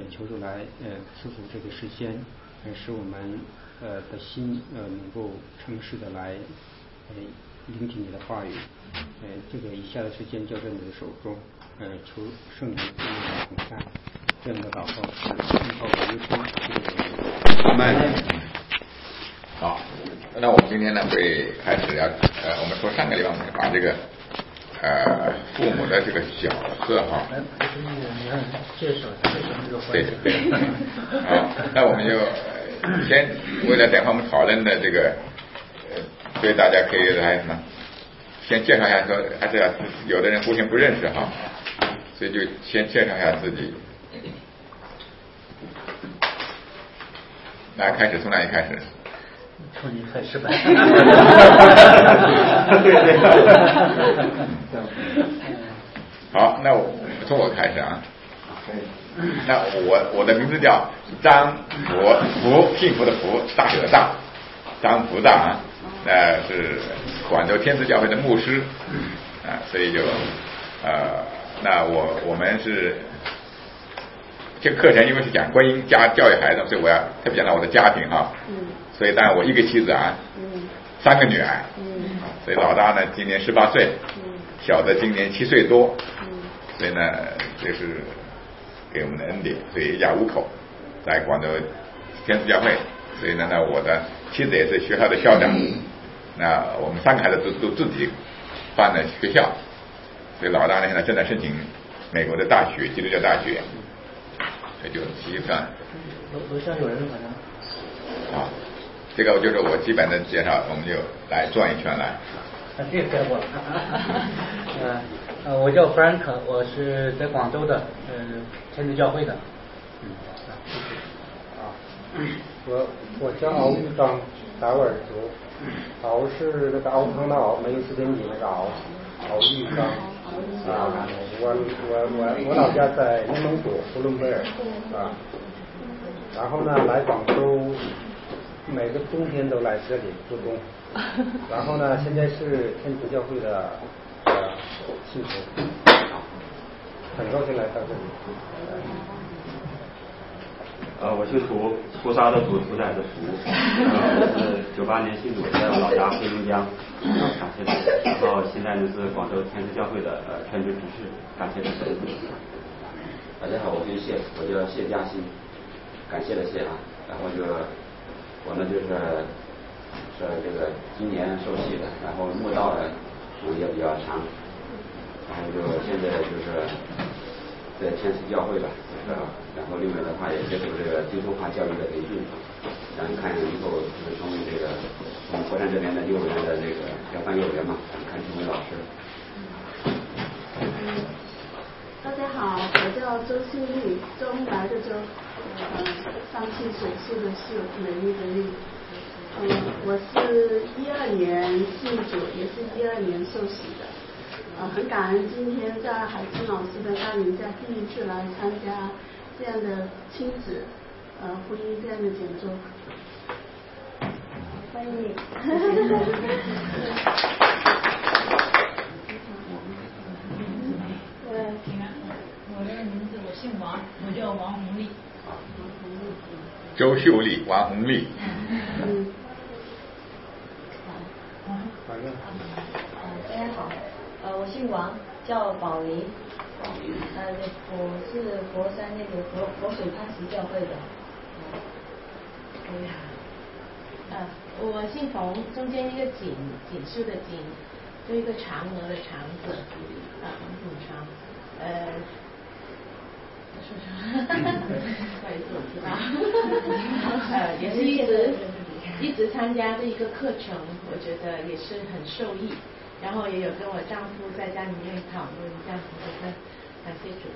求主来赐福这个时间，使我们的心能够诚实的来聆听你的话语。这个以下的时间交在你的手中，求圣灵与你同在。这样的祷告是依靠主耶稣基督的名。 阿们。好，那我们今天呢会开始我们说上个地方我们把这个父母的这个角色哈。 你要介绍这个环节。 对。好，那我们就先为了等会我们讨论的这个，所以大家可以来什么，先介绍一下，说还是要有的人互相不认识哈，所以就先介绍一下自己。来，开始从哪里开始？ 从你开始吧。 好，那从我开始啊。那我的名字叫张福，幸福的福，大写的大，张福大啊，是广州天赐教会的牧师啊，所以就那我们是这个课程因为是讲婚姻教育孩子，所以我要特别讲到我的家庭哈。所以当然我一个妻子啊，3个女儿，所以老大呢今年18岁，小的今年7岁多，所以呢这是给我们的恩典，所以一家5口在广州天赐教会，所以呢我的妻子也是学校的校长，那我们3个孩子都自己办了学校，所以老大呢现在正在申请美国的大学，基督教大学，所以就实际上楼下有人好像啊，这个就是我基本的介绍，我们就来转一圈来。 谢谢我。我叫 Frank， 我是在广州的，天主教会的。 我叫敖玉章，达斡尔族，敖是那个敖汤的敖，没有字典里那个敖玉章。我老家在内蒙古呼伦贝尔然后呢来广州，每个冬天都来这里做工，然后呢现在是天主教会的信徒，很高兴来到这里。 我姓屠杀的屠，屠宰的屠。是98年信主，在我老家黑龙江，感谢主。然后现在呢是广州天主教会的全职执事，感谢主。 大家好，我叫谢嘉欣，感谢的谢啊。然后我呢就是这个今年受洗的，然后慕道的也比较长，然后现在就是在天赐教会吧，然后另外的话也接受这个基督化教育的培训，然后看以后就是成为这个我们佛山这边的幼儿园的这个要办幼儿园嘛，看成为老师。 大家好，我叫周秀丽，周恩来的周，上气水秀的秀，美丽的丽。我是12年信主，也是12年受洗的。很感恩今天在海清老师的带领下，第一次来参加这样的亲子婚姻这样的讲座。欢迎你。 我的名字我姓王，我叫王红丽。 周秀丽，王红丽。 大家好，我姓王，叫宝林。我是佛山那个佛水磐石教会的。 我姓冯，中间一个锦绣的锦，就一个嫦娥的嫦字，很长。不好意思，我知道。也是一直参加这一个课程，我觉得也是很受益。然后也有跟我丈夫在家里面讨论，这样子觉得感谢主。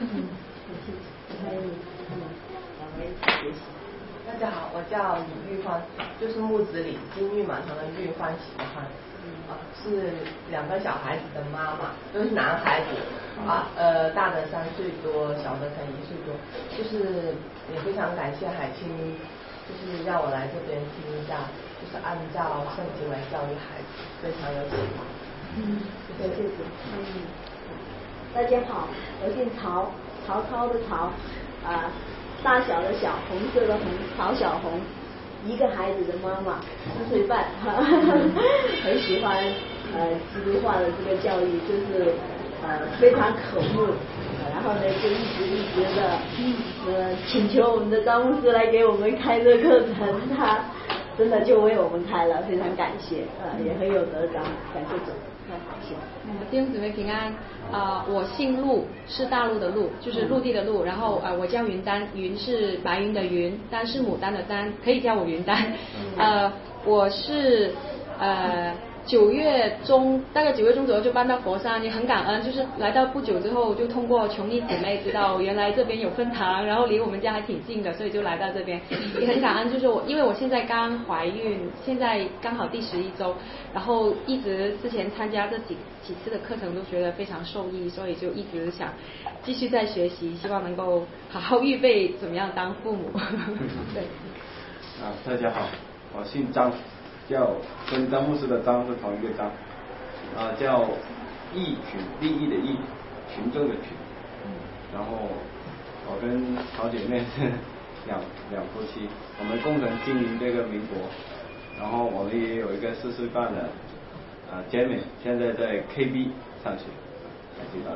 谢谢。大家好，我叫李玉欢，就是木子李，金玉满堂的玉，欢喜的欢。是2个小孩子的妈妈，都是男孩子大的3岁多，小的才1岁多。就是也非常感谢海清，就是让我来这边听一下，就是按照圣经来教育孩子，非常有启发。谢谢。 大家好，我姓曹，曹操的曹， 大小的小红色的曹小红，一个孩子的妈妈，4岁半，很喜欢基督化的这个教育，就是非常渴慕，然后呢就一直的请求我们的张牧师来给我们开这课程，他真的就为我们开了，非常感谢，也很有得着，感谢主。谢谢。 弟兄姊妹平安。我姓陆，是大陆的陆，就是陆地的陆。然后我叫云丹，云是白云的云，丹是牡丹的丹，可以叫我云丹。我是9月中，大概9月中左右就搬到佛山，也很感恩，就是来到不久之后，就通过琼丽姊妹知道原来这边有分堂，然后离我们家还挺近的，所以就来到这边，也很感恩。就是因为我现在刚怀孕，现在刚好第11周，然后一直之前参加这几次的课程都觉得非常受益，所以就一直想继续在学习，希望能够好好预备怎么样当父母。对。 大家好，我姓张。跟张牧师的张是同一个张，叫义群，利益的义，群众的群。然后我跟好姐妹是两夫妻，我们共同经营这个民国。然后我们也有一个4岁半的Jamie， 现在在 KB 上学。感谢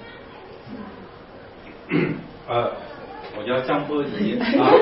大家。 我叫江波怡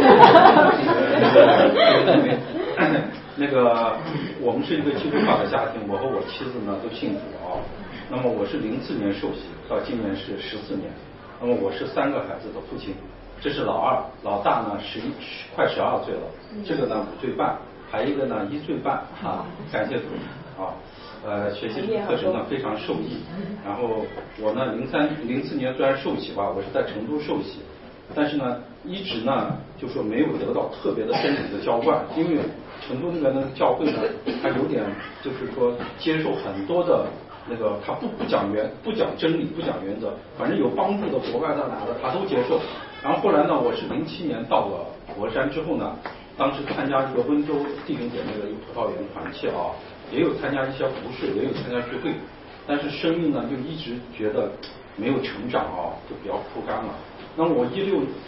那个我们是一个基督化的家庭，我和我妻子呢都信主啊。那么我是04年受洗，到今年是14年。那么我是3个孩子的父亲，这是老二，老大呢快12岁了，这个呢5岁半，还有一个呢1岁半啊。感谢主啊。学习课程呢非常受益。然后我呢04年虽然受洗吧，我是在成都受洗。但是呢，一直呢就说没有得到特别的真理的浇灌，因为成都那边的教会呢，他有点就是说接受很多的那个，他不讲真理，不讲原则，反正有帮助的国外的哪的他都接受。然后后来呢，我是07年到了佛山之后呢，当时参加这个温州弟兄姐妹的一个葡萄园团契啊，也有参加一些服事，也有参加聚会，但是生命呢就一直觉得没有成长啊，就比较枯干了。那么我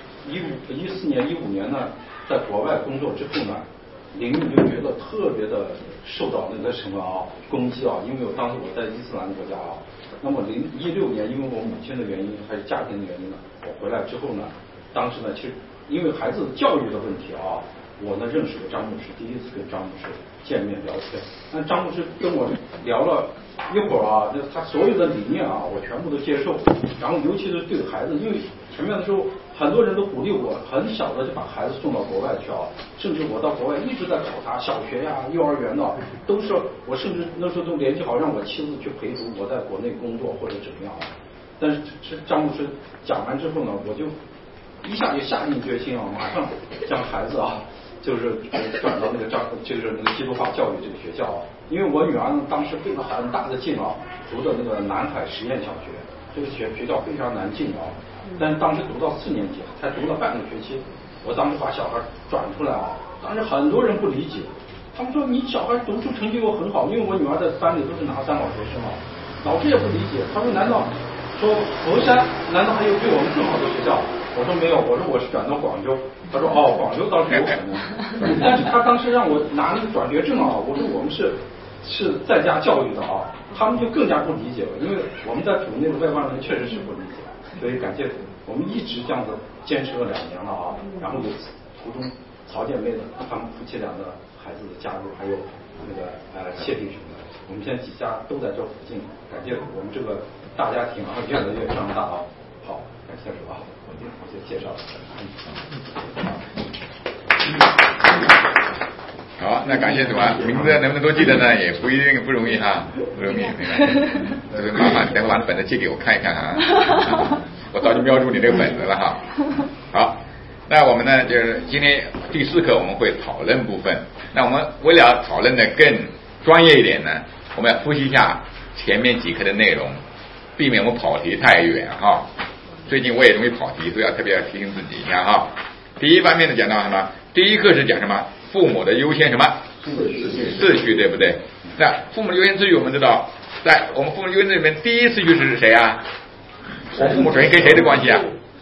14年、15年呢，在国外工作之后呢，灵命就觉得特别的受到那个什么攻击啊，因为当时我在伊斯兰国家啊。那么16年，因为我母亲的原因还是家庭的原因呢，我回来之后呢，当时呢，其实因为孩子的教育的问题啊，我呢认识了张牧师，第一次跟张牧师见面聊天。那张牧师跟我聊了一会儿啊，他所有的理念啊，我全部都接受。然后尤其是对孩子，因为前面的时候很多人都鼓励我，很小的就把孩子送到国外去啊，甚至我到国外一直在考察小学呀、幼儿园的，都是我甚至那时候都联系好让我妻子去陪读，我在国内工作或者怎么样啊。但是张牧师讲完之后呢，我就一下就下定决心啊，马上将孩子啊，就是转到那个就是那个基督化教育这个学校啊。因为我女儿呢当时费了很大的劲啊，读的那个南海实验小学，这个学校非常难进啊。但是当时读到4年级，才读了半个学期，我当时把小孩转出来啊，当时很多人不理解，他们说你小孩读书成绩又很好，因为我女儿在班里都是拿3好学生啊，老师也不理解，他说难道说佛山难道还有比我们更好的学校？我说没有，我说我是转到广州。他说广州倒是有可能，但是他当时让我拿那个转学证啊，我说我们是在家教育的啊，他们就更加不理解了，因为我们在组内的外邦人确实是不理解，所以感谢我们一直这样子坚持了2年了啊，然后有途中曹姐妹的他们夫妻俩的孩子的加入，还有那个谢弟兄的，我们现在几家都在这附近，感谢我们这个大家庭啊越来越壮大啊，好，感谢主啊，我就介绍。 好，那感谢主啊，名字能不能都记得呢？也不一定不容易哈，不容易。麻烦等把本子借给我看一看啊，我早就瞄住你这个本子了哈。好，那我们呢就是今天第4课我们会讨论部分。那我们为了讨论的更专业一点呢，我们要复习一下前面几课的内容，避免我们跑题太远哈。最近我也容易跑题，所以要特别要提醒自己一下哈。第一方面呢讲到什么？第1课是讲什么？父母的优先什么次序，对不对？那父母的优先次序我们知道，在我们父母的优先次序里面，第一次序是谁啊？我父母首先跟谁的关系啊？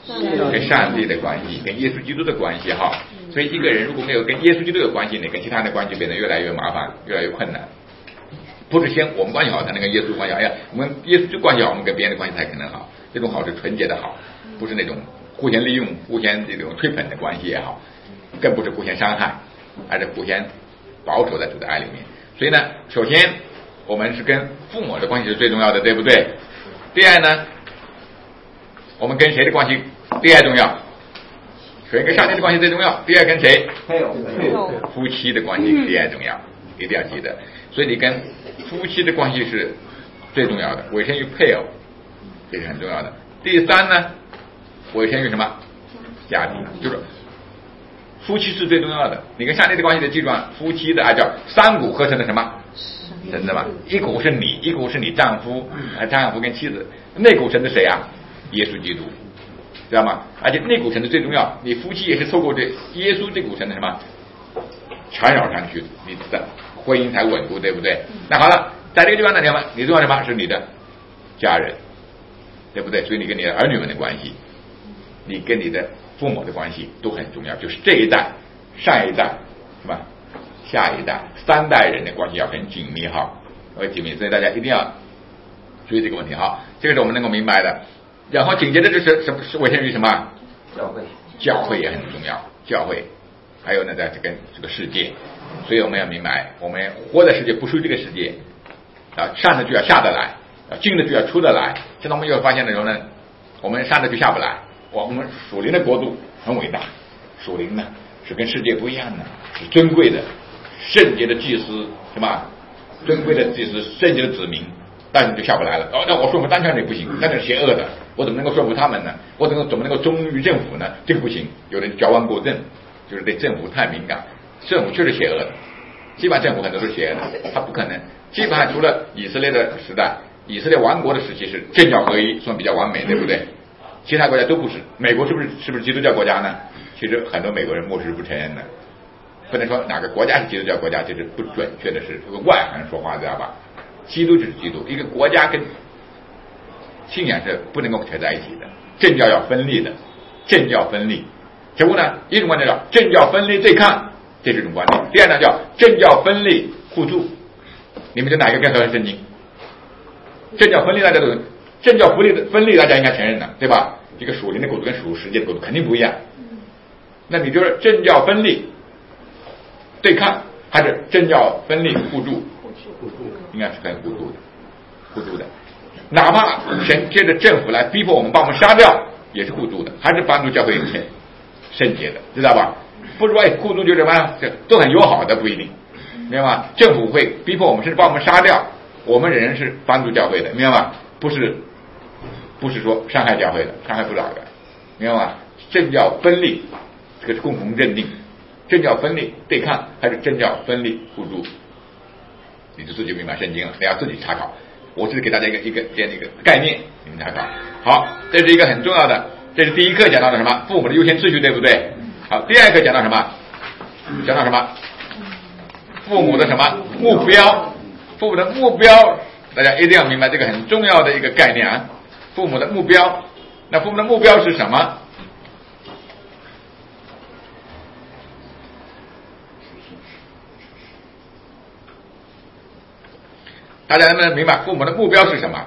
跟上帝的关系，跟耶稣基督的关系哈。所以一个人如果没有跟耶稣基督有关系，你跟其他的关系变得越来越麻烦，越来越困难。不是先我们关系好才能跟耶稣关系好，哎呀，我们耶稣就关系好，我们跟别人的关系才可能好。这种好是纯洁的好，不是那种互相利用、互相这种吹捧的关系也好，更不是互相伤害，而是互相保守在主的爱里面。所以呢，首先我们是跟父母的关系是最重要的，对不对？第二呢，我们跟谁的关系第二重要？首先跟上帝的关系最重要，第二跟谁？夫妻的关系第二重要，一定要记得。所以你跟夫妻的关系是最重要的，委身于配偶，这是很重要的。第三呢，委身于什么？家庭，就是夫妻是最重要的。你跟上帝的关系得记住啊，夫妻的叫三股合成的什么？神的嘛，一股是你，一股是你丈夫，丈夫跟妻子，那股神的谁啊？耶稣基督，知道吗？而且那股神的最重要，你夫妻也是透过这耶稣这股神的什么缠绕上去，你的婚姻才稳固，对不对？那好了，在这个地方呢，你重要什么？是你的家人，对不对？所以你跟你的儿女们的关系，你跟你的父母的关系都很重要，就是这一代、上一代，是吧？下一代三代人的关系要很紧密哈，很紧密，所以大家一定要注意这个问题哈。这个是我们能够明白的。然后紧接着就是什么？是委身于什么？教会也很重要，教会。还有呢，在这个世界，所以我们要明白，我们活的世界不属于这个世界啊，上的就要下得来，进的就要出得来。现在我们又发现的时候呢，我们上的就下不来。我们属灵的国度很伟大，属灵呢是跟世界不一样的，是尊贵的、圣洁的祭司，是吧？尊贵的祭司、圣洁的子民，但是就下不来了。那我说服当权人不行，那是邪恶的，我怎么能够说服他们呢？我怎么能够忠于政府呢？这个不行。有人矫枉过正，就是对政府太敏感，政府确实邪恶的，基本上政府很多都是邪恶的，他不可能。基本上除了以色列的时代，以色列王国的时期是政教合一，算比较完美，对不对？其他国家都不是。美国是不是基督教国家呢？其实很多美国人漠视不承认的，不能说哪个国家是基督教国家，这是不准确的，是个外行人说话，知道吧？基督就是基督，一个国家跟信仰是不能够扯在一起的，政教要分立的，政教分立。什么呢？一种观点叫政教分立对抗，这是一种观点；第二呢叫政教分立互助。你们觉得哪一个更合适圣经？政教分立大家都有，政教分立大家应该承认的，对吧？这个属灵的国度跟属世界的国度肯定不一样。那你就是政教分立对抗，还是政教分立互助？应该是很互助的。哪怕神借着政府来逼迫我们，把我们杀掉，也是互助的，还是帮助教会圣洁的，知道吧？不是说互助就什么，都很友好的，不一定，明白吗？政府会逼迫我们，甚至把我们杀掉，我们仍然是帮助教会的，明白吗？不是说伤害教会的，伤害不了的，明白吗？政教分立，这个是共同认定，政教分立对抗，还是政教分立互助？你就自己明白圣经了，你要自己查考。我是给大家一个概念，你们查考。好，这是一个很重要的，这是第一课讲到的什么？父母的优先次序，对不对？好，第二课讲到什么？讲到什么？父母的什么目标？父母的目标，大家一定要明白这个很重要的一个概念啊！父母的目标，那父母的目标是什么？大家能不能明白父母的目标是什么？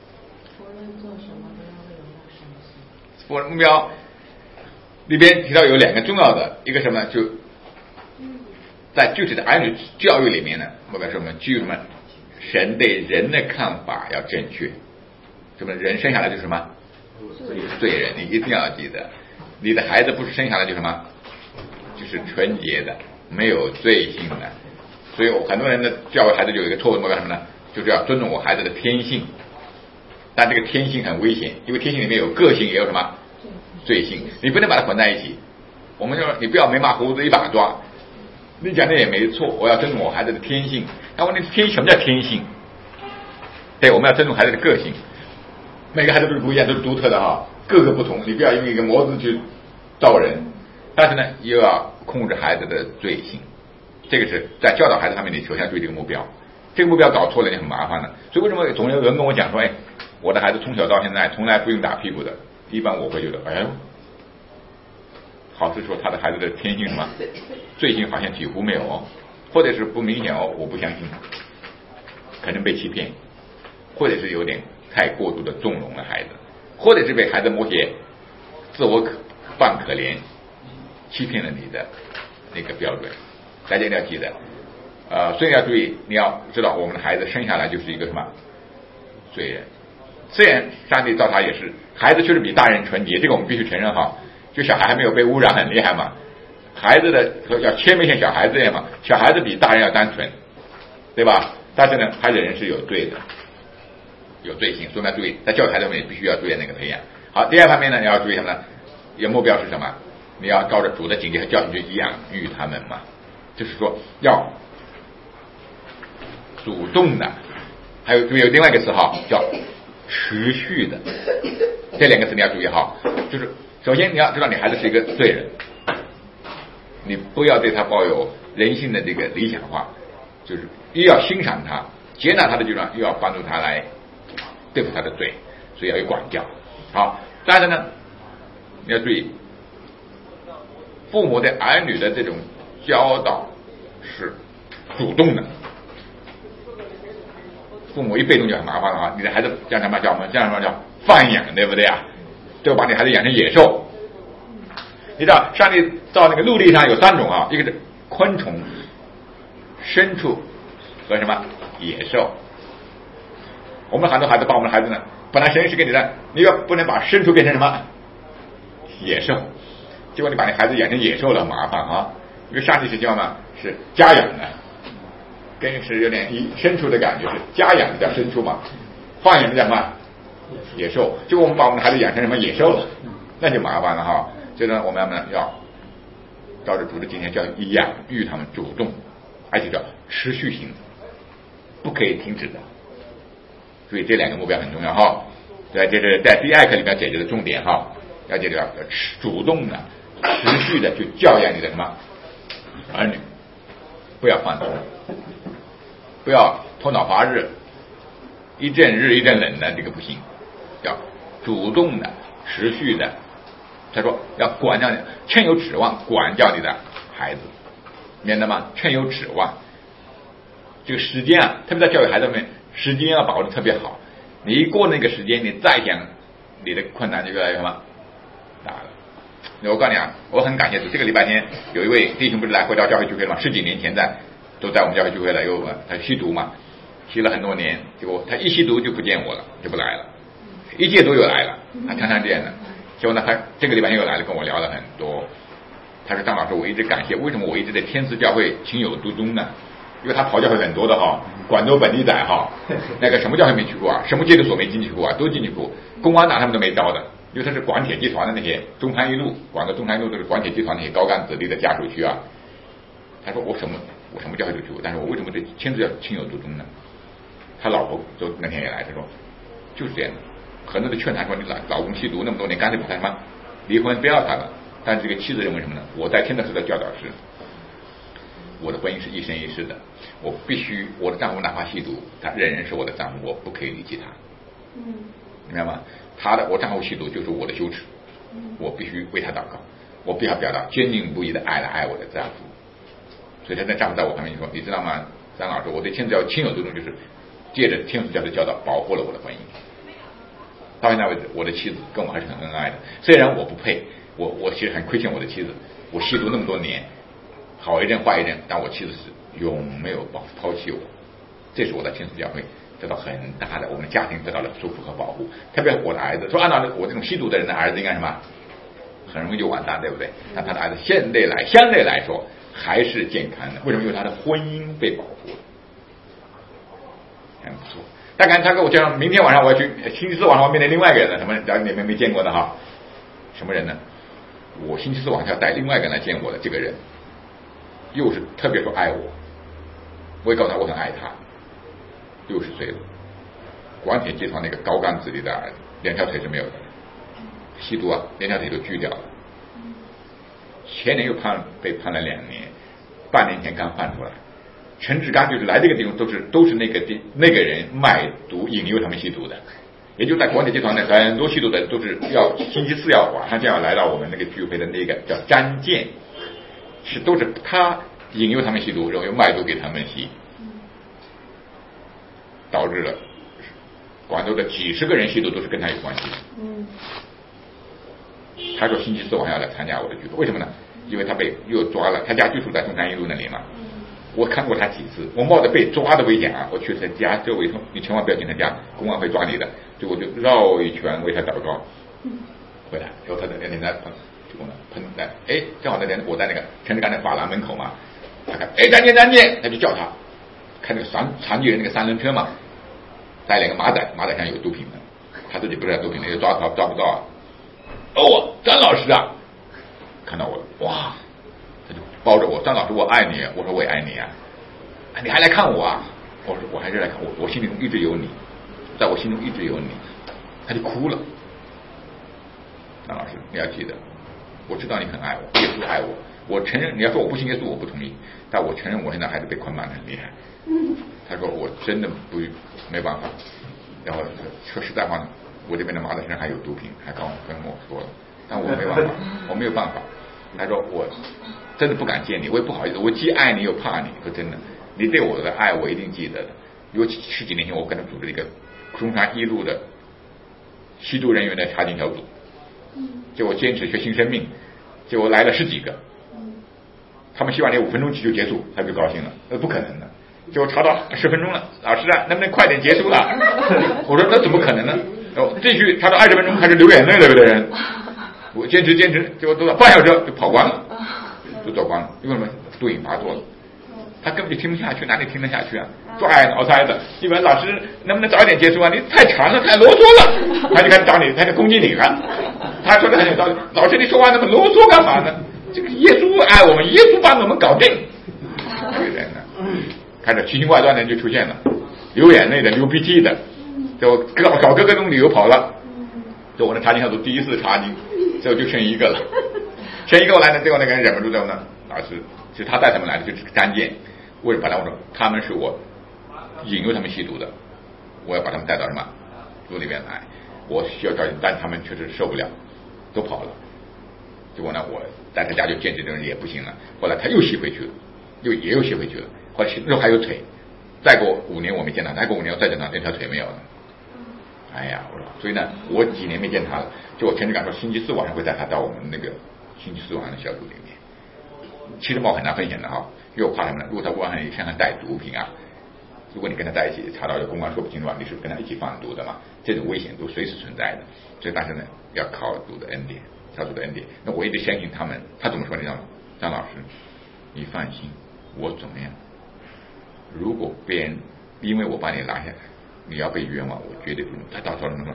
父母的目标里边提到有两个重要的，一个什么？就在具体的儿女教育里面呢，目标是什么？基于什么？神对人的看法要正确。什么？人生下来就是什么？罪人，你一定要记得，你的孩子不是生下来就什么？就是纯洁的，没有罪性的。所以很多人的教育孩子就有一个错误的目标什么呢？就是要尊重我孩子的天性，但这个天性很危险，因为天性里面有个性，也有什么罪性，你不能把它混在一起。我们就说你不要没马猴子一把抓，你讲的也没错，我要尊重我孩子的天性。那问题是什么叫天性？对，我们要尊重孩子的个性，每个孩子都是不一样，都是独特的哈，各个不同，你不要用一个模子去造人，但是呢又要控制孩子的罪性，这个是在教导孩子方面你首先要注意这个目标。这个目标搞错了就很麻烦了，所以为什么总有人跟我讲说，哎，我的孩子从小到现在从来不用打屁股的， 一般我会觉得，哎呦，好是说他的孩子的天性什么罪性好像几乎没有，或者是不明显我不相信，可能被欺骗，或者是有点太过度的纵容了孩子，或者是被孩子某些自我扮可怜欺骗了你的那个标准。大家一定要记得，所以要注意，你要知道我们的孩子生下来就是一个什么罪人。虽然上帝造他也是，孩子确实比大人纯洁，这个我们必须承认哈。就小孩还没有被污染很厉害嘛，孩子的要谦卑像小孩子一样嘛，小孩子比大人要单纯，对吧？但是呢，孩子人是有罪的，有罪性，所以要注意，在教育孩子方面必须要注意那个培养。好，第二方面呢，你要注意什么呢？你的目标是什么？你要照着主的警戒和教训去养育他们嘛，就是说要主动的，还有注意另外一个词哈，叫持续的，这两个词你要注意哈。就是首先你要知道你孩子是一个罪人，你不要对他抱有人性的这个理想化，就是又要欣赏他接纳他的阶段，又要帮助他来对付他的罪，所以要有管教。好，但是呢你要注意，父母对儿女的这种教导是主动的，父母一被动就很麻烦了啊！你的孩子叫什么叫我们叫什么叫放养，对不对啊？就把你孩子养成野兽。你知道上帝造那个陆地上有3种啊，一个是昆虫、牲畜和什么野兽。我们很多孩子把我们的孩子呢，本来神是给你的，你又不能把牲畜变成什么野兽，结果你把你孩子养成野兽了，麻烦啊！因为上帝是叫嘛是家养的，跟是有点牲畜的感觉，是家养的叫牲畜嘛，放养的叫什么野兽，结果我们把我们的孩子养成什么野兽了，那就麻烦了哈。所以呢，我们要照着主的今天叫养育他们主动，而且叫持续性，不可以停止的。所以这2个目标很重要哈。对，这是在第2课里面解决的重点哈，要解决要主动的、持续的去教养你的什么儿女，不要放纵，不要头脑发热，一阵日一阵冷的，这个不行，要主动的、持续的。他说要管教你，趁有指望管教你的孩子，明白吗？趁有指望，这个时间啊，特别在教育孩子们，时间要把握的特别好。你一过那个时间，你再想你的困难就越来越什么大了。我告诉你啊，我很感谢这个礼拜天有一位弟兄不是来回到教会聚会了吗？10几年前都在我们教会聚会了，他吸毒嘛，吸了很多年，结果他一吸毒就不见我了，就不来了，一戒毒又来了，他常常这样的。结果呢，他这个礼拜又来了，跟我聊了很多。他说：“张老师，我一直感谢，为什么我一直在天赐教会情有独钟呢？因为他跑教会很多的哈，广州本地仔哈，那个什么教会没去过啊，什么戒毒所没进去过啊，都进去过，公安党他们都没招的，因为他是广铁集团的那些中山一路，广州中山一路都是广铁集团那些高干子弟的家属区啊。”他说：“我什么教会都去过，但是我为什么对天赐教情有独钟呢？”他老婆就那天也来，他说：“就是这样的。”很多的劝他说：“你老公吸毒那么多年，干脆把他什么离婚，不要他了。”但是这个妻子认为什么呢？我在天德寺的教导是，我的婚姻是一生一世的，我必须我的丈夫哪怕吸毒，他仍然是我的丈夫，我不可以离弃他。明白吗？我丈夫吸毒就是我的羞耻，我必须为他祷告，我必须要表达坚定不移的爱来爱我的丈夫。所以他的丈夫在我旁边就说：“你知道吗，张老师，我对天主教情有独钟，就是借着天主教的教导保护了我的婚姻。”到现在为止，我的妻子跟我还是很恩爱的。虽然我不配，我其实很亏欠我的妻子。我吸毒那么多年，好一阵坏一阵，但我妻子是永没有抛弃我。这是我在天主教会得到很大的，我们家庭得到了祝福和保护。特别我的儿子，说按照我这种吸毒的人的儿子应该什么，很容易就完蛋，对不对？但他的儿子相对来说还是健康的。为什么？因为他的婚姻被保护了，很不错。大概他跟我讲，明天晚上我要去，星期四晚上我面对另外一个人了，什么人？你们没见过的哈？什么人呢？我星期四晚上要带另外一个人来见我的这个人，又是特别说爱我，我也告诉他我很爱他。60岁了，广铁集团那个高干子弟的儿子，2条腿是没有的，吸毒啊，2条腿都锯掉了。前年又被判了2年，半年前刚放出来。陈志刚就是来这个地方都是那个人卖毒引诱他们吸毒的， 也就在广铁集团呢，很多吸毒的都是要星期四要晚上就要来到我们那个聚会的那个叫詹健，都是他引诱他们吸毒，然后又卖毒给他们吸，导致了广州的几十个人吸毒都是跟他有关系的。他说星期四晚上要来参加我的聚会，为什么呢？因为他被又抓了，他家就住在中山一路那里嘛。我看过他几次，我冒着被抓的危险啊，我去他家周围说你千万不要进他家，公安会抓你的。结果就绕一圈为他祷告，回来，然后他在那就跟我喷来，正好那天我在那个陈志刚的法廊门口嘛，他看，张健，他就叫他，看那个残疾人那个三轮车嘛，带两个马仔上有毒品的，他自己不知道毒品的，又抓不到啊。张老师啊，看到我了，哇，他就抱着我，张老师我爱你，我说我也爱你啊，你还来看我啊？我说我还是来看我心里一直有你，在我心中一直有你，他就哭了。张老师，你要记得，我知道你很爱我，耶稣爱我，我承认你要说我不信耶稣我不同意，但我承认我现在孩子被捆绑得很厉害。他说我真的没办法，然后说实在话呢，我这边的马仔身上还有毒品，还跟我说了，但我没办法，我没有办法。他说我真的不敢见你，我也不好意思，我既爱你又怕你。说真的，你对我的爱我一定记得的。尤其10几年前我跟他组织了一个中山一路的吸毒人员的查禁小组，结果坚持学新生命，结果来了10几个，他们希望你5分钟就结束，他就高兴了，不可能的。结果查到10分钟了，老师啊，能不能快点结束了？我说那怎么可能呢？继续查到20分钟开始流眼泪了，有的人，我坚持，结果都到半小时就跑光了，就走光了，因为什么？毒瘾发作了，他根本就听不下去，哪里听得下去啊？抓耳挠腮的，因为老师能不能早一点结束啊？你太长了，太啰嗦了，他就开始找你，他就攻击你了。他说的很有道理，老师你说话那么啰嗦干嘛呢？这个耶稣爱我们，耶稣把我们搞定。这个人呢，开始奇形怪状的人就出现了，流眼泪的，流鼻涕的，就搞各种理由跑了。就我的查经小组第一次查经，最后就剩一个了，剩一个我来呢，最后那个人忍不住之后呢，老师其实他带他们来的就是张健，为什么把他们说他们是我引诱他们吸毒的，我要把他们带到什么组里面来，我需要交警，但他们确实受不了，都跑了。结果呢，我在他家就坚持这种也不行了，后来他又吸回去了，又吸回去了，后来那时候还有腿，再过5年我没见他，再过5年我再见他，那条腿没有了。哎呀，我说，所以呢，我几年没见他了。就我前几天说，星期四晚上会带他到我们那个星期四晚上的小组里面。其实我很难分享的哈，因为我怕他们，如果他晚上身上带毒品啊，如果你跟他在一起，查到有公安说不清楚啊，你是跟他一起贩毒的嘛，这种危险都随时存在的。所以但是呢，要靠主的恩典，靠主的恩典。那我一直相信他们，他怎么说呢？张老师，你放心，我怎么样？如果别人因为我把你拉下来，你要被冤枉，我绝对不能。他到时候说，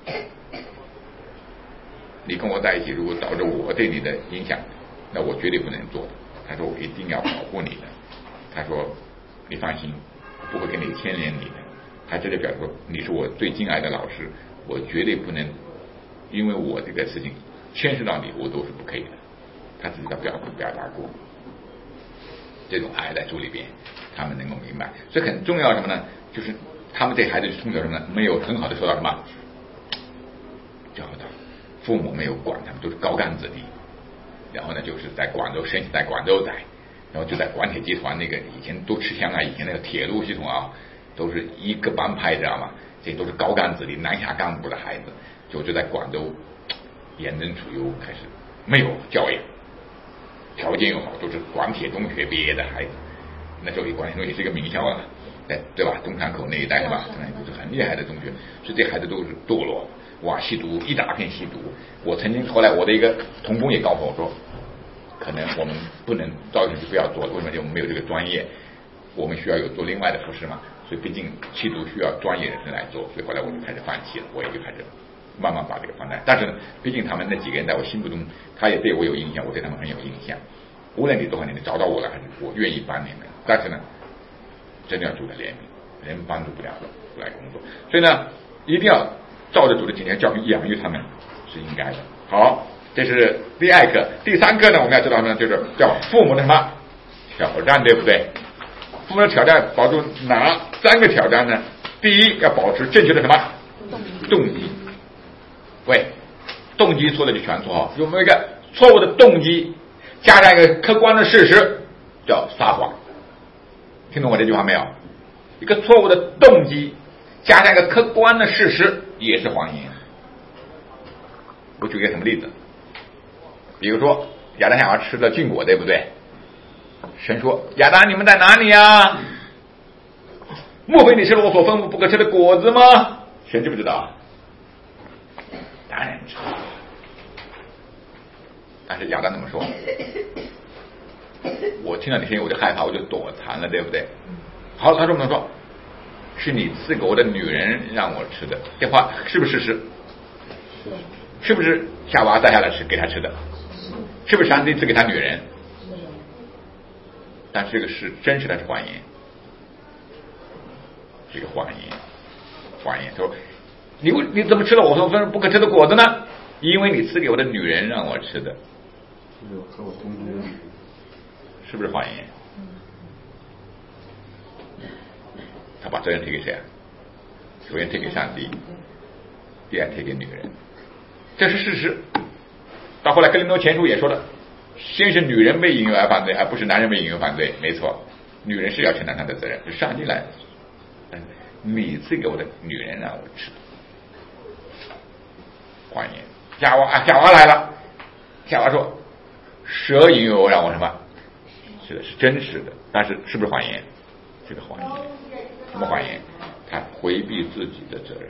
你跟我在一起，如果导致我对你的影响，那我绝对不能做的。他说我一定要保护你的。他说你放心，不会跟你牵连你的。他这里表示说你是我最敬爱的老师，我绝对不能因为我这个事情牵涉到你，我都是不可以的。他自己的表达过这种爱在主里边，他们能够明白。所以很重要什么呢？就是他们对孩子从小什么呢？没有很好的受到什么教导，父母没有管他们，都是高干子弟。然后呢，就是在广州生在广州仔，然后就在广铁集团那个以前都吃香啊，以前那个铁路系统啊，都是一个帮派，知道吗？这些都是高干子弟、南下干部的孩子，就在广州严正处优开始没有教养，条件又好，都是广铁中学毕业的孩子。那时候广铁中学是一个名校啊，对吧？东山口那一带吧，都是很厉害的中学，所以这孩子都是堕落。哇，吸毒一大片吸毒！我曾经后来我的一个同工也告诉我说，可能我们不能照进去不要做了，为什么？因为我们没有这个专业，我们需要有做另外的措施嘛。所以毕竟吸毒需要专业人士来做，所以后来我就开始放弃了，我也就开始慢慢把这个放在。但是呢，毕竟他们那几个人在我心目中，他也对我有印象，我对他们很有印象。无论你多少年，你找到我了，还是我愿意帮你们。但是呢，真的要主的怜悯，人帮助不了来工作，所以呢，一定要照着主的经验教育养育他们是应该的。好，这是第2课。第3课呢，我们要知道呢，就是叫父母的什么挑战，对不对？父母的挑战保住哪3个挑战呢？第一，要保持正确的什么动机。喂，动机错了就全错，有没有一个错误的动机加上一个客观的事实叫撒谎？听懂我这句话没有？一个错误的动机加上一个客观的事实也是谎言。我举个什么例子？比如说亚当夏娃吃了禁果，对不对？神说：“亚当，你们在哪里啊？莫非你吃了我所吩咐不可吃的果子吗？”神知不知道？当然知道。但是亚当怎么说？我听到你声音我就害怕，我就躲藏了，对不对？好，他这么说，是你赐给我的女人让我吃的，这话是不是事实？是不是夏娃带下来吃给他吃的？是不是上帝赐给他女人？但这个是真实的是谎言，这个谎言。他说：“你怎么吃了我说不可吃的果子呢？因为你赐给我的女人让我吃的。”是不是谎言？他把责任推给谁啊？首先推给上帝，第二推给女人，这是事实。到后来哥林多前书也说了，先是女人被引诱而犯罪，而不是男人被引诱犯罪。没错，女人是要承担她的责任，是上帝来。你赐给我的女人让我吃，谎言。夏娃来了，夏娃说：“蛇引诱我让我什么？”是的，是真实的，但是是不是谎言？这个谎言，什么谎言？他回避自己的责任，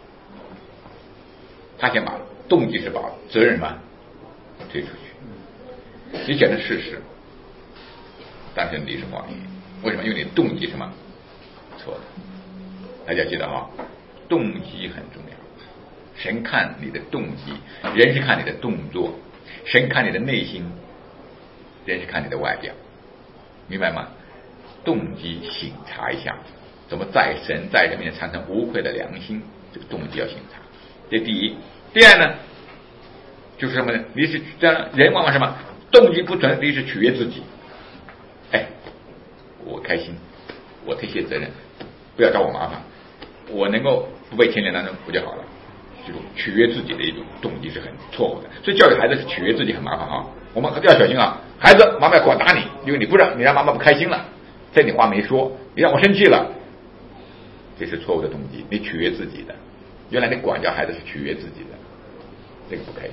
他先把动机是把责任嘛推出去。你讲的事实，但是你是谎言，为什么？因为你动机什么错的？大家记得哈，动机很重要。神看你的动机，人是看你的动作，神看你的内心，人是看你的外表，明白吗？动机省察一下，怎么在神在人面前产生无愧的良心，这个动机要省察。这第一。第二呢，就是什么呢？你是这样，人往往什么动机不纯，你是取悦自己。哎，我开心，我推卸责任，不要找我麻烦，我能够不被牵连当中不就好了？这种取悦自己的一种动机是很错误的。所以教育孩子是取悦自己很麻烦啊，我们要小心啊！孩子，妈妈要打你，因为你让妈妈不开心了，这你话没说，你让我生气了，这是错误的动机，你取悦自己的。原来你管教孩子是取悦自己的，这个不可以。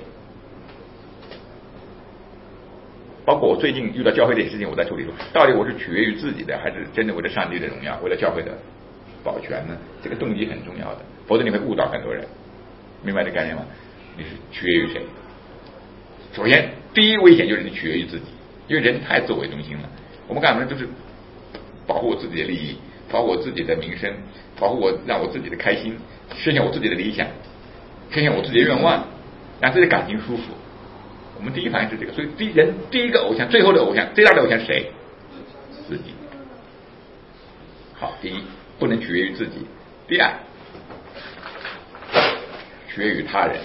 包括我最近遇到教会这些事情，我在处理说，到底我是取悦于自己的，还是真的为了上帝的荣耀，为了教会的保全呢？这个动机很重要的，否则你会误导很多人。明白这概念吗？你是取悦于谁？首先，第一危险就是你取悦于自己，因为人太自我为中心了。我们干什么就是保护我自己的利益，保护我自己的名声，保护我让我自己的开心，实现我自己的理想，实现我自己的愿望，让自己感情舒服。我们第一反应是这个，所以第一个偶像，最后的偶像，最大的偶像是谁？自己。好，第一不能取悦于自己，第二取悦于他人。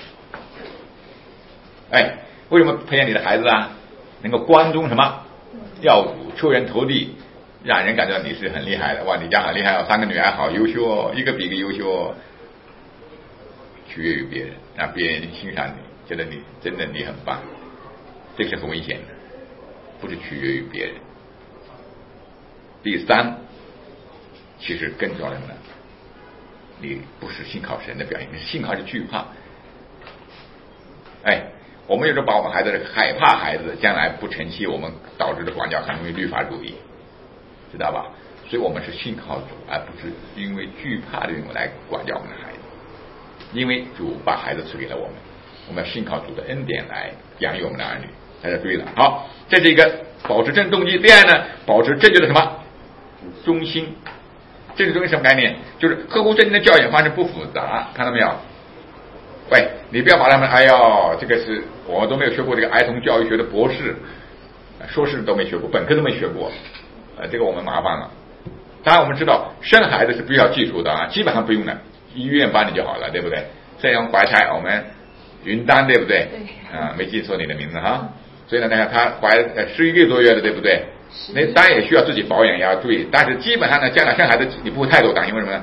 哎，为什么培养你的孩子啊，能够关中什么耀武，出人头地，让人感觉到你是很厉害的？哇，你家很厉害哦，3个女儿好优秀哦，一个比一个优秀哦。取悦于别人，让别人欣赏你，觉得你真的你很棒，这是很危险的，不是取悦于别人。第三，其实更重要的呢，你不是信靠神的表现，你是信靠着惧怕。哎，我们有时候把我们孩子害怕孩子将来不成器，我们导致的管教很容易律法主义，知道吧？所以我们是信靠主，而不是因为惧怕的缘故来管教我们的孩子。因为主把孩子赐给了我们，我们要信靠主的恩典来养育我们的儿女，大家注意了。好，这是一个保持正动机。第二呢，保持正确的什么中心。正确中心什么概念？就是合乎圣经的教养方式不复杂，看到没有？喂，你不要把他们，哎呦，这个是我都没有学过这个儿童教育学的博士，硕士都没学过，本科都没学过，这个我们麻烦了。当然我们知道生孩子是必须要技术的啊，基本上不用的，医院帮你就好了，对不对？这样怀胎，我们云丹对不对？对。没记错你的名字哈。所以呢，他怀11个月多月的，对不对？那当然也需要自己保养，也要注意。但是基本上呢，将来生孩子你不会太多担心，为什么呢？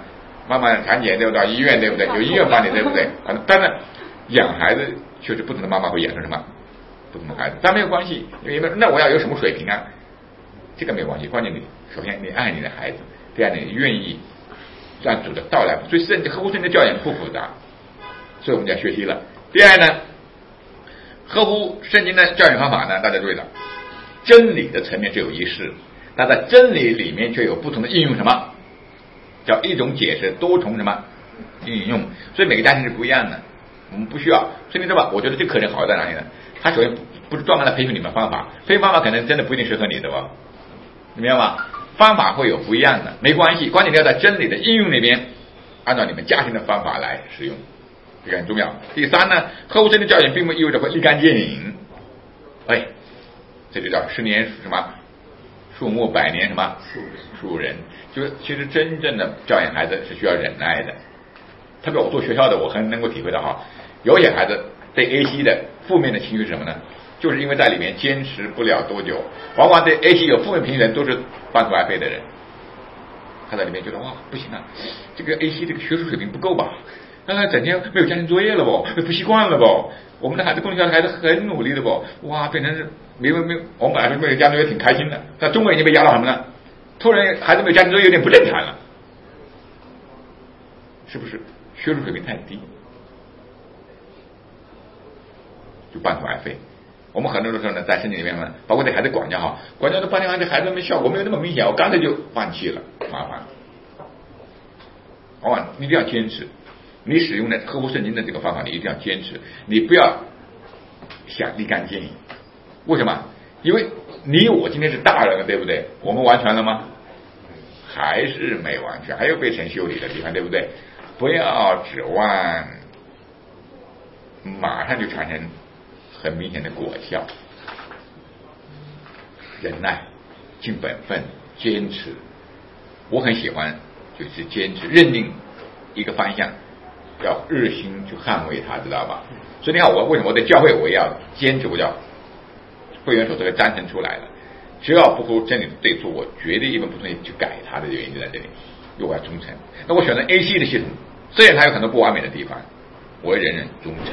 妈妈产检对不对？到医院对不对？有医院帮你对不对？但是养孩子确实不同的妈妈会养成什么不同的孩子，但没有关系，因为那我要有什么水平啊？这个没有关系，关键你首先你爱你的孩子，第二你愿意按主的道来，所以呵护圣经的教养不复杂，所以我们就要学习了。第二呢，呵护圣经的教养方法呢，大家注意了，真理的层面只有一式，但在真理里面却有不同的应用，什么叫一种解释多重什么应用，所以每个家庭是不一样的，我们不需要。所以你知道吧？我觉得这个课程好在哪里呢？他首先不是专门来培训你们方法，培训方法可能真的不一定适合你的吧，你明白吗？方法会有不一样的，没关系，关键你要在真理的应用那边按照你们家庭的方法来使用，这个很重要。第三呢，呵护圣经教养并不意味着会立竿见影，哎，这就叫10年什么树木100年什么树人，就是其实真正的教养孩子是需要忍耐的。特别我做学校的，我很能够体会到哈，有些孩子对 AC 的负面的情绪是什么呢？就是因为在里面坚持不了多久，往往对 AC 有负面评人都是半途而废的人。他在里面觉得哇不行啊，这个 AC 这个学术水平不够吧？整天没有家庭作业了不习惯了不？我们的孩子公立学校的孩子很努力的不？哇，变成是没我们本来没有家庭作业挺开心的，但中国已经被压到什么呢？突然孩子没有家庭作业有点不正常了，是不是？学术水平太低，就半途而废。我们很多的时候呢，在圣经里面呢，包括对孩子管教哈，管教的半天对孩子们效果没有那么明显，我干脆就放弃了，麻烦了。往往你一定要坚持，你使用的呵护圣经的这个方法，你一定要坚持，你不要想立竿见影。为什么？因为你我今天是大人了，对不对？我们完全了吗？还是没完全，还有被神修理的地方，对不对？不要指望马上就产生很明显的果效。忍耐、尽本分、坚持，我很喜欢就是坚持，认定一个方向，要日心去捍卫它，知道吧？所以你看我为什么我在教会我也要坚持，我叫会员手册章程出来了，只要不合真理对错，我绝对一本不同意去改它的原因就在这里，因为我要忠诚。那我选择 AC 的系统，虽然它有很多不完美的地方，我人人忠诚。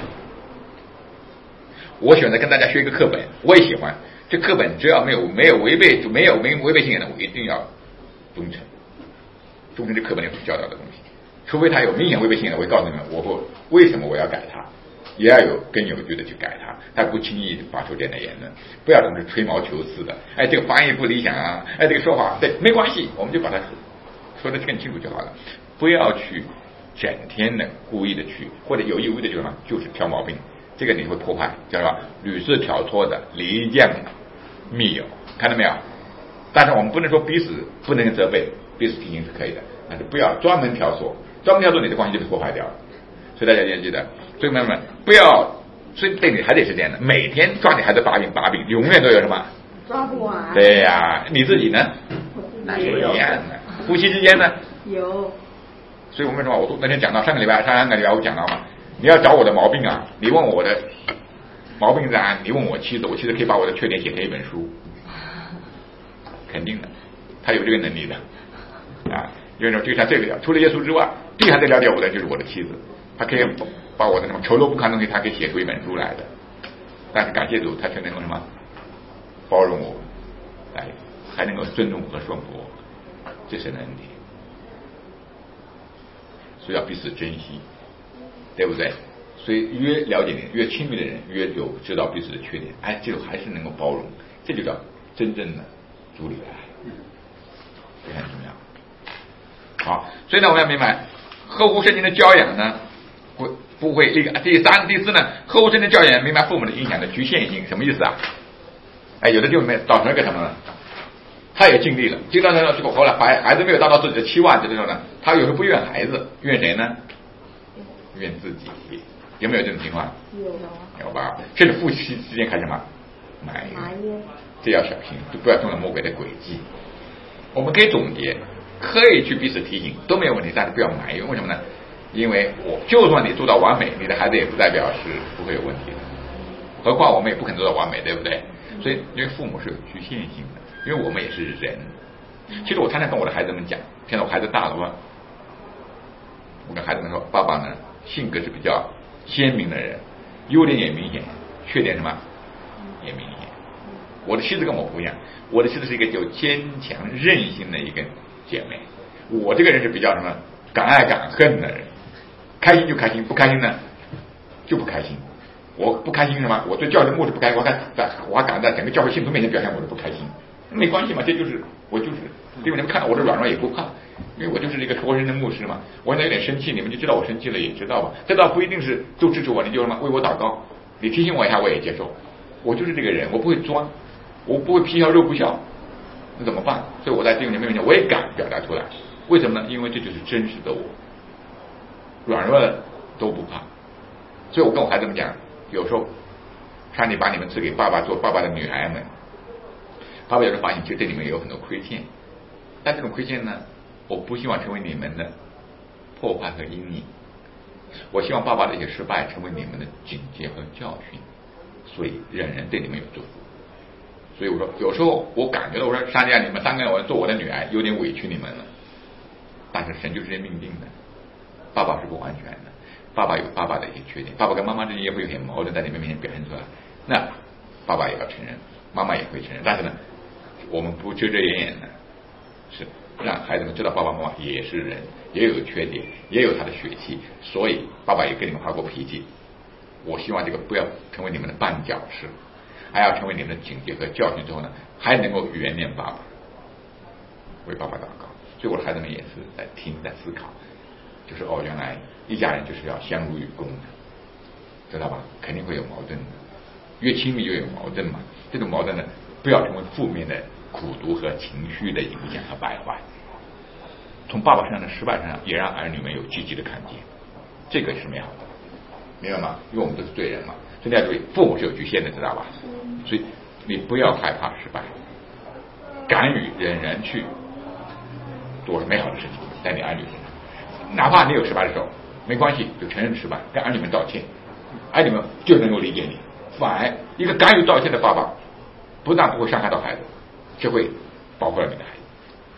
我选择跟大家学一个课本，我也喜欢。这课本只要没有违背，就没有违背信仰的，我一定要忠诚。忠诚这课本里所教导的东西，除非它有明显违背信仰的，我会告诉你们，为什么我要改它，也要有根有据的去改它。他不轻易发出这样的言论，不要总是吹毛求疵的。哎，这个翻译不理想啊，哎，这个说法对，没关系，我们就把它说得更清楚就好了。不要去整天的故意的去，或者有意无意的就是挑毛病。这个你会破坏，叫什么？屡次挑错的，离间密友，看到没有？但是我们不能说彼此不能责备，彼此提醒是可以的，但是不要专门挑错，你的关系就被破坏掉了。所以大家要记得，所以朋友们不要，所以对你还得是这样的，每天抓你孩子把柄，永远都有什么？ 抓不完。 对呀，你自己呢？也一样的，夫妻之间呢？ 有。 所以我们说，我那天讲到上个礼拜我讲到嘛。你要找我的毛病啊，你问我的毛病在哪，你问我妻子，我妻子可以把我的缺点写成一本书，肯定的，他有这个能力的啊。因为就像这个，除了耶稣之外，最还在了解我的就是我的妻子，他可以把我的什么丑陋不堪的东西，他可以写出一本书来的。但是感谢主，他却能够什么包容我，来还能够尊重和顺服我，这是能力。所以要彼此珍惜。对不对？所以越了解你，越亲密的人，越就知道彼此的缺点，哎，这个还是能够包容，这就叫真正的主里的爱，这很重要。好，所以呢，我们要明白，呵护圣经的教养呢，不会立个。第三、第四呢，呵护圣经的教养，明白父母的影响的局限性，什么意思啊？哎，有的就没造成一个什么呢？他也尽力了，尽到了这个后来孩子没有达到自己的期望，这时候呢，他有时候不怨孩子，怨谁呢？怨自己。有没有这种情况？有吧？甚至夫妻之间开始什么埋怨，这要小心，就不要中了魔鬼的诡计。我们可以总结，可以去彼此提醒，都没有问题，但是不要埋怨。为什么呢？因为就算你做到完美，你的孩子也不代表是不会有问题的。何况我们也不可能做到完美，对不对？所以，因为父母是有局限性的，因为我们也是人。其实我常常跟我的孩子们讲，现在我孩子大了嘛， 我跟孩子们说，爸爸呢性格是比较鲜明的人，优点也明显，缺点什么也明显。我的妻子跟我不一样，我的妻子是一个有坚强韧性的一个姐妹，我这个人是比较什么敢爱敢恨的人，开心就开心，不开心呢就不开心。我不开心什么？我对教会的牧师不开心，我还敢在整个教会信徒面前表现我的不开心，没关系嘛，这就是我就是，因为你们看到我的软弱也不怕，因为我就是一个活人的牧师嘛。我现在有点生气，你们就知道我生气了，也知道吧？这倒不一定是都支持我，你就什么为我祷告，你提醒我一下我也接受。我就是这个人，我不会装，我不会皮笑肉不笑，那怎么办？所以我在弟兄姐妹面前我也敢表达出来，为什么呢？因为这就是真实的我，软弱的都不怕。所以我跟我孩子们讲，有时候上帝把你们赐给爸爸做爸爸的女孩们，爸爸有时候发现其实这里面有很多亏欠，但这种亏欠呢，我不希望成为你们的破坏和阴影，我希望爸爸的一些失败成为你们的警戒和教训，所以人人对你们有祝福。所以我说有时候我感觉到，我说上帝啊，你们三个人做我的女儿有点委屈你们了，但是神就是这命定的，爸爸是不完全的，爸爸有爸爸的一些缺点，爸爸跟妈妈之间也会有些矛盾在你们面前表现出来，那爸爸也要承认，妈妈也会承认，但是呢我们不遮遮掩掩的，是让孩子们知道爸爸妈妈也是人，也有缺点，也有他的血气，所以爸爸也跟你们发过脾气，我希望这个不要成为你们的绊脚石，还要成为你们的警戒和教训之后呢，还能够原谅爸爸，为爸爸祷告。所以我的孩子们也是在听，在思考，就是原来一家人就是要相濡以沫的，知道吧？肯定会有矛盾的，越亲密越有矛盾嘛。这种矛盾呢，不要成为负面的苦毒和情绪的影响和败坏。从爸爸身上的失败上，也让儿女们有积极的看见，这个是美好的，明白吗？因为我们都是罪人嘛，所以大家注意，父母是有局限的，知道吧？所以你不要害怕失败，敢于仍然去做美好的事情，在你儿女身上，哪怕你有失败的时候，没关系，就承认失败，跟儿女们道歉，儿女们就能够理解你。反而一个敢于道歉的爸爸，不但不会伤害到孩子，就会保护了你的孩子，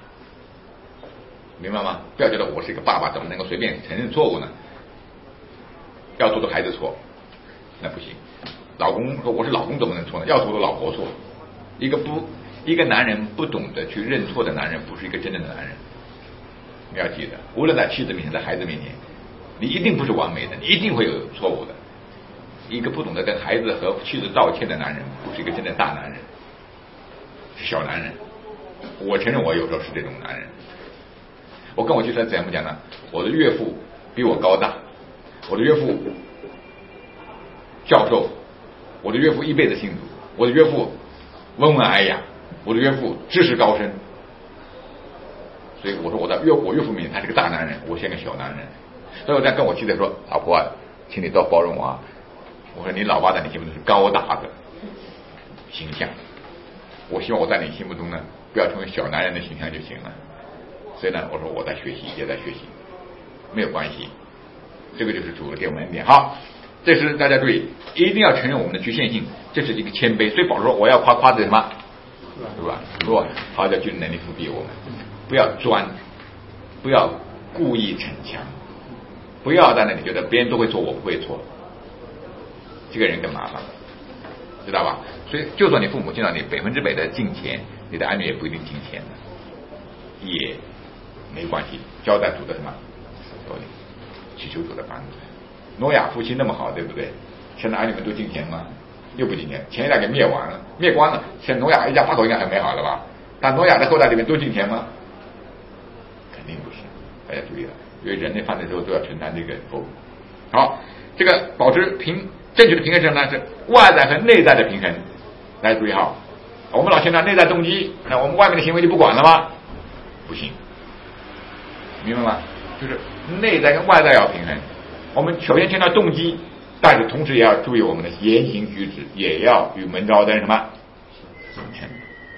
明白吗？不要觉得我是一个爸爸，怎么能够随便承认错误呢？要做的孩子错，那不行。老公说我是老公，怎么能错呢？要做的老婆错。一个男人不懂得去认错的男人，不是一个真正的男人。你要记得，无论在妻子面前，在孩子面前，你一定不是完美的，你一定会有错误的。一个不懂得跟孩子和妻子道歉的男人，不是一个真正大男人，是小男人。我承认我有时候是这种男人。我跟我妻子怎么讲呢？我的岳父比我高大，我的岳父教授，我的岳父一辈子信主，我的岳父温文尔雅，我的岳父知识高深，所以我说我岳父面前他是个大男人，我像个小男人。所以我在跟我妻子说，老婆啊，请你多包容我啊。我说你老爸在你心目中是高大的形象，我希望我在你心目中呢，不要成为小男人的形象就行了。所以呢，我说我在学习，也在学习，没有关系，这个就是主的给我们恩典。好，这是大家注意，一定要承认我们的局限性，这是一个谦卑。所以保罗说，我要夸自己什么？是吧？弱，好叫军能力复庇我们，不要钻，不要故意逞强，不要在那里觉得别人都会错，我不会错，这个人更麻烦，知道吧？所以就算你父母见到你100%的敬虔，你的儿女也不一定敬虔的，也没关系，交在主的什么手里，祈求主的帮助。挪亚夫妻那么好，对不对？现在儿女们都敬虔吗？又不敬虔，前一代给灭完了，灭光了。现在挪亚一家8口应该很美好了吧？但挪亚的后代里面都敬虔吗？肯定不是，大家注意了，因为人类犯罪之后都要承担这个后果。好，这个保持正确的平衡是什么呢？是外在和内在的平衡。大家注意好，我们老强调内在动机，那我们外面的行为就不管了吗？不行，明白吗？就是内在跟外在要平衡。我们首先强调动机，但是同时也要注意我们的言行举止，也要与门招的什么相称。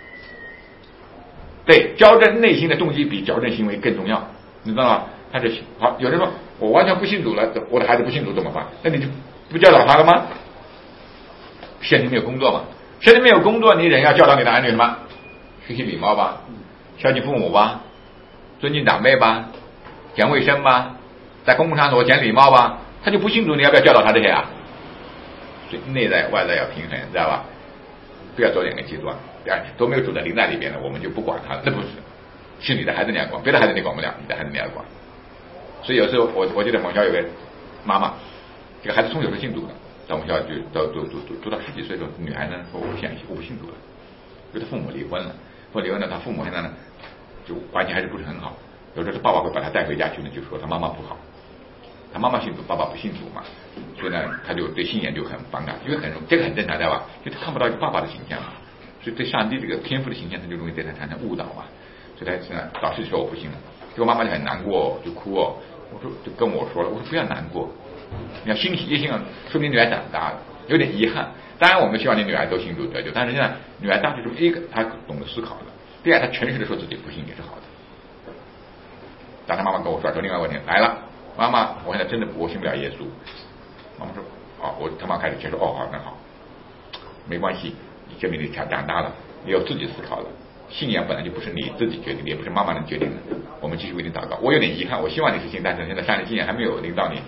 对，矫正内心的动机比矫正行为更重要，你知道吗？他是好，有人说我完全不信主了，我的孩子不信主怎么办？那你就不教导他了吗？现在没有工作嘛，现在没有工作，你仍要教导你的儿女什么？学习礼貌吧，孝敬父母吧，尊敬长辈吧，讲卫生吧， 在公共场所讲礼貌吧，他就不信主，你要不要教导他这些啊？所以内在外在要平衡，知道吧？不要走两个极端，都没有主的灵在里边了，我们就不管他了，这不是。是你的孩子你要管，别的孩子你管不了，你的孩子你要管。所以有时候我记得我们学校有个妈妈，这个孩子从小是信主的，到我们学校就读到10几岁的时候，女孩呢说我不信主了，因为她父母离婚了，她父母现在呢就关系还是不是很好，有时候她爸爸会把她带回家去呢，就说她妈妈不好，她妈妈信主，爸爸不信主嘛，所以呢她就对信仰就很反感，因为这个很正常对吧？就她看不到一个爸爸的形象嘛，所以对上帝这个天赋的形象，她就容易对他产生误导嘛。所以他现在老师说我不信了，结果妈妈就很难过，就哭哦。我说就跟我说了，我说不要难过，你要欣喜一心啊，说明女儿长大了，有点遗憾。当然我们希望你女儿都信主得救，但是现在女儿大致中，一个她懂得思考了，第二她诚实的说自己不信也是好的。当她妈妈跟我说另外一个问题来了，妈妈，我现在真的我信不了耶稣。妈妈说他妈开始接受好那好，没关系，你证明你长大了，你有自己思考了。信仰本来就不是你自己决定的，也不是妈妈能决定的。我们继续为你祷告。我有点遗憾，我希望你是信，但是现在上帝信仰还没有领导你。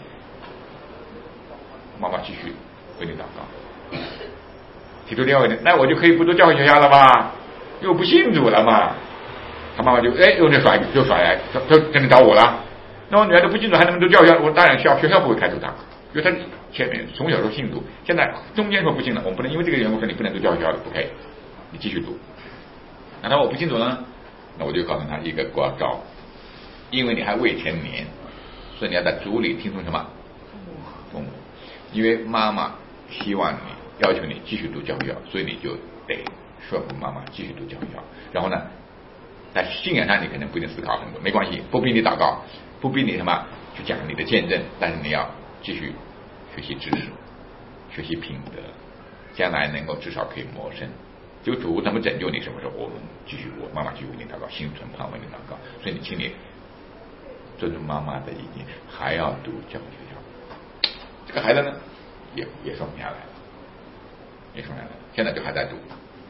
妈妈继续为你祷告。提出另外一个问题，那我就可以不读教会学校了吧？又不信主了嘛？他妈妈就又在耍赖，他真的找我了。那我女儿都不信主，还能读教会学校？我当然学校不会开除他，因为他前面从小说信主，现在中间说不信了，我们不能因为这个缘故说你不能读教会学校了，不可以，你继续读。那他说我不清楚呢，那我就告诉他一个国招，因为你还未成年，所以你要在主里听从什么？父母，因为妈妈希望你要求你继续读教育，所以你就得说服妈妈继续读教育。然后呢，在信仰上你可能不一定思考很多，没关系，不逼你祷告，不逼你什么去讲你的见证，但是你要继续学习知识，学习品德，将来能够至少可以谋生。就主怎么拯救你，什么时候我妈妈继续为你祷告，心存盼望为你祷告。所以你请你尊重妈妈的意见，还要读教育学校。这个孩子呢，也说不下来了，现在就还在读。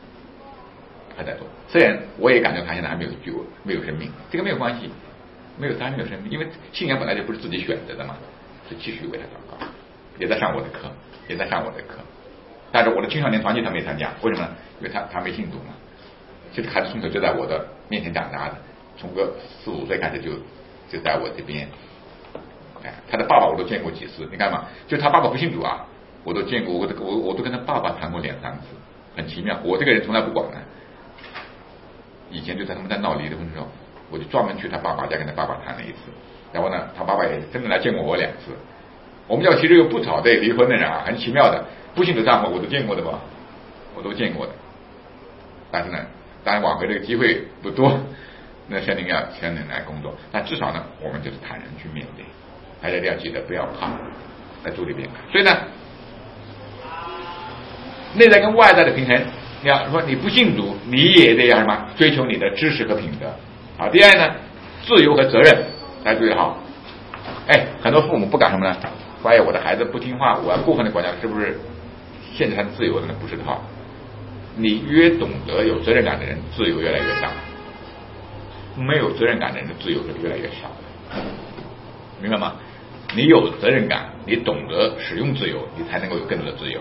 虽然我也感觉他现在还没有生命，这个没有关系，他还没有生命，因为信仰本来就不是自己选择的嘛，所以继续为他祷告，也在上我的课。但是我的青少年团体他没参加，为什么呢？因为他没信主嘛。其实孩子从小就在我的面前长大的，从个4、5岁开始就在我这边。他的爸爸我都见过几次，你看嘛，就他爸爸不信主啊，我都见过，我都跟他爸爸谈过2、3次，很奇妙。我这个人从来不管的。以前就在他们在闹离婚的时候，我就专门去他爸爸家跟他爸爸谈了1次，然后呢，他爸爸也真的来见过我2次。我们教其实有不少对离婚的人啊，很奇妙的。不信的丈夫我都见过的吧，但是呢，当然挽回这个机会不多，那圣灵来工作，但至少呢，我们就是坦然去面对，大家一定要记得不要怕，在主里边。所以呢，内在跟外在的平衡，你要说你不信主，你也得要什么追求你的知识和品德。好，第二呢，自由和责任，大家注意好。很多父母不敢什么呢？我的孩子不听话，我要过分的管教，是不是限制他的自由的呢？不是的哈。你越懂得有责任感的人，自由越来越大；没有责任感的人的自由是越来越少的，明白吗？你有责任感，你懂得使用自由，你才能够有更多的自由。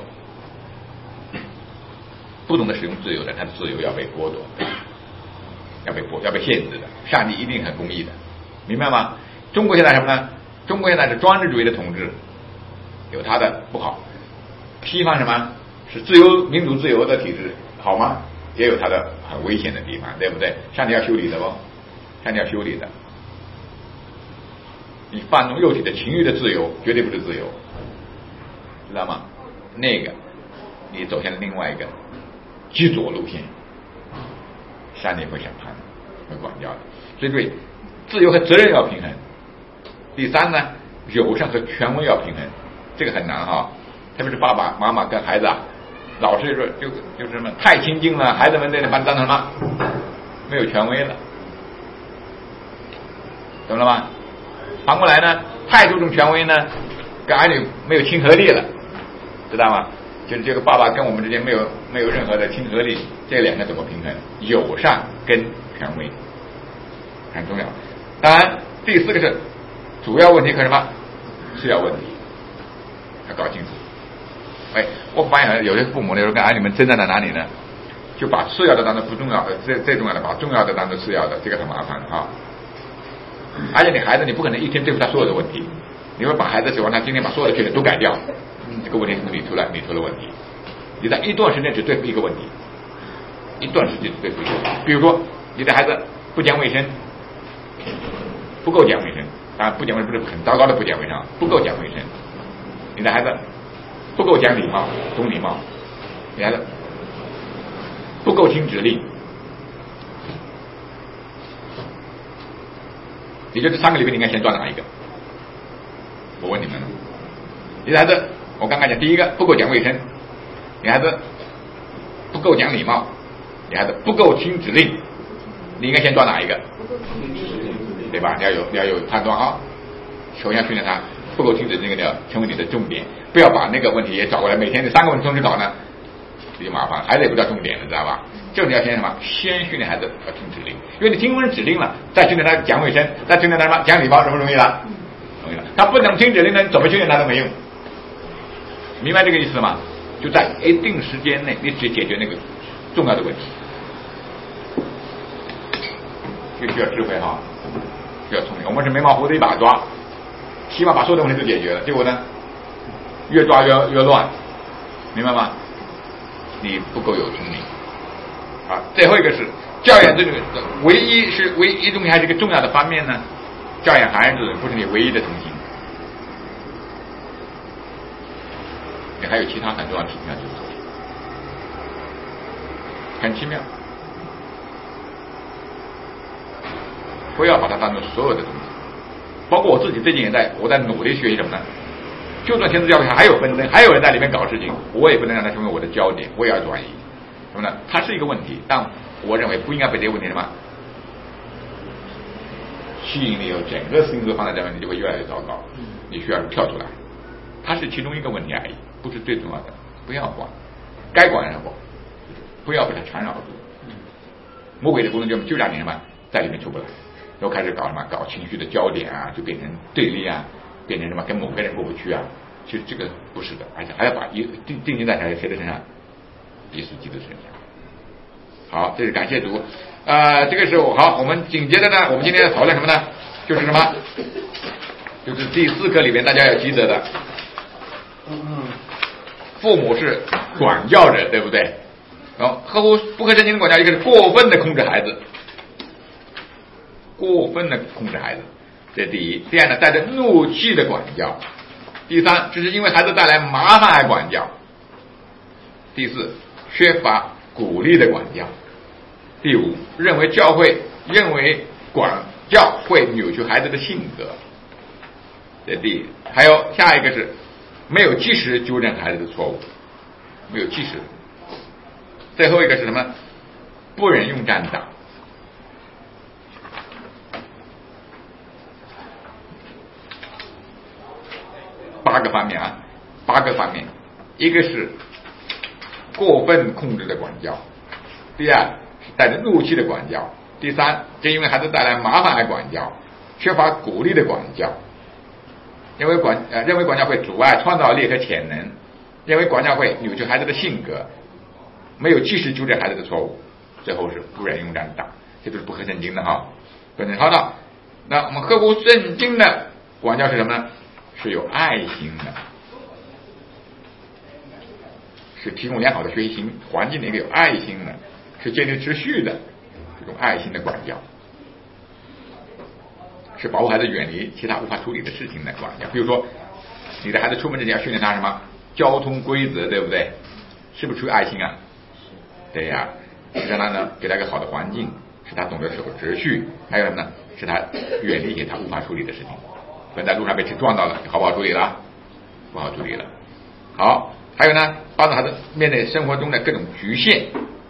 不懂得使用自由的，他的自由要被剥夺，要被限制的。上帝一定很公义的，明白吗？中国现在什么呢？中国现在是专制主义的统治，有它的不好。西方什么是自由民主自由的体制，好吗？也有它的很危险的地方，对不对？上帝要修理的哦，上帝要修理的。你放纵肉体的情欲的自由，绝对不是自由，知道吗？那个你走向了另外一个极左路线，上帝会审判，会管教的。所以对自由和责任要平衡。第三呢，友善和权威要平衡，这个很难哈。特别是爸爸妈妈跟孩子啊，老是说就是什么太亲近了，孩子们在那把你当成什么没有权威了，懂了吗？反过来呢，太注重权威呢，跟儿女没有亲和力了，知道吗？就是这个爸爸跟我们之间没有任何的亲和力，这2个怎么平衡？友善跟权威很重要。当然，第4个是主要问题和什么次要问题要搞清楚。哎，我发现有些父母呢，跟儿女们争在哪里呢？就把次要的当做不重要的，最重要的把重要的当做次要的，这个很麻烦的啊。而且你孩子你不可能一天对付他所有的问题，你会把孩子指望他今天把所有的缺点都改掉，这个问题是你出了问题。你在一段时间只对付一个问题，一段时间只对付一个问题。比如说你的孩子不讲卫生，不够讲卫生，当然不讲卫生不是很糟糕的不讲卫生，不够讲卫生。你的孩子不够讲礼貌，懂礼貌，你孩子不够听指令，你觉得这3个里面你应该先抓哪一个？我问你们了，你的孩子，我刚刚讲第一个不够讲卫生，你孩子不够讲礼貌，你孩子不够听指令，你应该先抓哪一个？对吧？你要有判断啊。首先训练他不够听指令，那个要成为你的重点，不要把那个问题也找过来，每天这3个问题同时搞呢，这就麻烦，孩子也不知道重点了，知道吧？这你要先什么？先训练孩子要听指令，因为你听完指令了，再训练他讲卫生，再训练他什么讲礼貌，容不容易了？容易了。他不能听指令呢，你怎么训练他都没用。明白这个意思吗？就在一定时间内，你只解决那个重要的问题，这需要智慧哈，需要聪明。我们是眉毛胡子一把抓，起码把所有的问题都解决了，结果呢，越抓越乱，明白吗？你不够有聪明啊。最后一个是教养，这个唯一东西还是一个重要的方面呢。教养孩子不是你唯一的中心，你还有其他很重要的事情要去做，很奇妙。不要把它当做所有的东西，包括我自己最近我在努力学习什么呢？就算天主教育还有纷争，还有人在里面搞事情，我也不能让它成为我的焦点，我也要转移。什么呢？它是一个问题，但我认为不应该被这个问题什么吸引力，整个心思放在这问题就会越来越糟糕。你需要跳出来，它是其中一个问题而已，不是最重要的。不要管，该管的管，不要被它缠绕住。魔鬼的工作就让你什么在里面出不来，然后开始搞什么搞情绪的焦点啊，就变成对立啊，变成什么跟某个人过不去啊。其实这个不是的，而且还要把定睛在谁的身上？耶稣基督身上。好，这是感谢主。这个是好，我们紧接着呢，我们今天要讨论什么呢？就是什么？就是第4课里面大家要记得的，父母是管教者，对不对？然后不合圣经的管教，一个是过分的控制孩子，过分的控制孩子，这是第一。第二呢，带着怒气的管教。第三，这是因为孩子带来麻烦而管教。第四，缺乏鼓励的管教。第五，认为管教会扭曲孩子的性格。还有下一个是没有及时纠正孩子的错误，没有及时。最后一个是什么？不忍用战打。8个方面啊，8个方面。一个是过分控制的管教，第二是带着怒气的管教，第三正因为孩子带来麻烦而管教，缺乏鼓励的管教，认为管教会阻碍创造力和潜能，认为管教会扭曲孩子的性格，没有及时纠正孩子的错误，最后是不忍用战打，这都是不合圣经的哈。好的，那我们合乎圣经的管教是什么呢？是有爱心的，是提供良好的学习环境的一个有爱心的，是建立秩序的这种爱心的管教，是保护孩子远离其他无法处理的事情的管教。比如说你的孩子出门之前要训练他什么交通规则，对不对？是不是出于爱心啊？对呀，让他呢给他一个好的环境，使他懂得守秩序，还有什么呢？使他远离一些他无法处理的事情。本在路上被车撞到了，好不好处理了？不好处理了。好，还有呢，帮助孩子面对生活中的各种局限，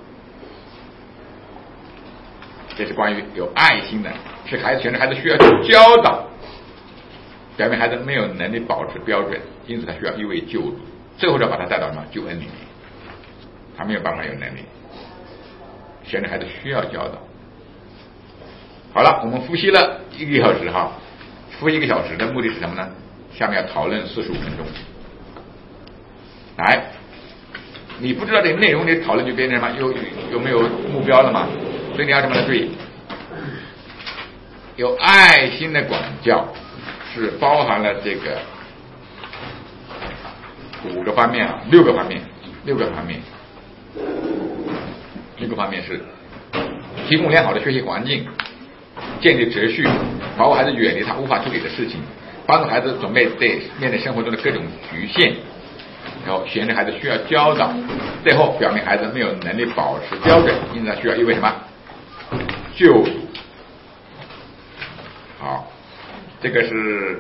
这是关于有爱心的，是全是孩子需要去教导。表明孩子没有能力保持标准，因此他需要一位救主，最后要把他带到什么救恩里面，他没有办法有能力，显然孩子需要教导。好了，我们复习了1个小时哈， 服1个小时的目的是什么呢？下面要讨论45分钟。来，你不知道这个内容，你讨论就变成什么？有没有目标了嘛？所以你要什么呢？注意，有爱心的管教是包含了这个5个方面啊，6个方面是提供良好的学习环境，建立秩序，保护孩子远离他无法处理的事情，帮助孩子准备面对生活中的各种局限，然后显示孩子需要教导，最后表明孩子没有能力保持标准，因此他需要一位什么救主。好，这个是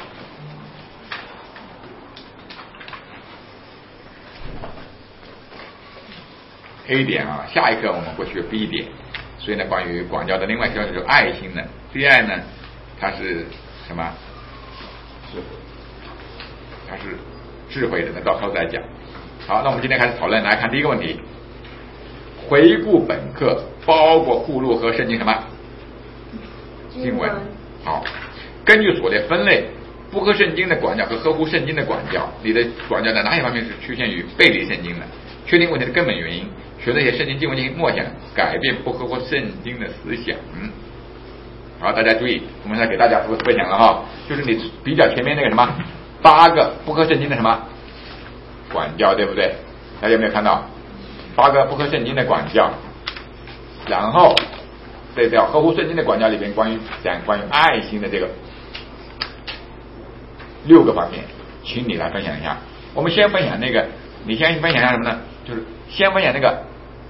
A 点啊，下一课我们会学 B 点。所以呢，关于管教的另外一条就是爱心呢，第二呢，它是什么？它是智慧的，那到时候再讲。好，那我们今天开始讨论，来看第一个问题。回顾本课包括附录和圣经什么经文？好，根据所列分类，不合圣经的管教和合乎圣经的管教，你的管教在哪一方面是趋向于背离圣经的？确定问题的根本原因，学这些圣经经文进行默想，改变不合乎圣经的思想。好，大家注意，我们来给大家分享了哈，就是你比较前面那个什么8个不合圣经的什么管教，对不对？大家有没有看到8个不合圣经的管教？然后这条合乎圣经的管教里边，关于爱心的这个6个方面，请你来分享一下。我们先分享那个，你先分享一下什么呢？就是先分享那个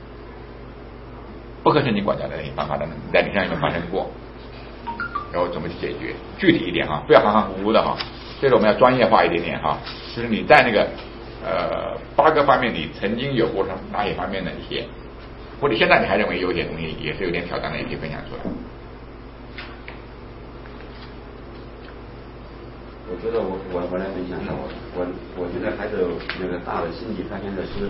不合圣经管教的那些办法的，在你身上有没有发生过？然后怎么去解决？具体一点哈，不要含含糊糊的哈。这个我们要专业化一点点哈。就是你在那个8个方面，你曾经有过哪些方面的一些，或者现在你还认为有一点东西也是有点挑战的，也可以分享出来。 我觉得我来分享一下，我现在孩子那个大的心理，他现在是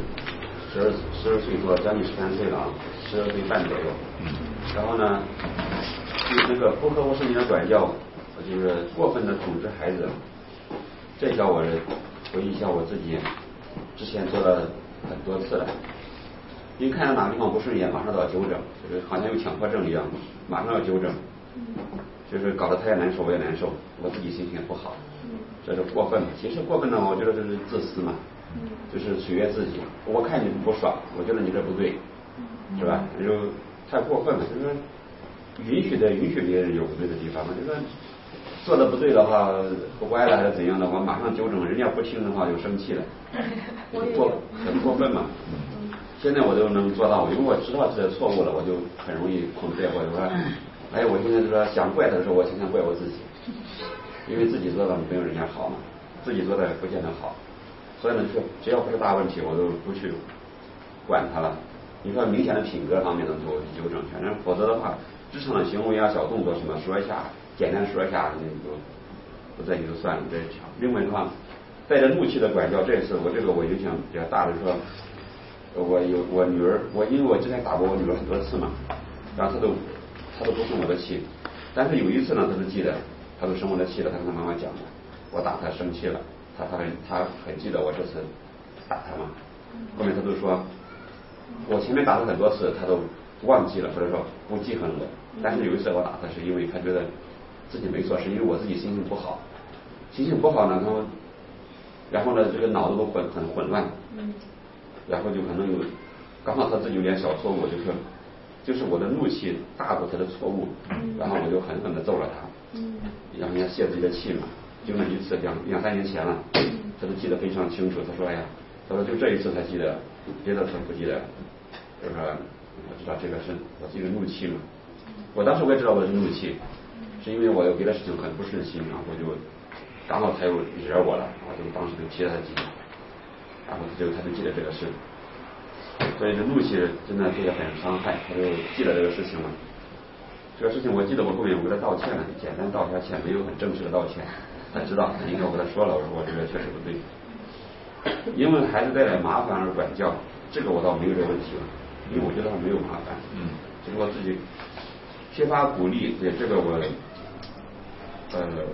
12岁多，将近13岁了啊，12岁半左右。然后呢，那个不合乎圣经的管教，就是过分的统治孩子，这条我回忆一下我自己之前做了很多次了。因为看到哪个地方不顺眼，马上都要纠正，就是好像有强迫症一样，马上要纠正。就是搞得他也难受，我也难受，我自己心情也不好，这是过分的。其实过分呢，我觉得就是自私嘛，就是取悦自己。我看你不爽，我觉得你这不对，是吧？就太过分了，就是允许别人有不对的地方嘛。就是做的不对的话，不乖了还是怎样的话，马上纠正，人家不听的话就生气了，很过分嘛。现在我都能做到，因为我知道这错误了，我就很容易控制。我说。我现在就说想怪他的时候，我想怪我自己，因为自己做的没有人家好嘛，自己做的不见得好，所以呢，只要不是大问题，我都不去管他了。你说明显的品格方面的做纠正，反正否则的话，日常的行为啊、小动作什么说一下，简单说一下，你就不在意就算了。这条。另外的话，带着怒气的管教，这次我影响比较大的说，我女儿，因为我之前打过我女儿很多次嘛，然后她都不生我的气，但是有一次呢，他都记得，他都生我的气了，他跟他妈妈讲了，我打他生气了，他很记得我这次打他嘛。后面他都说，我前面打他很多次，他都忘记了，或者说不记恨我，但是有一次我打他是因为他觉得自己没错，是因为我自己心情不好，呢，然后呢这个脑子都很混乱，然后就可能刚好他自己有点小错误，就是我的怒气大过他的错误，然后我就狠狠地揍了他，让人家泄自己的气嘛。就那一次，两三年前了，他都记得非常清楚。他说就这一次才记得，别的他不记得。就是说我知道这个是我自己的怒气嘛。我当时我也知道我的怒气，是因为我有别的事情很不顺心，然后我就刚好他又惹我了，我就当时就踢了他几脚，然后他就记得这个事。所以这怒气真的这个很伤害，他就记了这个事情了。这个事情我记得我后面我给他道歉了，简单道一下歉，没有很正式的道歉。他知道，应该我跟他说了，我说我这个确实不对，因为孩子带来麻烦而管教，这个我倒没有这个问题了，因为我觉得他没有麻烦，就是我自己缺乏鼓励，对这个我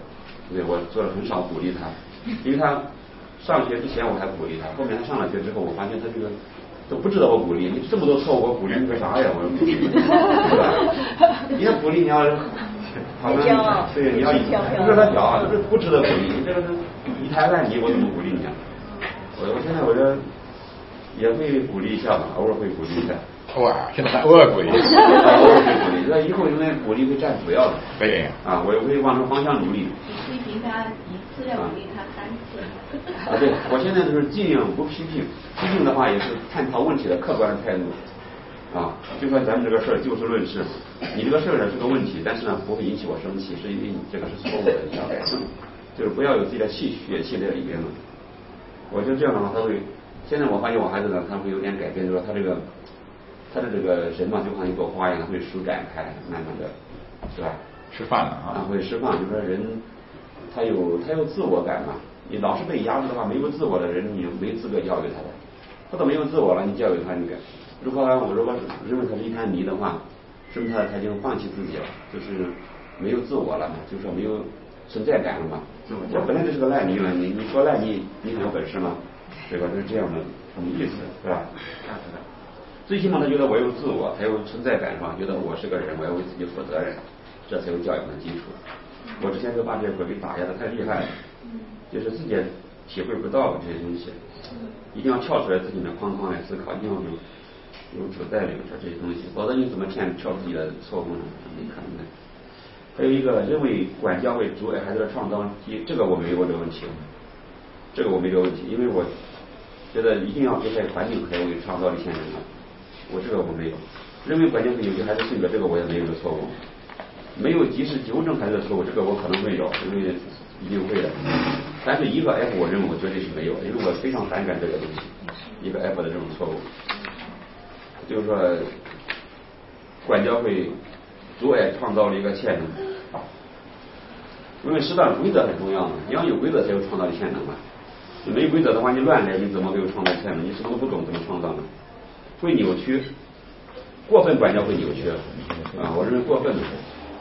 对，我做了很少鼓励他，因为他上学之前我还鼓励他，后面他上了学之后，我发现他这个都不值得我鼓励。你这么多错误，我鼓励你个啥呀？我说鼓励，对吧？你要鼓励你要好像对你要不是他骄傲，这不值得鼓励。你这个是一滩烂泥，我怎么鼓励你啊？我现在我这也会鼓励一下吧，偶尔会鼓励一下。 哇，现在还偶尔鼓励。 偶尔会鼓励，那以后应该鼓励会占主要的。 对。 啊，我会往这个方向努力。 批评他一次要鼓励他3次。 啊，对，我现在就是尽量不批评，批评的话也是探讨问题的客观的态度。啊，就说咱们这个事儿就事论事，你这个事儿呢是个问题，但是呢不会引起我生气，是因为你这个是错误的，你要改正，就是不要有自己的血气在里边了。我就这样的话，他会，现在我发现我孩子呢，他会有点改变，就是说他的这个人嘛，就像一朵花一样，会舒展开，慢慢的，是吧？ 释放了啊。 会释放，就是说人他有自我感嘛，你老是被压制的话，没有自我的人，你没资格教育他的，或者没有自我了，你教育他那个。如果认为他是一滩泥的话，说明他已经放弃自己了，就是没有自我了嘛，就是说没有存在感了嘛。我本来就是个烂泥了，你说烂泥，你很有本事吗？对吧？就是这样的什么意思，是吧？最起码他觉得我有自我，他有存在感是吧？觉得我是个人，我要为自己负责任，这才有教育的基础。我之前就把这个给打压的太厉害了，就是自己体会不到这些东西，一定要跳出来自己的框框来思考，一定要有主带领着这些东西，否则你怎么跳自己的错误呢？没可能的。还有一个认为管教会阻碍孩子的创造力，这个我没有这个问题，因为我觉得一定要给他环境才会创造力先生的，我没有。认为管教会有些孩子性格，这个我也没有个错误。没有及时纠正孩子的错误，这个我可能会有，因为一定会的。但是一个 F 我认为我绝对是没有，因为我非常反感这个东西，一个 F 的这种错误。就是说，管教会阻碍创造了一个潜能，因为适当规则很重要嘛，你要有规则才有创造的潜能嘛。你没规则的话，你乱来，你怎么会有创造潜能？你什么都不懂，怎么创造呢？会扭曲，过分管教会扭曲啊！我认为过分的，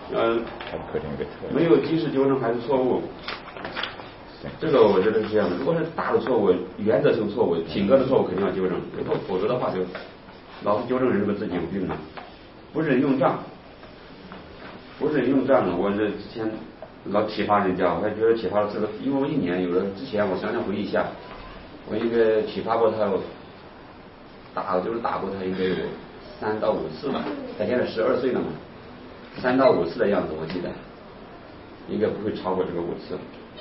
没有及时纠正孩子错误，这个我觉得是这样的。如果是大的错误，原则性错误、品格的错误，肯定要纠正，否则的话就。老是纠正人个自己有病嘛，不是人用账了。我这之前老体罚人家，我还觉得体罚了这个，因为我一年有的之前我想回忆一下，我应该体罚过他，打过他应该有3到5次吧。他现在12岁了嘛，3到5次的样子，我记得应该不会超过这个5次。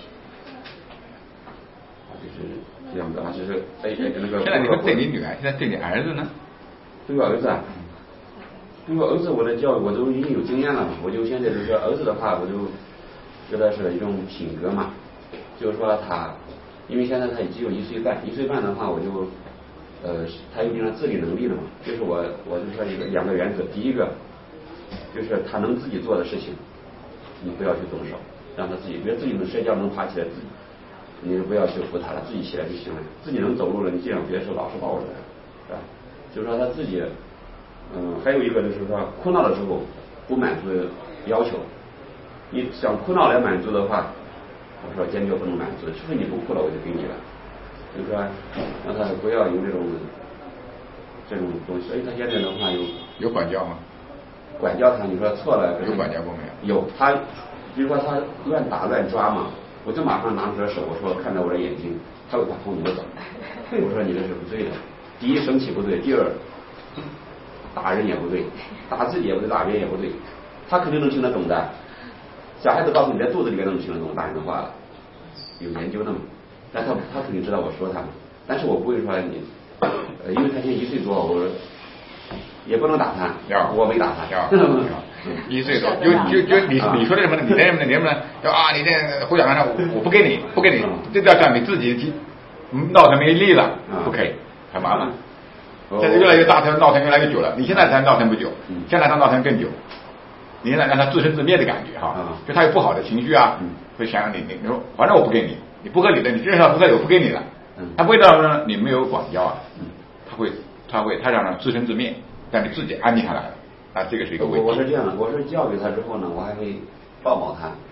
就是这样子啊，就是那个。 现在你会对你女儿，现在对你儿子呢？ 对我儿子啊，我的教育我都已经有经验了嘛，我就现在就是说儿子的话，我就觉得是一种品格嘛，就是说他，因为现在他只有1岁半，1岁半的话，我就他有一定的自理能力了嘛，就是我就说2个原则，第一个就是他能自己做的事情，你不要去动手，让他自己，比如自己能社交能爬起来，你不要去扶他了，自己起来就行了，自己能走路了，你尽量别说老是抱着他，是吧？就是说他自己，还有一个就是说哭闹的时候不满足要求，你想哭闹来满足的话，我说坚决不能满足，除非你不哭了我就给你了，就是说让他不要有这种东西。所以他现在的话有管教吗？ 管教他，你说错了有管教过没有？ 有，他比如说他乱打乱抓嘛，我就马上拿出来手，我说看着我的眼睛，他会把头挪走，我说你这是不对的。第一生气不对，第二打人也不对，打自己也不对，打别人也不对，他肯定能听得懂的。小孩子告诉你在肚子里面能听得懂大人的话了，有研究的嘛。但他肯定知道我说他，但是我不会说你，因为他现在1岁多，我也不能打他，我没打他。 1岁多，就你说的什么呢？你能不能啊？你这胡搅蛮缠，我不给你，这叫叫你自己闹腾没力了，不可以。很麻烦，现在越来越大，他闹腾越来越久了。你现在才闹腾不久，将来他闹腾更久。你现在让他自生自灭的感觉哈，就他有不好的情绪啊，会想让你说，反正我不给你，你不合理的，你认识到不合理，我不给你了。他不会知道呢，你没有管教啊，他让他自生自灭，让你自己安定下来了啊，这个是一个问题。 我是这样的，我是教育他之后呢，我还会抱抱他，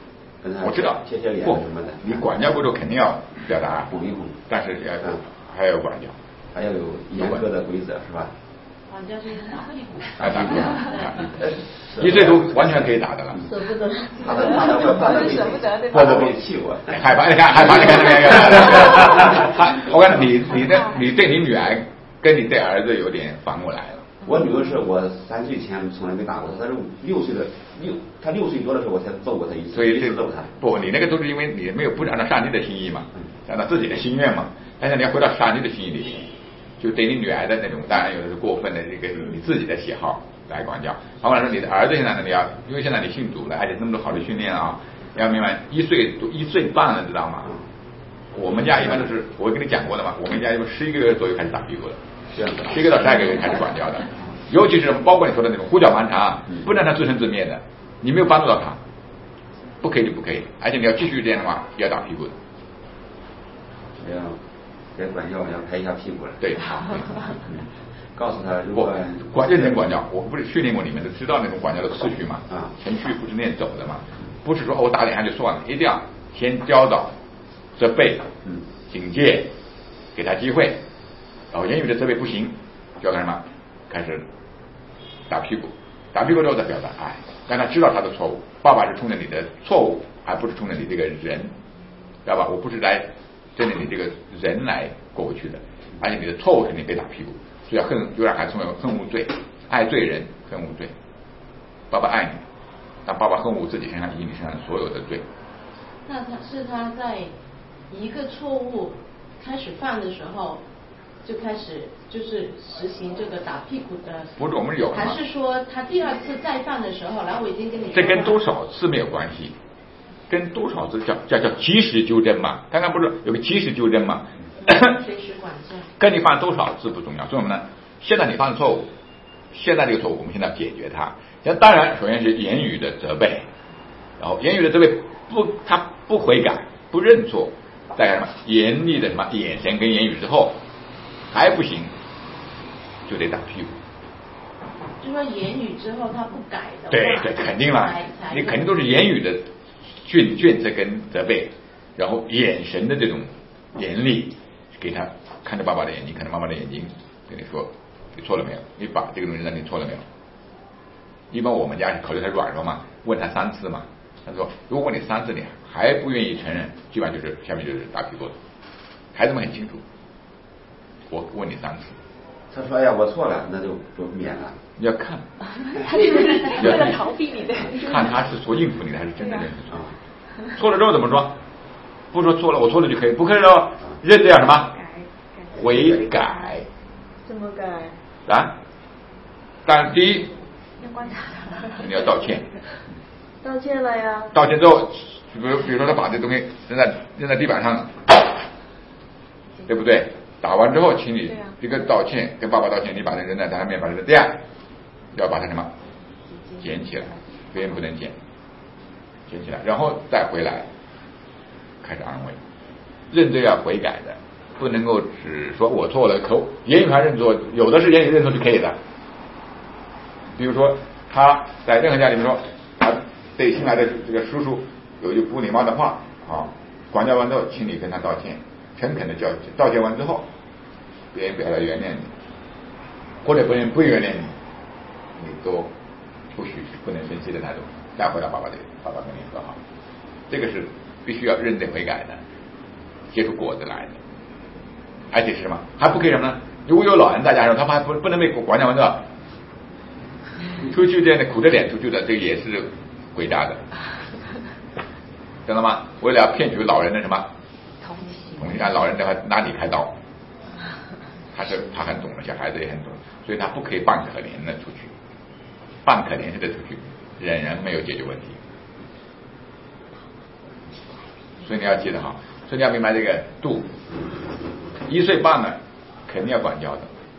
我知道， 贴脸什么的。 你管教过程肯定要表达哄一哄， 但是还要管教， 还要有严格的规则是吧？ 管教就是打屁股。 打屁股，1岁都完全可以打的了。 舍不得。 他的舍不得对吧？不气我， 害怕，你看那个，我看你对你女儿跟你对儿子有点反过来了。 我女儿是我3岁前从来没打过她，她是她6岁多的时候我才揍过她一次， 所以这揍她。 不，你那个都是因为你没有不是按照上帝的心意嘛，按照自己的心愿嘛。但是你要回到上帝的心意里面，就对你女儿的那种，当然有的是过分的这个你自己的喜好来管教。反过来说，你的儿子现在呢，你要因为现在你信主了，而且那么多好的训练啊，你要明白1岁半了，知道吗？我们家一般都是我跟你讲过的嘛，我们家一般11个月左右开始打屁股的。11个到12个月开始管教的，尤其是包括你说的那种胡搅蛮缠，不让他自生自灭的，你没有帮助到他，不可以就不可以，而且你要继续这样的话，要打屁股的。 要管教，要拍一下屁股了。 对， 告诉他，如果认真管教，我不是训练过你们的，知道那种管教的次序嘛？程序不是那样走的嘛？不是说我打两下就算了，一定要先教导、责备、警戒，给他机会。然后言语的责备不行，就要干什么？开始打屁股，打屁股之后再表达爱，让他知道他的错误。爸爸是冲着你的错误，而不是冲着你这个人，知道吧？我不是来针对你这个人来过去的，而且你的错误肯定被打屁股，所以要就让孩子有恨恶罪，爱罪人，恨恶罪。爸爸爱你，但爸爸恨恶自己身上以及你身上所有的罪。 那他在一个错误开始犯的时候。就开始就是实行这个打屁股的， 不是我们有， 还是说他第2次再犯的时候，然后我已经跟你说这跟多少次没有关系，跟多少次叫及时纠正嘛？刚刚不是有个及时纠正嘛？ 随时管教。 跟你犯多少次不重要，重要什么呢？现在你犯的错误，现在这个错误我们现在解决它。当然，首先是言语的责备，然后言语的责备他不悔改不认错，再干什么？严厉的什么眼神跟言语之后。还不行，就得打屁股。 就说言语之后他不改的话， 对，肯定了，你肯定都是言语的劝责跟责备，然后眼神的这种严厉，给他看着爸爸的眼睛，看着妈妈的眼睛，跟你说你错了没有？你把这个东西让你错了没有？一般我们家考虑他软弱嘛，问他3次嘛，他说如果问你3次你还不愿意承认，基本上就是下面就是打屁股的。孩子们很清楚。我问你3次， 他说：“哎呀，我错了，那就免了。” 你要看， 为了逃避你的， 看他是说应付你的还是真的认错。错了之后怎么说？不说错了，我错了就可以，不可以了，认这样什么？悔改。 怎么改？ 啊？但第一， 要观察。 你要道歉。 道歉了呀。 道歉之后，比如说他把这东西扔在地板上，对不对？打完之后，请你一个道歉，跟爸爸道歉，你把它扔在他面把它第二，要把它什么捡起来，别人不能捡，捡起来，然后再回来开始安慰，认罪要悔改的，不能够只说我错了，言语上认错，有的是言语认错就可以的。比如说他在任何家里面说，他对新来的这个叔叔有一句不礼貌的话啊，管教完之后，请你跟他道歉，诚恳的道歉完之后。别人表达原谅你，或者别人不原谅你，你都不能生气的态度，再回到爸爸跟你和好，这个是必须要认真悔改的，结出果子来的。而且是什么？还不可以什么呢？如果有老人在家的时候，他还不能被管教完之后出去这样的苦着脸出去的，这个也是伟大的，知道吗？为了要骗取老人的什么同情，让老人拿你开刀。他很懂的，小孩子也很懂，所以他不可以扮可怜的出去，扮可怜似的出去，仍然没有解决问题。所以你要记得哈，所以你要明白这个度。1岁半了，肯定要管教的，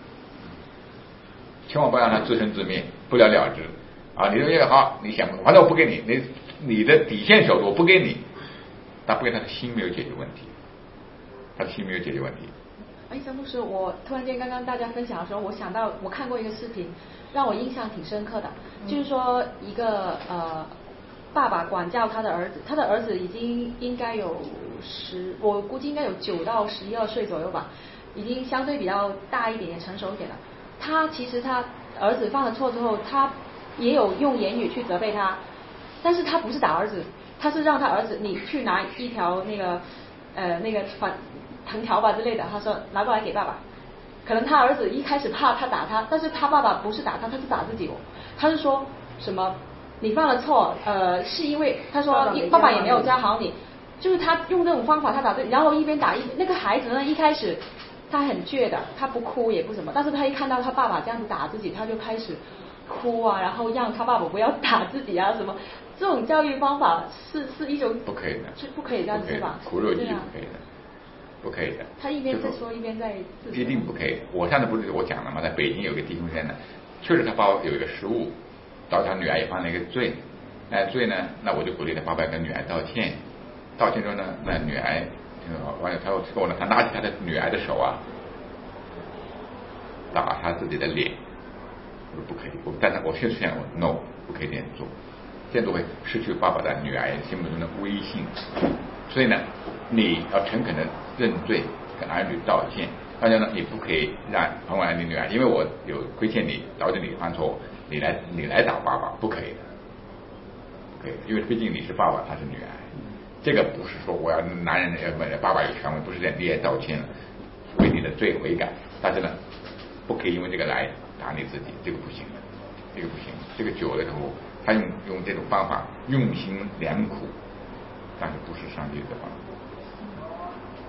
千万不让他自生自灭，不了了之啊！你认为好，你想反正我不给你，你的底线守住，我不给你，但不给他的心没有解决问题，他的心没有解决问题。 张牧师，我突然间刚刚大家分享的时候，我想到我看过一个视频，让我印象挺深刻的，就是说一个爸爸管教他的儿子，他的儿子已经应该有我估计应该有9到12岁左右吧，已经相对比较大一点，也成熟一点了。其实他儿子犯了错之后，他也有用言语去责备他，但是他不是打儿子，他是让他儿子你去拿一条那个藤条吧之类的，他说拿过来给爸爸。可能他儿子一开始怕他打他，但是他爸爸不是打他，他是打自己他是说什么你犯了错，是因为他说爸爸也没有教好你，就是他用这种方法他打对，然后一边打那个孩子呢，一开始他很倔的，他不哭也不什么，但是他一看到他爸爸这样子打自己，他就开始哭啊，然后让他爸爸不要打自己啊什么。这种教育方法是一种不可以的， 是不可以这样子是吧？ 苦肉计不可以的，不可以的。 他一边在说一边在自己。 一定不可以。我上次不是我讲了吗？在北京有个弟兄生呢，确实他爸爸有一个失误，导致他女儿也犯了一个罪。罪呢，那我就鼓励他爸爸跟女儿道歉。道歉之后呢，那女儿完了，他说他拿起他的女儿的手啊，打他自己的脸。我说不可以，但是我确实想no， 不可以这样做。这样做会失去爸爸在女儿心目中的威信，所以呢，你要诚恳的认罪，跟儿女道歉。大家呢，你不可以让碰完你女儿，因为我有亏欠你，导致你犯错，你来打爸爸，不可以的，不可以的，因为毕竟你是爸爸，他是女儿。这个不是说我要男人爸爸有权威，不是这样，你也道歉了，为你的罪悔改，但是呢，不可以因为这个来打你自己，这个不行的，这个不行，这个久了之后。他用这种方法用心良苦，但是不是上帝的方法。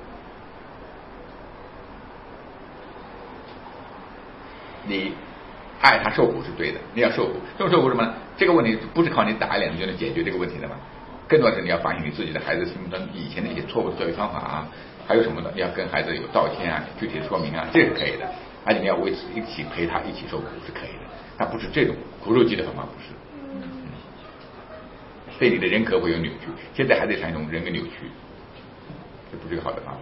你爱他受苦是对的，你要受苦，这种受苦什么呢？这个问题不是靠你打脸就能解决这个问题的嘛？更多的是你要反省你自己的孩子心目中以前的一些错误的教育方法啊，还有什么呢？你要跟孩子有道歉啊，具体的说明啊，这是可以的。而且你要为此一起陪他一起受苦是可以的，但不是这种苦肉计的方法，不是。对你的人格会有扭曲，现在还在产生一种人格扭曲，这不是一个好的方法。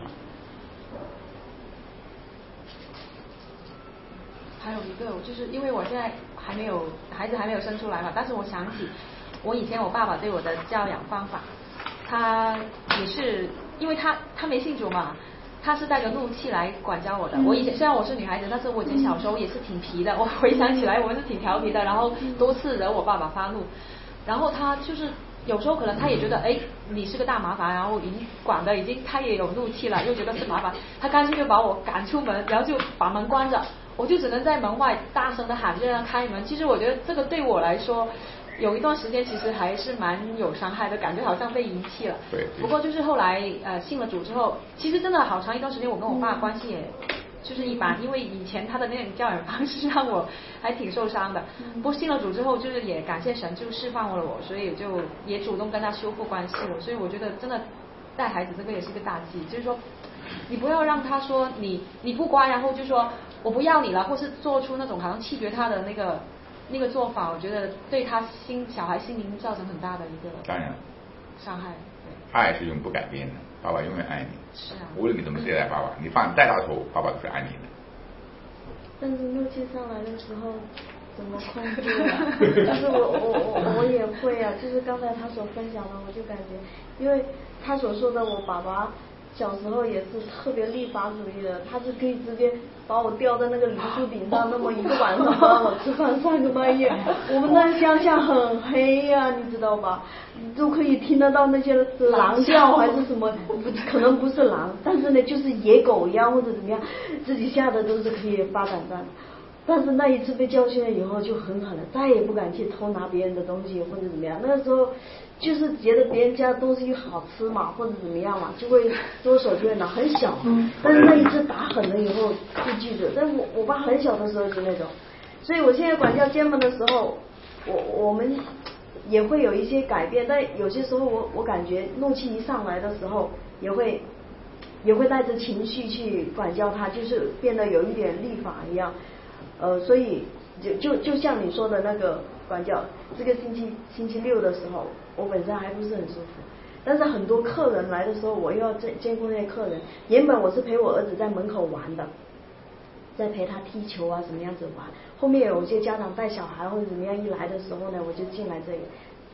还有一个就是因为我现在孩子还没有生出来嘛，但是我想起我以前我爸爸对我的教养方法，他也是因为他没信主嘛，他是带着怒气来管教我的。我以前虽然我是女孩子，但是我以前小时候也是挺皮的，我回想起来我是挺调皮的，然后多次惹我爸爸发怒。然后他就是有时候可能他也觉得你是个大麻烦，然后管的他也有怒气了，又觉得是麻烦，他干脆就把我赶出门，然后就把门关着，我就只能在门外大声的喊着让他开门。其实我觉得这个对我来说有一段时间其实还是蛮有伤害的，感觉好像被遗弃了。 对。 不过就是后来信了主之后，其实真的好长一段时间我跟我爸关系也就是一般，因为以前他的那种教养方式让我还挺受伤的。不过信了主之后，就是也感谢神就释放了我，所以就也主动跟他修复关系了。所以我觉得真的带孩子这个也是一个大忌，就是说你不要让他说你不乖，然后就说我不要你了，或是做出那种好像弃绝他的那个做法，我觉得对他小孩心灵造成很大的一个当然伤害。 爱是永不改变的，爸爸永远爱你。 是啊。 无论你怎么对待爸爸，你犯再大错，爸爸都是爱你的。 但是怒气上来的时候怎么控制啊？就是我也会啊，就是刚才他所分享的，我就感觉，因为他所说的我爸爸小时候也是特别立法主义的，他是可以直接把我吊在那个梨树顶上，那么一个晚上不让我吃饭3个半夜。我们那乡下很黑呀，你知道吧？都可以听得到那些狼叫还是什么，可能不是狼，但是呢就是野狗一样或者怎么样，自己吓得都是可以发展战。但是那一次被教训了以后就很狠了，再也不敢去偷拿别人的东西或者怎么样。那个时候就是觉得别人家东西好吃嘛，或者怎么样嘛，就会多手就会拿，很小。但是那一次打狠了以后就记着。但是我爸很小的时候就那种，所以我现在管教监门的时候，我们也会有一些改变，但有些时候我感觉怒气一上来的时候，也会带着情绪去管教他，就是变得有一点立法一样。所以就像你说的那个管教，这个星期六的时候，我本身还不是很舒服，但是很多客人来的时候，我又要兼顾那些客人。原本我是陪我儿子在门口玩的，在陪他踢球啊什么样子玩，后面有些家长带小孩或者怎么样一来的时候呢，我就进来这里。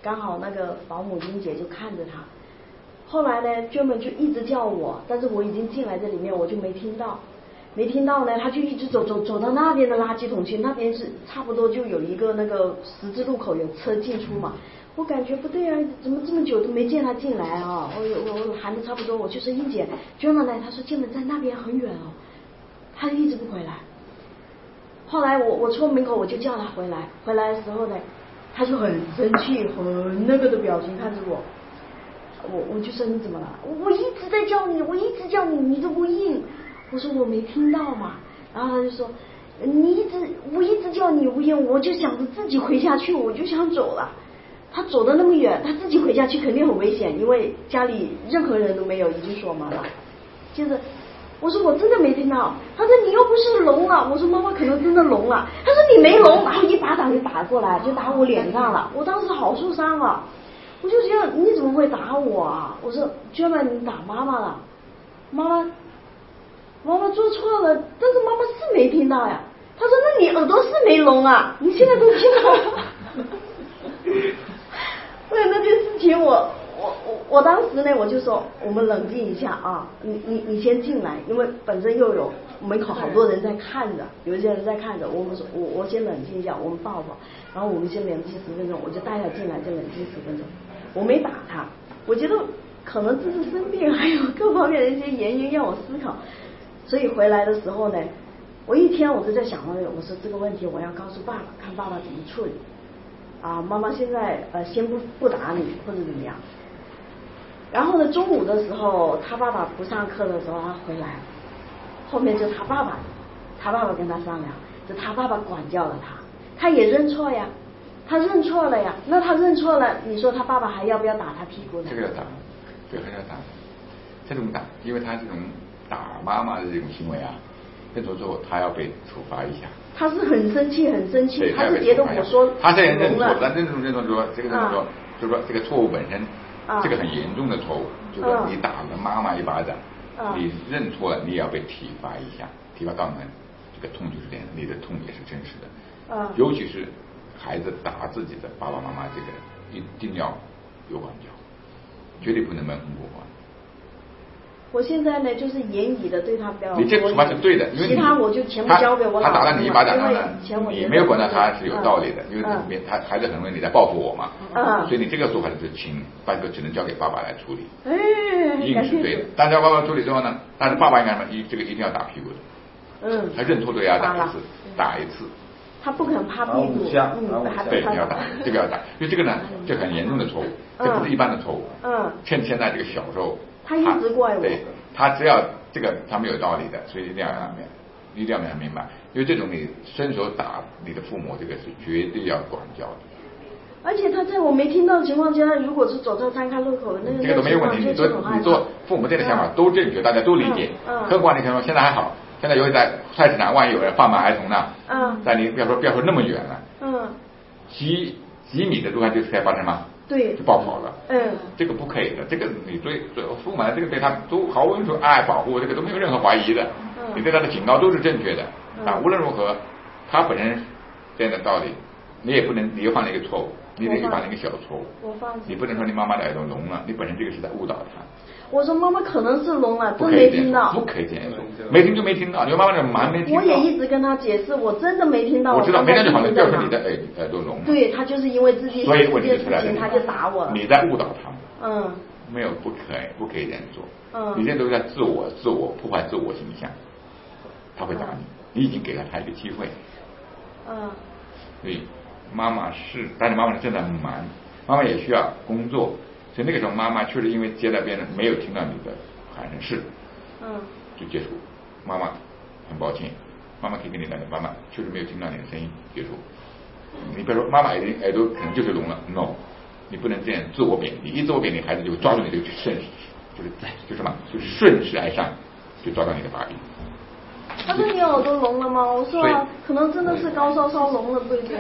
刚好那个保姆英姐就看着他。后来呢，专门就一直叫我，但是我已经进来这里面，我就没听到呢，他就一直走到那边的垃圾桶去，那边是差不多就有一个那个十字路口，有车进出嘛。我感觉不对啊，怎么这么久都没见他进来啊？我喊的差不多，我就说英姐，专门来，他说进门在那边很远哦，他就一直不回来。后来我出门口我就叫他回来的时候呢，他就很生气，很那个的表情看着我。我就说你怎么了？我一直在叫你，你都不应。我说我没听到嘛。然后他就说我一直叫你不应，我就想着自己回下去，我就想走了。他走得那么远，他自己回下去肯定很危险，因为家里任何人都没有，已经锁门了。接着我说我真的没听到。他说你又不是聋了。我说妈妈可能真的聋了。他说你没聋，然后一巴掌就打过来，就打我脸上了。我当时好受伤啊。我就觉得你怎么会打我啊？我说娟妹你打妈妈了，妈妈做错了，但是妈妈是没听到呀。他说那你耳朵是没聋啊，你现在都听到了。为了那件事情我当时呢我就说我们冷静一下啊，你先进来，因为本身又有门口好多人在看着，有一些人在看着，我们说我先冷静一下，我们抱，然后我们先冷静10分钟，我就带他进来就冷静10分钟。我没打他，我觉得可能这是生病还有各方面的一些原因让我思考，所以回来的时候呢，我一天我都在想，我说这个问题我要告诉爸爸，看爸爸怎么处理啊。妈妈现在先不打你或者怎么样。然后呢，中午的时候他爸爸不上课的时候他回来，后面就他爸爸跟他商量，就他爸爸管教了他也认错呀。他认错了呀，那他认错了，你说他爸爸还要不要打他屁股呢？ 这个要打，对，还要打。这种打，因为他这种打妈妈的这种行为啊，认错之后他要被处罚一下。他是很生气，他是觉得我说他虽然认错了，但认错就是说这个认错，就是说这个错误本身，这个很严重的错误，就是说你打了妈妈一巴掌，你认错了，你也要被体罚一下，体罚到门，这个痛就是这样，你的痛也是真实的，尤其是。孩子打自己的爸爸妈妈，这个一定要有管教，绝对不能闷风过关。 我现在呢，就是言语的对他比较， 你这处罚是对的，因为其他我就全部交给我老他打了你一巴掌呢， 你没有管到他是有道理的，因为他孩子很认为你在报复我嘛，所以你这个做法是轻，把这个只能交给爸爸来处理。硬是对的，但是爸爸处理之后呢，但是爸爸应该这个一定要打屁股的，他认错都要打一次。 他不肯趴屁股， 对，你要打，这个要打，因为这个呢，这很严重的错误，这不是一般的错误。趁现在这个小时候， 他一直怪我。 对，他只要这个他没有道理的，所以一定要让他明白，因为这种你伸手打你的父母，这个是绝对要管教的。 而且他在我没听到的情况下，如果是走到三岔路口的那个， 这个都没有问题。你做父母这个想法都正确，大家都理解。客观的情况现在还好。现在尤其在菜市场，万一有人贩卖孩童呢？在你不要说那么远了，几米的路上就该发生吗？ 对， 就爆跑了。这个不可以的，这个你对父母这个对他都毫无说爱保护，这个都没有任何怀疑的。你对他的警告都是正确的。但无论如何，他本身这样的道理，你也不能，你又犯了一个错误，你得犯了一个小错误。你不能说你妈妈的耳朵聋了，你本身这个是在误导他。 我说妈妈可能是聋了，真没听到。 不可以这样说，没听就没听到。你说妈妈这蛮没听到。 我也一直跟他解释，我真的没听到。 我知道没听就好了，不要说你的耳朵聋了。 对，他就是因为自己所以问题出来了， 他就打我了。 你在误导他。没有，不可以这样做。你现在都在自我破坏自我形象，他会打你。你已经给了他一个机会。所以妈妈是，但是妈妈真的很忙，妈妈也需要工作。所以那个时候，妈妈确实因为接待别人没有听到你的喊声，就结束。妈妈很抱歉，妈妈可以跟你讲，妈妈确实没有听到你的声音，结束。你别说妈妈耳朵可能就是聋了 ，no， 你不能这样自我贬低，一自我贬低，孩子就抓住你就顺势，就是什么，就是顺势而上，就抓到你的把柄。 他说你耳朵聋了吗？我说可能真的是高烧聋了，不一定。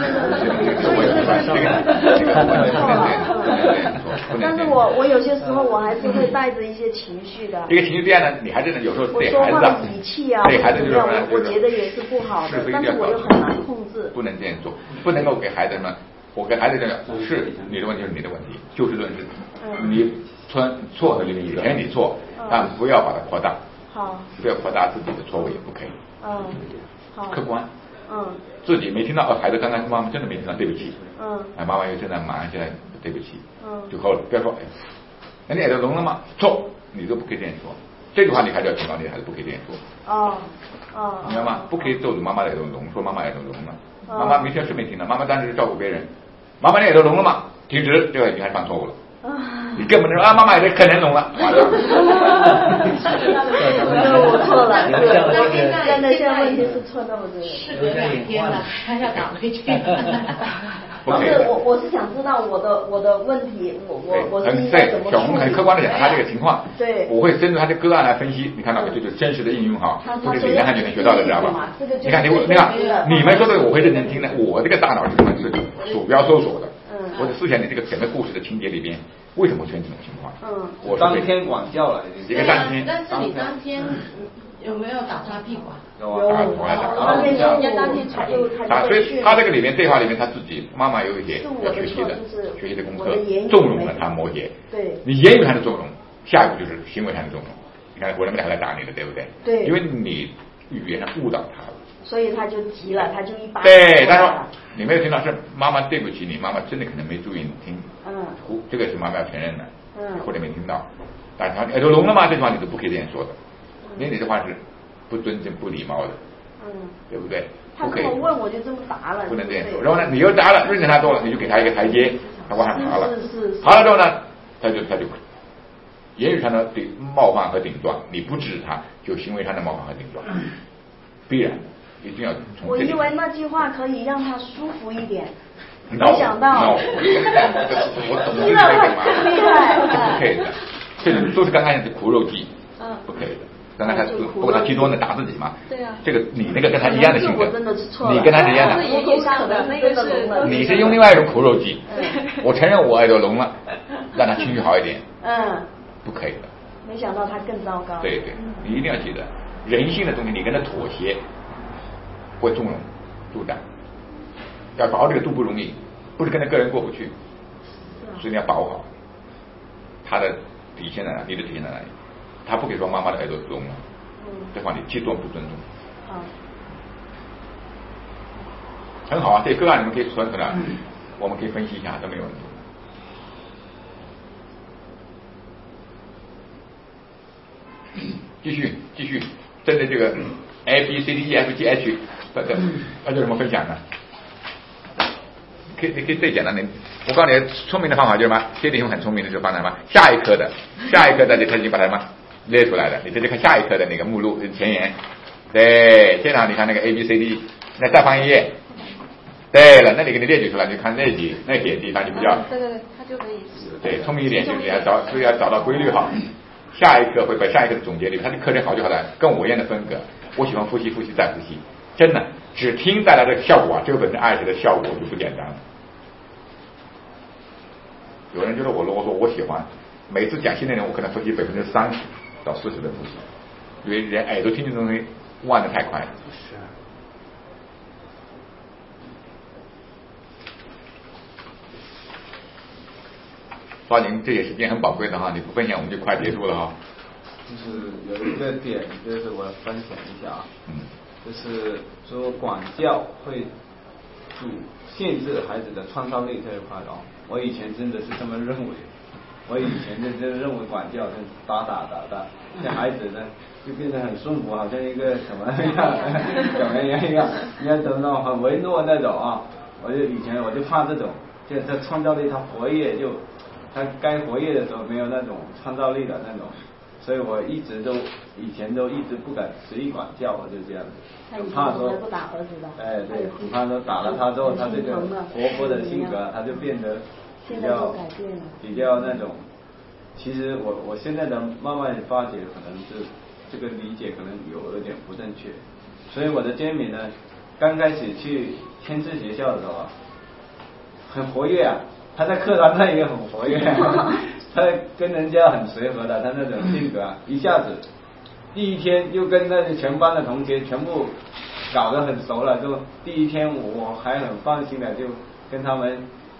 但是我有些时候我还是会带着一些情绪的。 一个情绪这样呢，你还是有时候对孩子说话的语气啊， 对孩子就是我觉得也是不好的，但是我又很难控制。 不能这样做，不能够给孩子们， 我跟孩子讲，是你的问题是你的问题，就事论事，你错和你承认你错，但不要把它扩大， 好， 不要扩大自己的错误也不可以， 好， 客观，自己没听到，孩子刚刚妈妈真的没听到，对不起，妈妈又正在忙，现在对不起，就够了，不要说，哎，你耳朵聋了吗？错，你都不可以这样说，这句话你还是要警告你的孩子不可以这样说，明白吗？不可以咒住妈妈的耳朵聋，说妈妈耳朵聋了，妈妈没听是没听到，妈妈当时是照顾别人，妈妈的耳朵聋了吗？停止，这个已经还犯错误了。你根本就说妈妈也可能聋了，完了。 我错了，真的现在问题是错那么多。 事隔2天了，还要倒回去。 不是我是想知道我的问题，我是应该怎么小红很客观的讲他这个情况， 对， 我会针对他的个案来分析，你看到没？就是真实的应用哈，不是简单就能学到的，知道吧？你看你们说的我会认真听的，我这个大脑是什么？是鼠标搜索的。我的思想，你这个整个故事的情节里边，为什么出现这种情况？我当天管教了， 一个当天。 但是你当天有没有打他屁股啊？ 有，当天所以他这个里面对话里面，他自己妈妈有一些要学习的功课，纵容了他某些。 对， 你言语上的纵容，下一步就是行为上的纵容。你看，我那么还来打你的，对不对？ 对， 因为你语言上误导他了。 所以他就急了，他就一巴。 对，他说你没有听到，是妈妈对不起你，妈妈真的可能没注意听。这个是妈妈要承认的。或者没听到，但是他耳朵聋了吗？这句话你都不可以这样说的，因为你这话是不尊重、不礼貌的。对不对？ 他这么问我就这么答了， 不能这样说。然后呢，你又答了，认识他多了，你就给他一个台阶，他往上爬了。 是。 爬了之后呢，他就言语上的冒犯和顶撞，你不支持他，就行为上的冒犯和顶撞，必然一定要从。 我以为那句话可以让他舒服一点，没想到。 我懂这个嘛，不可以的，这个都是刚刚讲的苦肉计，不可以的。刚才他不过他最多能打自己嘛？ 对啊。 这个你那个跟他一样的性格，你跟他是一样的。你是用另外一种苦肉计。我承认我耳朵聋了，让他情绪好一点。不可以的。 没想到他更糟糕。 对对，你一定要记得，人性的东西你跟他妥协，会纵容、助长，要把握这个度不容易，不是跟他个人过不去，所以你要把握好他的底线在哪，你的底线在哪里。他不可以说妈妈的耳朵聋了，这话你既尊不尊重。很好啊，这个案你们可以传出来，我们可以分析一下，都没有问题。继续，针对这个 A B C D E F G H， 那有什么分享呢？可以最简单的，我告诉你，聪明的方法就是什么？这地方很聪明的就帮他什么？下一课的他已经把它什么列出来了，你直接看下一课的那个目录前言。对，现场你看那个 A B C D， 那再翻一页。对了，那里给你列举出来，你看那写地方就比较。 对，他就可以。 对，聪明一点就是要找到规律哈。下一课会把下一课的总结里面，他的课程好就好了，跟我一样的风格。我喜欢复习再复习，真的只听带来的效果啊，这个20%的效果就不简单了。有人觉得我啰嗦，我喜欢每次讲新内容，我可能复习30%到40%的复习，因为人耳朵听这东西忘得太快了。花宁，这也是件很宝贵的哈，你不分享我们就快结束了哈。 就是有一个点，就是我分享一下啊，就是说管教会限制孩子的创造力这一块哦。我以前真的是这么认为，我以前就认为管教是打，这孩子呢就变得很顺服，好像一个什么小绵羊一样，你看怎么那种很唯诺那种啊。以前我就怕这种，就他创造力他活跃就。他该活跃的时候没有那种创造力的那种，所以我以前都一直不敢随意管教，我就这样子，怕说不打儿子的。 对，我怕说打了他之后，他这个活泼的性格，他就变得比较那种。其实我现在的慢慢发觉，可能是这个理解可能有一点不正确，所以我的杰敏呢，刚开始去天赐学校的时候啊，很活跃啊。他在课堂上也很活跃，他跟人家很随和的，他那种性格一下子第一天就跟那全班的同学全部搞得很熟了，就第一天我还很放心的就跟他们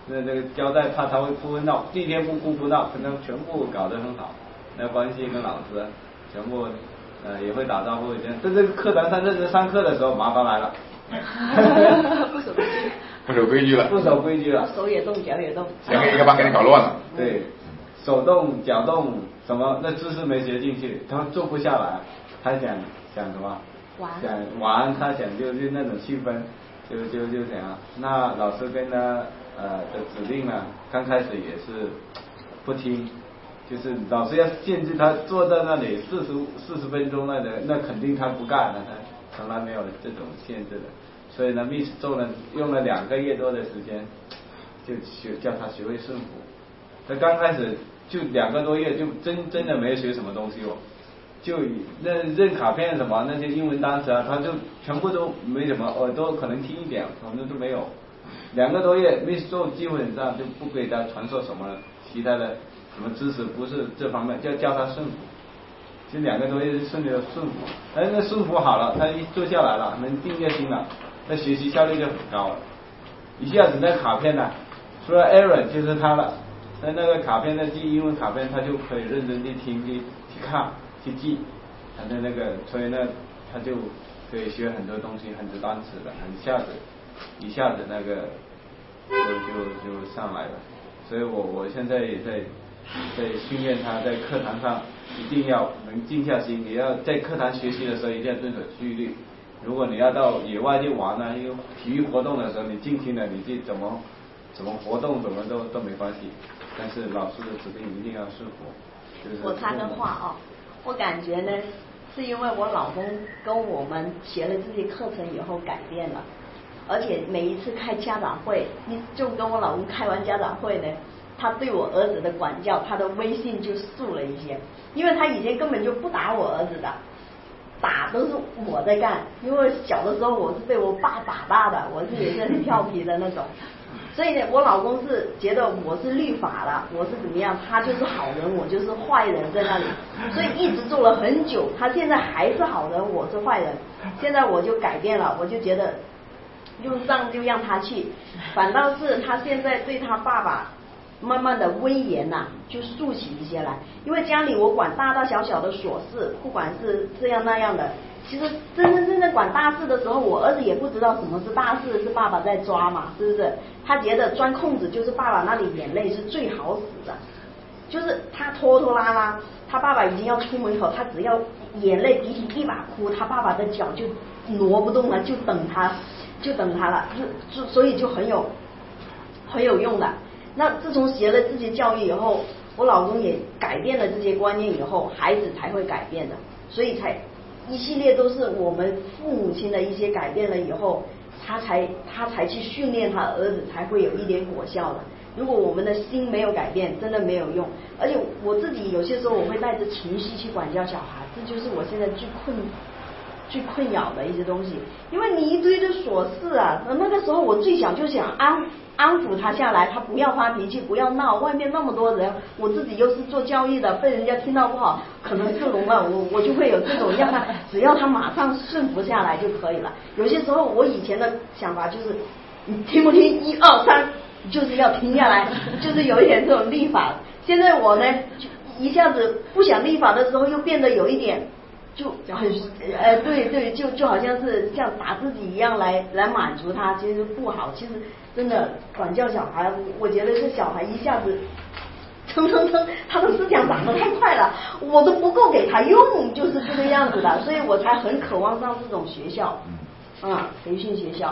那个交代他会不会闹，第一天不哭不闹，可能全部搞得很好，那关系跟老师全部也会打招呼这样。在这个课堂上认真上课的时候，麻烦来了。 不守规矩。 不守规矩了。 不守规矩了。 手也动，脚也动。 一个班给你搞乱了。 对，手动脚动什么，那知识没学进去，他做不下来，他想什么？想玩，他想就那种气氛，就怎样？那老师跟他的指令呢，刚开始也是不听，就是老师要限制他坐在那里40分钟那肯定他不干了，他从来没有这种限制的。所以呢 ，Miss 用了2个月多的时间，就叫他学会顺服。他刚开始就2个多月就真的没学什么东西哦。就那认卡片什么那些英文单词啊，他就全部都没什么，耳朵可能听一点，反正都没有。2个多月 ，Miss 做基本上就不给他传授什么其他的什么知识，不是这方面，叫他顺服。就2个多月顺利的顺服，那顺服好了，他一坐下来了，能定下心了，那学习效率就很高了。一下子那卡片呢，除了 Aaron 就是他了，那个卡片记英文卡片，他就可以认真去听去看。去记，他的那个，所以呢，他就可以学很多东西，很多单词的，一下子那个就上来了。所以我现在也在训练他，在课堂上一定要能静下心，你要在课堂学习的时候一定要遵守纪律。如果你要到野外去玩呢，有体育活动的时候，你静心了，你去怎么活动，怎么都没关系。但是老师的指令一定要顺服。就是、 我插个话啊。我感觉呢，是因为我老公跟我们学了这些课程以后改变了，而且每一次开家长会，就跟我老公开完家长会呢，他对我儿子的管教，他的威信就肃了一些，因为他以前根本就不打我儿子的，打都是我在干，因为小的时候我是被我爸打大的，我是也是很调皮的那种。所以呢，我老公是觉得我是律法了，我是怎么样，他就是好人，我就是坏人在那里，所以一直做了很久。他现在还是好人，我是坏人。现在我就改变了，我就觉得用让就让他去，反倒是他现在对他爸爸慢慢的威严呐，就竖起一些来。因为家里我管大大小小的琐事，不管是这样那样的。其实真正管大事的时候，我儿子也不知道什么是大事，是爸爸在抓嘛，是不是？他觉得钻空子就是爸爸那里眼泪是最好使的，就是他拖拖拉拉，他爸爸已经要出门口，他只要眼泪鼻涕一把哭，他爸爸的脚就挪不动了，就等他了，所以就很有用的。那自从学了这些教育以后，我老公也改变了这些观念以后，孩子才会改变的，所以才。一系列都是我们父母亲的一些改变了以后，他才去训练他儿子，才会有一点果效的。如果我们的心没有改变，真的没有用。而且我自己有些时候我会带着情绪去管教小孩，这就是我现在最困扰的一些东西。因为你一堆的琐事啊，那个时候我最小就想安抚他下来，他不要发脾气，不要闹。外面那么多人，我自己又是做教育的，被人家听到不好，可能克隆了，我就会有这种让他，只要他马上顺服下来就可以了。有些时候我以前的想法就是，你听不听1、2、3，就是要听下来，就是有一点这种立法。现在我呢，一下子不想立法的时候，又变得有一点。就很对，就好像是像打自己一样来满足他，其实不好。其实真的管教小孩，我觉得这小孩一下子蹭，他的思想长得太快了，我都不够给他用，就是这个样子的，所以我才很渴望上这种学校，培训学校，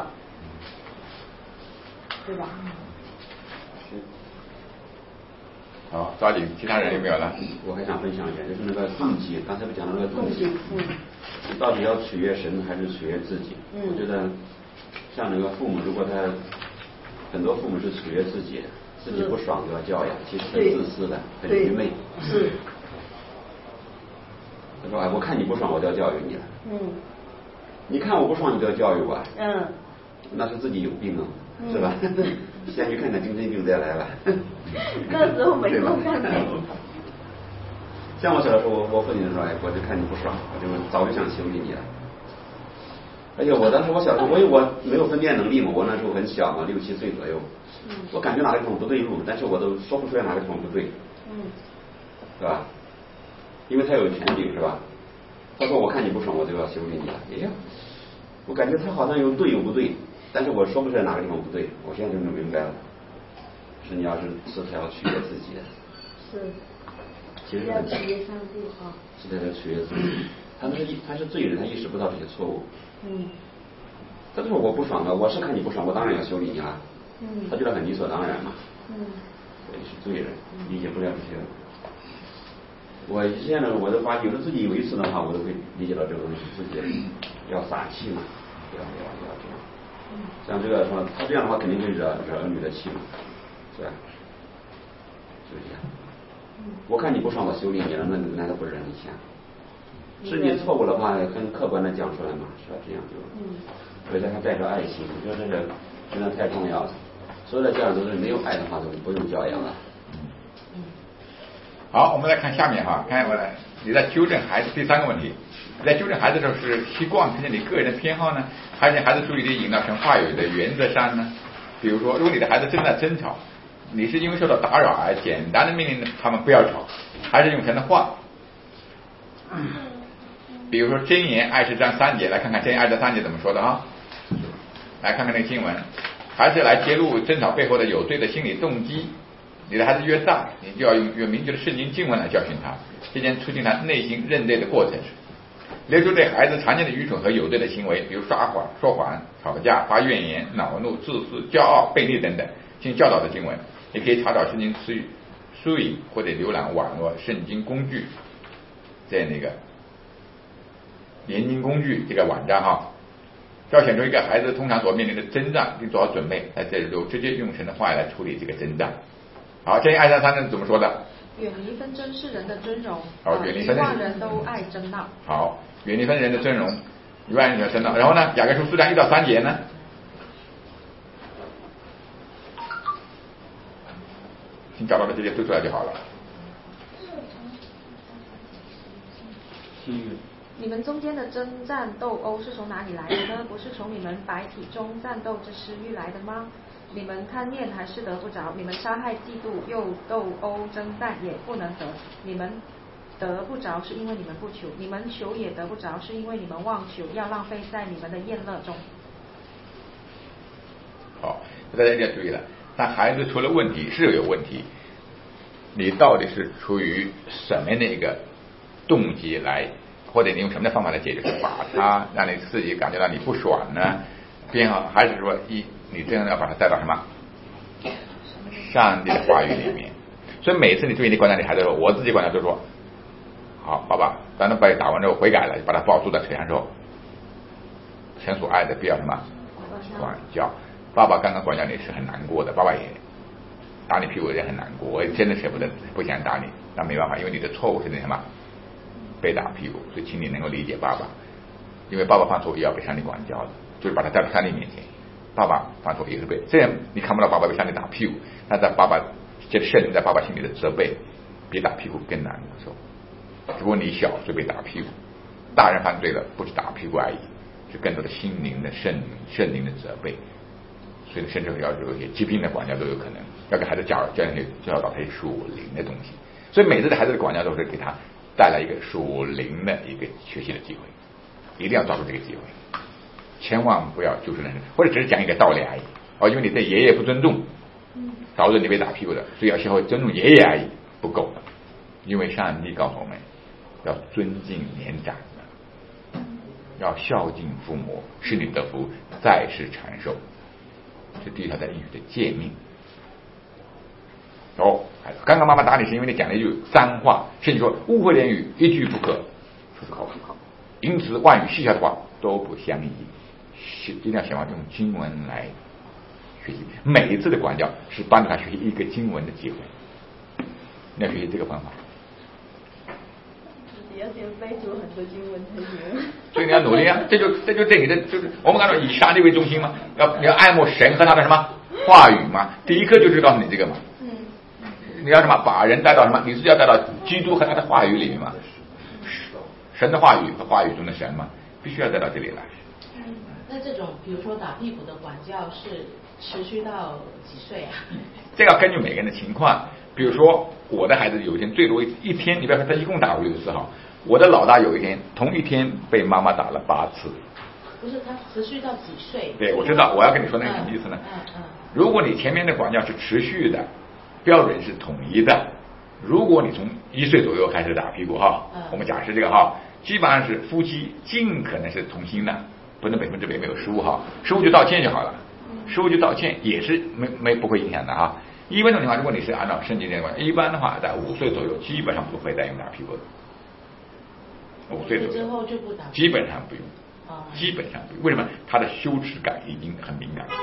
对吧？ 好，抓紧，其他人有没有了？ 我还想分享一下，就是那个动机，刚才不讲那个动机，到底要取悦神还是取悦自己？我觉得像那个父母，如果他很多父母是取悦自己，自己不爽就要教养，其实很自私的，很愚昧。 是。 他说：“哎，我看你不爽，我就要教育你了。”你看我不爽，你就要教育我。那是自己有病啊，是吧？先去看看精神病再来了。 那时候没空看病。 像我小的时候，我父亲说：“哎，我就看你不爽，我就早就想修理你了。”哎呦，我当时我小时候，我没有分辨能力嘛，我那时候很小嘛，6、7岁左右， 我感觉哪个地方不对路，但是我都说不出来哪个地方不对，是吧？因为他有权柄，是吧？他说我看你不爽，我就要修理你了。哎呀，我感觉他好像有对有不对，但是我说不出来哪个地方不对。我现在就能明白了，是你要是他要取悦自己的， 是， 其实要取悦上帝啊。 是在这取悦自己，他是罪人，他意识不到这些错误。他就说我不爽了，我是看你不爽，我当然要修理你了。他觉得很理所当然嘛。我也是罪人，理解不了这些。我现在我都发现，有的自己有一次的话，我都会理解到这个东西，自己要撒气嘛，要这样。像这个说，他这样的话肯定就惹儿女的气嘛，是吧？是这样。我看你不爽，我修理你了，那你难道不忍一下？是你错误的话，很客观的讲出来嘛，是吧？这样就，而且还带着爱心，我觉得这个真的太重要了。所有的家长都是没有爱的话，都不用教养了。 好，我们来看下面哈，看你在纠正孩子第三个问题，你在纠正孩子的时候是习惯凭借你个人的偏好呢，还是孩子注意力引导成话语的原则上呢？比如说，如果你的孩子正在争吵，你是因为受到打扰而简单的命令他们不要吵，还是用神的话？比如说箴言20章3节，来看看箴言20章3节怎么说的啊？来看看那个经文，还是来揭露争吵背后的有罪的心理动机。你的孩子越大，你就要用越明确的圣经经文来教训他，这将促进他内心认罪的过程。列出对孩子常见的愚蠢和有罪的行为，比如说谎、吵架、发怨言、恼怒、自私、骄傲、悖逆等等，经教导的经文，也可以查找圣经书引或者浏览网络圣经工具在那个研经工具这个网站哈。要选出一个孩子通常所面临的征战，并做好准备，在这里就直接用神的话来处理这个征战。好，箴言2章3节怎么说的？ 远离纷争是人的尊荣， 远离纷争， 一万人都爱争闹。 好，远离纷争人的尊荣，一万人都争闹。然后呢，雅各书4章1到3节呢？请找到的这些读出来就好了。 你们中间的争战斗殴是从哪里来的呢？不是从你们百体中战斗之私欲来的吗？你们贪念还是得不着，你们杀害嫉妒又斗殴争战也不能得。你们得不着是因为你们不求，你们求也得不着是因为你们妄求，要浪费在你们的宴乐中。 好，大家一定要注意了，那孩子出了问题是有问题，你到底是出于什么样的一个动机来，或者你用什么的方法来解决？是把他让你自己感觉到你不爽呢？偏好，还是说你这样要把他带到什么上帝的话语里面？所以每次你对你管教你孩子的时候，我自己管教就说，好，爸爸，当他被打完之后悔改了，把他抱住在腿上之后，神所爱的不要什么管教。爸爸刚刚管教你是很难过的，爸爸也打你屁股也很难过，我也真的舍不得，不想打你，那没办法，因为你的错误是那什么被打屁股，所以请你能够理解爸爸，因为爸爸犯错也要被上帝管教的，就是把他带到上帝面前。爸爸犯错也是被，虽然你看不到爸爸被上帝打屁股，但在爸爸这圣灵在爸爸心里的责备，比打屁股更难受。如果你小就被打屁股，大人犯罪了不是打屁股而已，是更多的心灵的圣灵的责备。所以甚至要有一些疾病的管教都有可能，要给孩子教导他属灵的东西。所以每次的孩子的管教都是给他带来一个属灵的一个学习的机会，一定要抓住这个机会，千万不要就事论事，或者只是讲一个道理而已。因为你对爷爷不尊重，导致你被打屁股的，所以要学会尊重爷爷而已，不够的。因为上帝告诉我们要尊敬年长的，要孝敬父母，使你得福，在世长寿。是第一条在应许的诫命。刚刚妈妈打你是因为你讲了一句脏话，甚至说污秽言语一句不可说出口，因此万语细小的话都不相宜。一定要想办法用经文来学习，每一次的管教是帮助他学习一个经文的机会，你要学习这个方法。 你要先背出很多经文才行。 所以你要努力啊！这就对你的就是我们刚说以上帝为中心嘛，你要爱慕神和他的什么话语嘛。第一课就是告诉你这个嘛。你要什么把人带到什么？你是要带到基督和他的话语里面嘛？神的话语和话语中的神嘛，必须要带到这里来。 那这种比如说打屁股的管教是持续到几岁啊？ 这个要根据每个人的情况，比如说我的孩子有一天最多一天，你不要说他一共打5、6次哈，我的老大有一天同一天被妈妈打了8次。 不是，他持续到几岁？ 对，我知道，我要跟你说那个什么意思呢？如果你前面的管教是持续的，标准是统一的，如果你从1岁左右开始打屁股哈，我们假设这个哈，基本上是夫妻尽可能是同心的，不能100%没有失误哈，失误就道歉就好了，失误就道歉也是不会影响的哈。一般的情况，如果你是按照圣经这个，一般的话在5岁左右基本上不会再用打屁股的，5岁左右之后就不打， 基本上不用。基本上为什么？他的羞耻感已经很敏感了。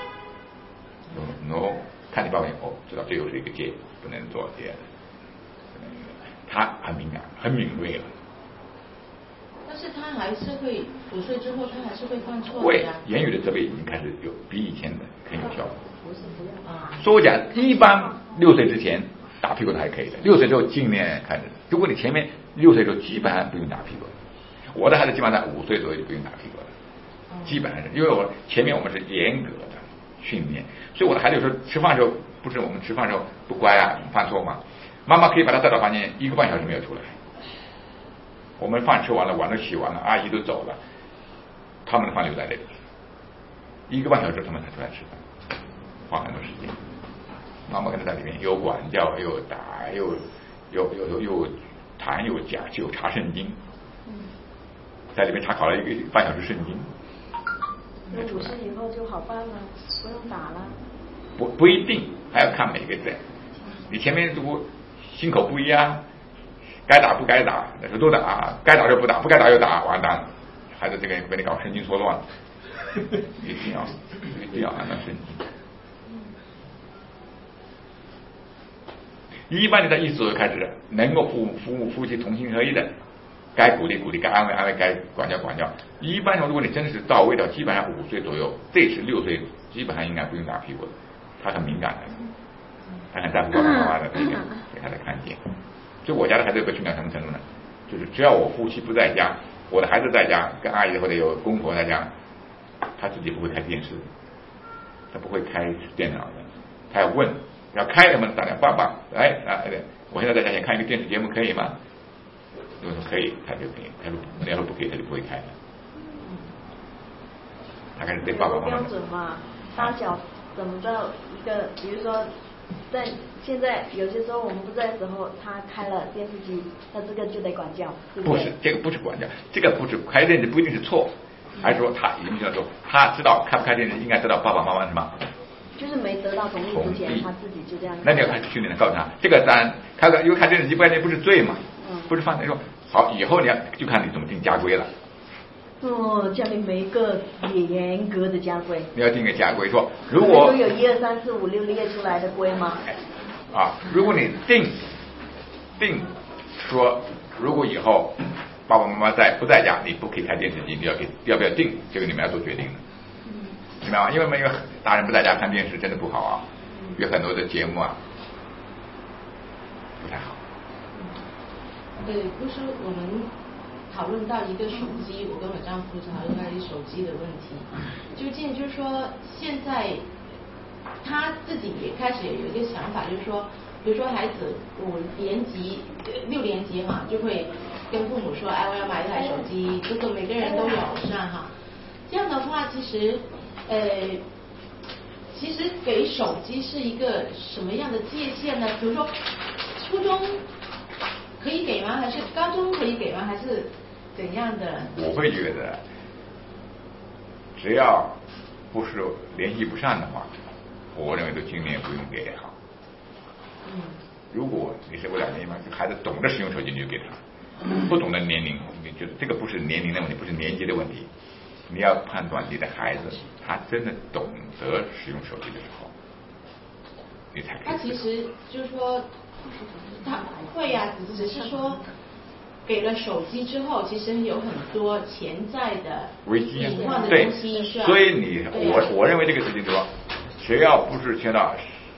看你抱怨知道这又是一个戒，不能做戒的。他很敏感，很敏锐了。 但是他还是会5岁之后，他还是会犯错的。 会，言语的责备已经开始有比以前的很有效果。所以我讲，一般6岁之前打屁股的还可以的，6岁之后尽量开始。如果你前面6岁之后基本上不用打屁股。我的孩子基本上在5岁左右就不用打屁股了，基本上是因为我前面我们是严格的训练，所以我的孩子有时候吃饭的时候，不是我们吃饭的时候不乖啊，犯错嘛，妈妈可以把他带到房间1个半小时没有出来，我们饭吃完了，碗都洗完了，阿姨都走了，他们的饭留在这里，1个半小时他们才出来吃饭，花很多时间，妈妈跟他在里面有管教，又打，又谈，又讲，又查圣经。在里面查考了1个半小时圣经。 那50岁以后就好办了，不用打了。 不一定，还要看每个人。你前面如果心口不一样，该打不该打，那时候都打，该打就不打，不该打就打，完蛋，孩子这个被你搞神经错乱，一定要按照圣经。一般你在1岁左右开始，能够夫妻同心合一的。该鼓励鼓励，该安慰安慰，该管教管教。一般如果你真的是到位到基本上5岁左右，这是6岁，基本上应该不用打屁股的。他很敏感的，他很在乎爸爸妈妈的那个，给他的看见。所以我家的孩子有个训练什么程度呢？就是只要我夫妻不在家，我的孩子在家，跟阿姨或者有公婆在家，他自己不会开电视，他不会开电脑的，他要问，要开什么打电话，爸爸，我现在在家想看一个电视节目，可以吗？如果说可以，他就可以；他说不可以，他就不会开了。他开始对爸爸妈妈标准嘛，大小怎么着一个，比如说在现在有些时候我们不在的时候，他开了电视机，那这个就得管教，对不对？ 不是，这个不是管教，这个不是开电视不一定是错，还是说他已经知道说他知道开不开电视应该知道爸爸妈妈什么。 就是没得到同意之前，他自己就这样。 那你要开始训练，告诉他这个开个，因为看电视机不开电视不是罪嘛，不是犯罪。说好，以后你要就看你怎么定家规了。 家里没一个严格的家规。 你要定个家规，说如果都有1、2、3、4、5、6列出来的规吗？ 如果你定说，如果以后爸爸妈妈不在家，你不可以开电视机，你要不要定？这个你们要做决定的。明白吗？因为没有大人不在家看电视真的不好啊，有很多的节目啊不太好。 不是我们讨论到一个手机，我跟我丈夫讨论到一个手机的问题，究竟就是说现在他自己也开始有一个想法，就是说，比如说孩子6年级嘛，就会跟父母说，我要买一台手机，这个每个人都有，是吧？哈，这样的话，其实给手机是一个什么样的界限呢？比如说，初中可以给吗？还是高中可以给吗？还是怎样的？ 我会觉得，只要不是联系不上的话，我认为都尽量不用给好。如果你是为了联系，孩子懂得使用手机你就给他，不懂的年龄，你觉得这个不是年龄的问题，不是年纪的问题。你要判断你的孩子他真的懂得使用手机的时候，你才可以。 他其实就是说他会呀，只是说给了手机之后，其实有很多潜在的危机隐患的东西，是吧？ 所以我认为这个事情说，只要不是缺到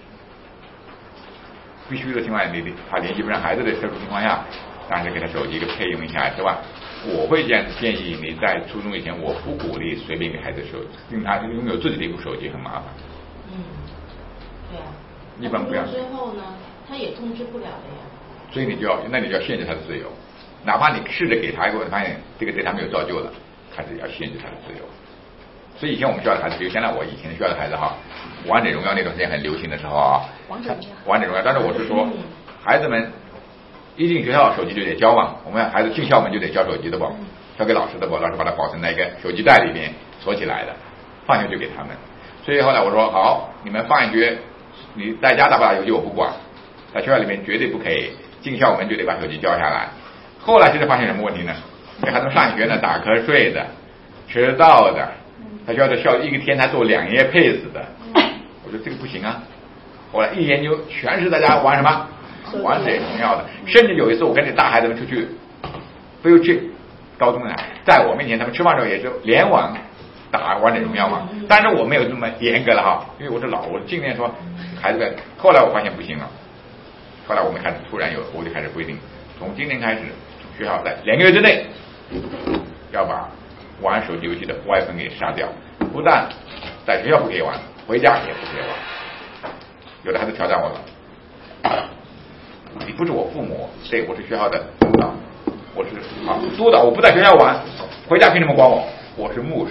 必须的情况下，他联系不上孩子的特殊情况下，当然给他手机配用一下之外，我会建议你在初中以前，我不鼓励随便给孩子手机，因为他拥有自己的一部手机很麻烦。 对啊。 一般不要。 之后呢，他也控制不了的呀。 所以你就要限制他的自由，哪怕你试着给他一个，发现这个对他没有造就了，还是要限制他的自由。所以以前我们学校的孩子，比如现在我以前学校的孩子哈，王者荣耀那段时间很流行的时候啊，王者荣耀，但是我是说，孩子们一进学校手机就得交嘛，我们孩子进校门就得交手机的不，交给老师的不，老师把它保存在一个手机袋里面锁起来的，放学就给他们。所以后来我说好，你们放学你在家打不打游戏我不管，在学校里面绝对不可以，进校门就得把手机交下来。后来其实发现什么问题呢？给孩子们上学呢打瞌睡的，迟到的，他学校的一个天他做2页配子的，我说这个不行啊。后来一研究，全是大家玩什么？玩水荣耀的。甚至有一次我跟这大孩子们出去，不又去高中的，在我面前他们吃饭的时候也是联网打王者荣耀嘛。但是我没有这么严格了哈，因为我是老，我尽量说孩子们。后来我发现不行了，后来我们开始突然我就开始规定，从今天开始学校在2个月之内要把玩手机游戏的外分给杀掉，不但在学校不可以玩，回家也不可以玩。有的孩子挑战我了，你不是我父母，对，我是学校的督导，我是督导，我不在学校玩，回家凭什么管我？我是牧师。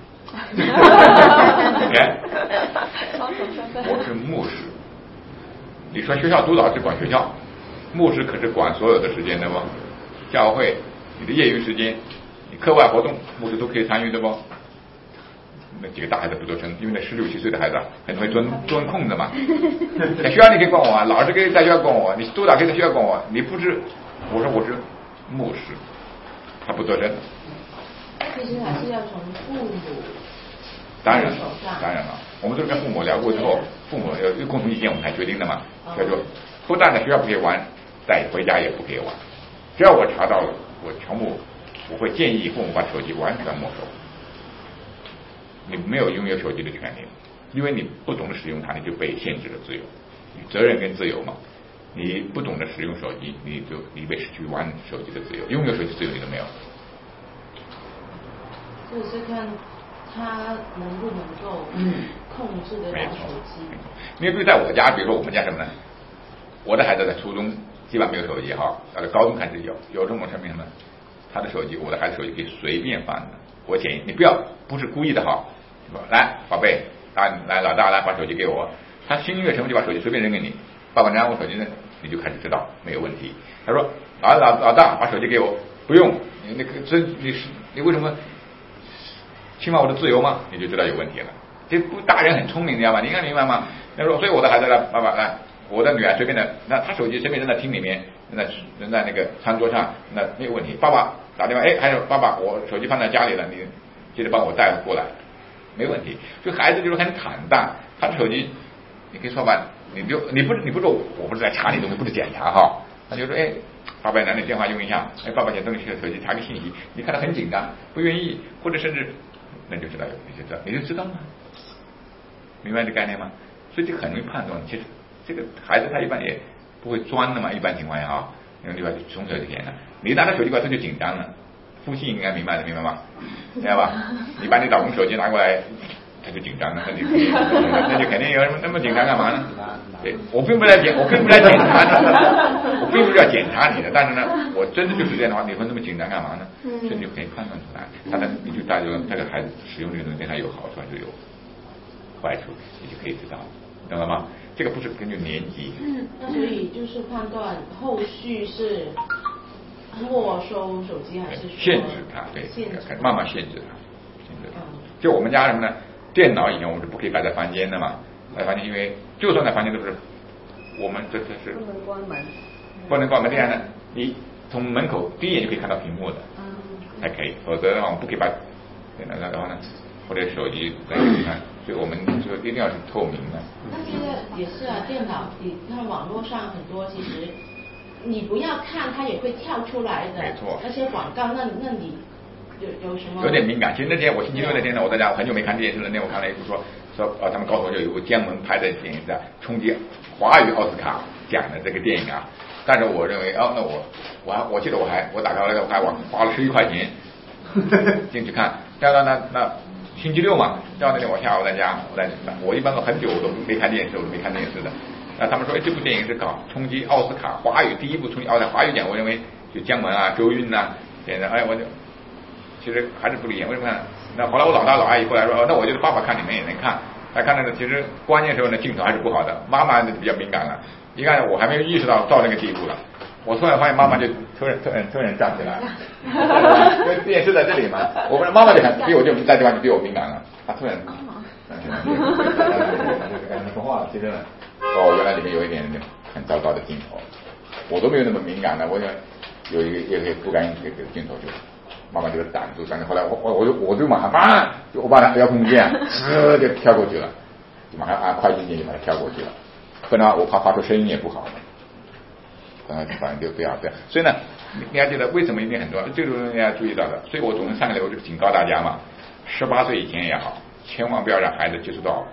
我是牧师。你说学校督导是管学校，牧师可是管所有的时间的不？教会，你的业余时间，你课外活动，牧师都可以参与的不？那几个大孩子不都成？因为那16、17岁的孩子很容易钻空的嘛。在学校你可以管我啊，老师可以在学校管我，你督导可以在学校管我，你不是？我说我是牧师，他不作声。 其实还是要从父母。 当然了，我们都是跟父母聊过之后，父母有共同意见我们才决定的嘛。所以说，不但在学校不可以玩，在回家也不可以玩。只要我查到了，我会建议父母把手机完全没收。你没有拥有手机的权利，因为你不懂得使用它，你就被限制了自由。责任跟自由嘛，你不懂得使用手机，你被失去玩手机的自由，拥有手机自由你都没有。 所以是看他能不能够控制得了手机。 因为在我家，比如说我们家什么呢？我的孩子在初中基本没有手机哈，到了高中开始有这种什么什么，他的手机，我的孩子手机可以随便放的。我建议你不是故意的哈，来宝贝，来老大来把手机给我，他心悦诚服就把手机随便扔给你，爸爸拿我手机呢，你就开始知道没有问题。他说老大把手机给我，不用，你为什么侵犯我的自由吗？你就知道有问题了。这大人很聪明，你知道吗？你应该明白吗？他说，所以我的孩子来，爸爸来，我的女儿随便的，那他手机随便扔在厅里面，扔在那个餐桌上，那没有问题。爸爸打电话，还有爸爸，我手机放在家里了，你记得帮我带过来，没问题。就孩子就是很坦荡，他的手机，你可以说吧，你不说我不是在查你东西，不是检查哈，他就说爸爸拿你电话用一下，爸爸写东西手机查个信息，你看他很紧张，不愿意，或者甚至那就知道你就知道了，明白这概念吗？所以这个很容易判断。其实这个孩子他一般也不会钻的嘛，一般情况下啊，那个地方从小就练了。你拿他手机过来他就紧张了，父亲应该明白吗？明白吧？你把你老公手机拿过来，他就紧张了，那就肯定有那么紧张干嘛呢？对，我并不是来检查你，我并不是要检查你的，但是呢，我真的就是这样的话，你会那么紧张干嘛呢？所以你就可以判断出来，你就大家这个孩子使用这个东西对他有好处还是有坏处，你就可以知道，懂了吗？这个不是根据年纪。 那所以就是判断后续是没收手机还是限制它，对，慢慢限制它。就我们家什么呢？电脑以前我们是不可以摆在房间的嘛，摆房间，因为就算在房间都是我们这是不能关门，不能关门。这样呢，你从门口第一眼就可以看到屏幕的，才可以，否则的话我们不可以把电脑的话呢，或者手机在看，所以我们就一定要是透明的。 那现在也是啊，电脑你看网络上很多其实你不要看它也会跳出来的， 没错， 那些广告，那你有什么？ 有点敏感。其实那天我星期六那天呢，我在家很久没看电视了。那天我看了一部说他们高手就有个姜文拍的电影在冲击华语奥斯卡奖的这个电影啊。但是我认为那我记得我打开了我还花了11块钱进去看。那星期六嘛，正好那天我下午在家，我一般都很久我都没看电视，我都没看电视的。那他们说，哎，这部电影是搞冲击奥斯卡华语第一部冲击奥斯卡华语奖，我认为就姜文啊、周韵呐，现在哎，我就其实还是不理解为什么呢？那后来我老大老阿姨过来说，那我觉得爸爸看你们也能看。他看那个其实关键时候呢镜头还是不好的，妈妈比较敏感了，一看我还没有意识到那个地步了，我突然发现妈妈就突然站起来了，因为电视在这里嘛，我们妈妈就比我就在这方面比我敏感了，她突然说话了，其实呢，原来里面有一点很糟糕的镜头，我都没有那么敏感的，我有一个不干这个镜头就。妈妈就挡住，后来我就马上我把那遥控键就跳过去了，就马上按快进键就把它跳过去了，不然我怕发出声音也不好，反正就不要。所以呢，你还记得为什么一定很重要？这个东西要注意到的。所以我总是上个礼拜我就警告大家嘛，18岁以前也好，千万不要让孩子接触到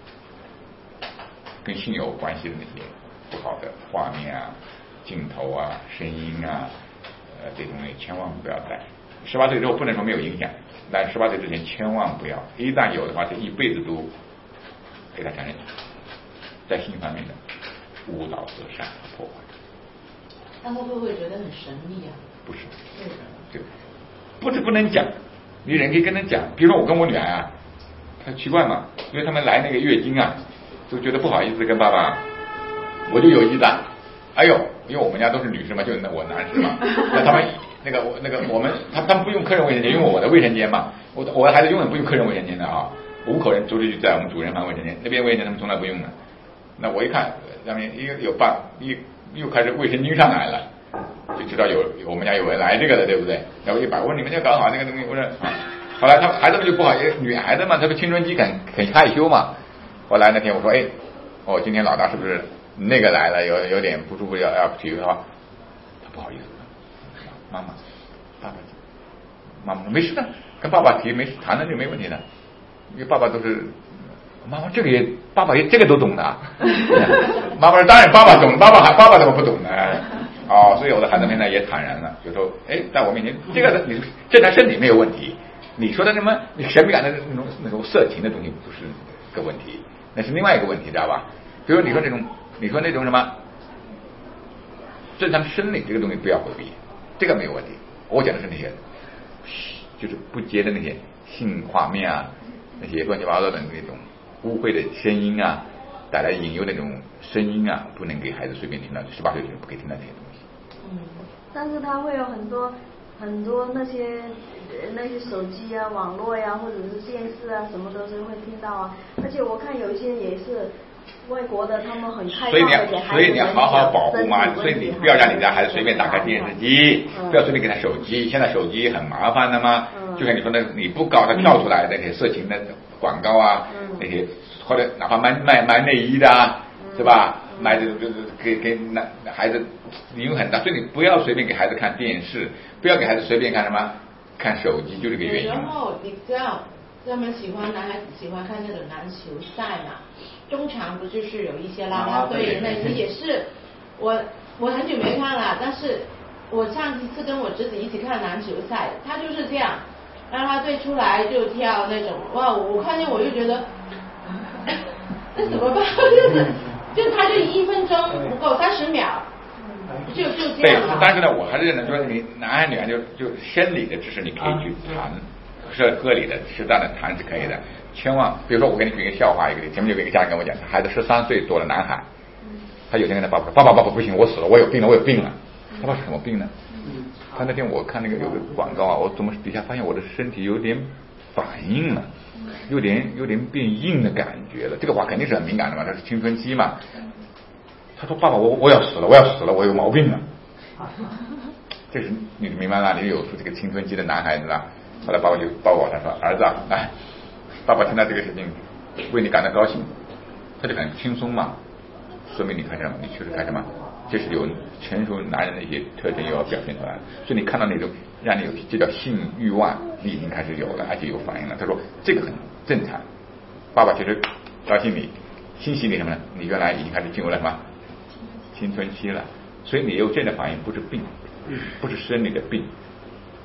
跟性有关系的那些不好的画面啊、镜头啊、声音啊，这种东西千万不要带。18岁之后不能说没有影响，但18岁之前千万不要，一旦有的话，这一辈子都给他承认在性方面的误导、折善和破坏。 那他会不会觉得很神秘啊？ 不是，对，不是不能讲，你人可以跟他讲。比如说我跟我女儿啊，她奇怪嘛，因为他们来那个月经啊，就觉得不好意思跟爸爸，我就有意的，哎呦，因为我们家都是女士嘛，就我男士嘛，那他们。那个我们他们不用客人卫生间，用我的卫生间嘛。我的孩子永远不用客人卫生间的啊，5口人出去在我们主人房卫生间，那边卫生间他们从来不用的。那我一看上面又开始卫生巾上来了，就知道我们家有人来这个的，对不对？然后我说你们就搞好这个东西，我说啊。后来孩子们就不好意思，女孩子嘛，她的青春期很害羞嘛。后来那天我说，今天老大是不是那个来了，有点不舒服要体育的话，他不好意思。妈妈，爸爸，妈妈没事的，跟爸爸提没事，谈了就没问题的，因为爸爸都是妈妈爸爸这个都懂的，妈妈说当然爸爸懂，爸爸怎么不懂呢？所以我的孩子们呢也坦然了，就说在我面前这个你正常身体没有问题，你说的什么你神秘感的那种色情的东西不是个问题，那是另外一个问题，知道吧？比如你说那种什么正常生理这个东西不要回避。这个没有问题，我讲的是那些就是不洁的那些性画面啊，那些乱七八糟的那种污秽的声音啊，带来引诱的那种声音啊，不能给孩子随便听到，18岁以前不可以听到这些东西。 但是他会有很多那些手机啊、网络呀、或者是电视啊，什么都是会听到啊。而且我看有一些也是。外国的他们很开放的给孩子， 所以你要好好保护嘛。所以你不要让你家孩子随便打开电视机，不要随便给他手机。现在手机很麻烦的嘛，就像你说的，你不搞他跳出来那些色情的广告啊，那些或者哪怕卖内衣的啊，是吧？卖这给孩子引诱很大，所以你不要随便给孩子看电视，不要给孩子随便看什么看手机，就这个原因。 然后你知道他们男孩子喜欢看那种篮球赛嘛。中场不就是有一些啦啦队，那也是我很久没看了，但是我上一次跟我侄子一起看篮球赛，他就是这样，啦啦队出来就跳那种，哇！我看见我就觉得，那怎么办？就他就1分钟不够30秒，就这样。 对，但是呢，我还是认为说你男孩女孩就生理的知识你可以去谈，是合理的、适当的谈是可以的。千万，比如说我给你举一个笑话，前面有一个家长跟我讲，孩子13岁多了男孩，他有天跟他爸爸说，爸爸不行，我死了，我有病了。他爸说什么病呢？他那天我看那个有个广告啊，我怎么底下发现我的身体有点反应了，有点变硬的感觉了。这个话肯定是很敏感的嘛，他是青春期嘛。他说爸爸我要死了，我有毛病了。这是你明白了，你有出这个青春期的男孩子啊。后来爸爸就抱我，他说儿子啊，来。爸爸听到这个事情为你感到高兴，他就很轻松嘛，说明你看什么？你确实看什么？这是有成熟男人的一些特征又要表现出来，所以你看到那种让你有这叫性欲望，你已经开始有了，而且有反应了。他说这个很正常，爸爸其实高兴你欣喜你什么呢？你原来已经开始进入了什么青春期了，所以你有这样的反应不是病，不是生理的病，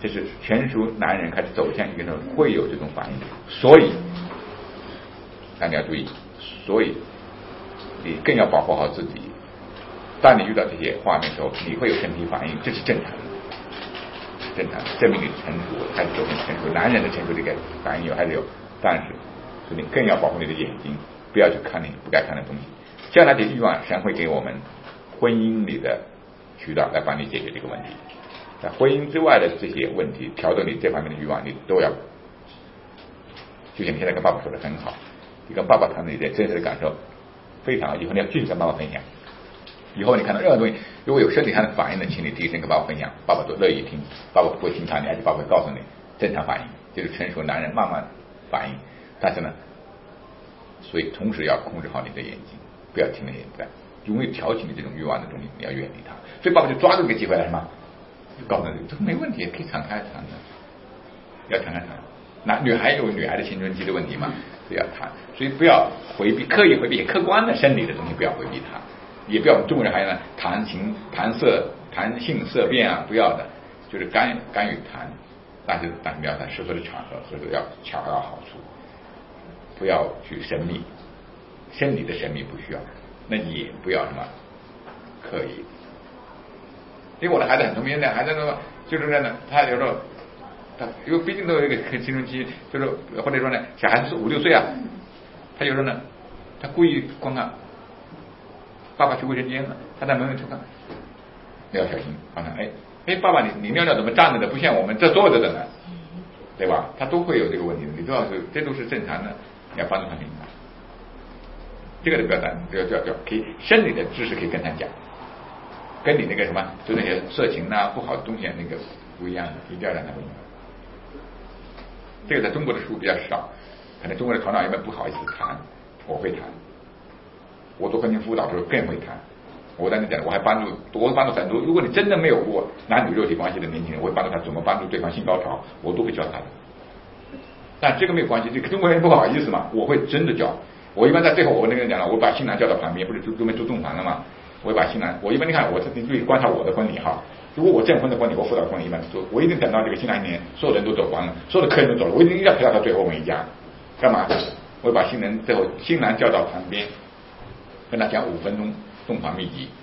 这是成熟男人开始走向一个人会有这种反应，所以大家要注意，所以你更要保护好自己。当你遇到这些画面的时候，你会有身体反应，这是正常的，正常的，证明你成熟，开始走向成熟。男人的成熟这个反应有还是有，但是所以你更要保护你的眼睛，不要去看你不该看的东西。像那些欲望，神会给我们婚姻里的渠道来帮你解决这个问题。在婚姻之外的这些问题，调动你这方面的欲望，你都要，就像你现在跟爸爸说的很好，你跟爸爸谈你的真实的感受非常好，以后你要继续跟爸爸分享。以后你看到任何东西，如果有身体上的反应的，请你第一声跟爸爸分享，爸爸都乐意听，爸爸不会轻看你，而且爸爸会告诉你正常反应，就是成熟男人慢慢反应。但是呢，所以同时要控制好你的眼睛，不要听那些不该容易挑起你这种欲望的东西，你要远离它。所以爸爸就抓住这个机会了，什么？就告诉你这个没问题，可以敞开谈的，要敞开谈。那女孩有女孩的青春期的问题嘛，所以要谈，所以不要回避，刻意回避客观的生理的东西，不要回避它。也不要中国人还有呢谈情谈色谈性色变啊，不要的，就是干预谈，但是不要在适合的场合，所以要恰到好处，不要去神秘，生理的神秘不需要，那也不要什么刻意。因为我的孩子很聪明的，孩子呢就是这样的，他有时候他因为毕竟都有一个青春期，就是或者说呢小孩子是5、6岁啊，他有时候呢他故意观看。爸爸去卫生间了，他在门外偷看，你要小心。好像爸爸你尿尿怎么站着的，不像我们这坐着的呢，对吧？他都会有这个问题，你都要是这都是正常的，你要帮助他明白。这个的不要担，要可以生理的知识可以跟他讲，跟你那个什么就那些色情啊不好的东西那个不一样的，一定要让他明白。这个在中国的书比较少，可能中国的头脑一般不好意思谈，我会谈。我做婚姻辅导的时候更会谈，我在那讲，我会帮助很多。如果你真的没有过男女肉体关系的年轻人，我会帮助他怎么帮助对方性高潮，我都会教他的。但这个没有关系，这个中国人不好意思嘛，我会真的教。我一般在最后我那个人讲了，我把新郎叫到旁边，不是都没做洞房了嘛？我会把新郎，我一般你看你注意观察我的婚礼哈。如果我证婚的婚礼，我辅导婚礼一般做，我一定等到这个新郎年所有人都走完了，所有的客人都走了，我一定要陪到他最后每一家。干嘛？我会把最后新郎叫到旁边。跟他讲5分钟洞房秘籍，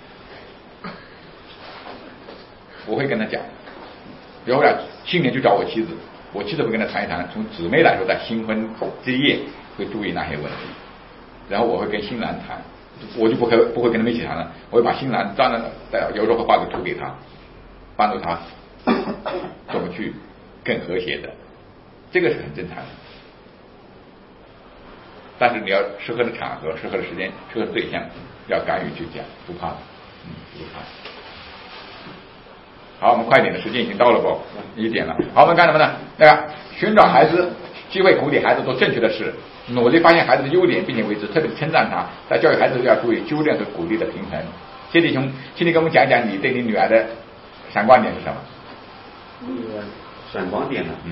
我会跟他讲。然后呢，新年就找我妻子，我妻子会跟他谈一谈，从姊妹来说，在新婚之夜会注意哪些问题。然后我会跟新郎谈，我就不会跟他们一起谈了，我会把新郎当然有时候会画个图给他，帮助他怎么去更和谐的，这个是很正常的。但是你要适合的场合、适合的时间、适合的对象，要敢于去讲，不怕，不怕。好，我们快点的时间已经到了不？1点了。好，我们干什么呢？寻找孩子机会，鼓励孩子做正确的事，努力发现孩子的优点，并且为之，特别称赞他。在教育孩子要注意纠正和鼓励的平衡。谢弟兄，请你跟我们讲讲你对你女儿的闪光点是什么？ 闪光点呢？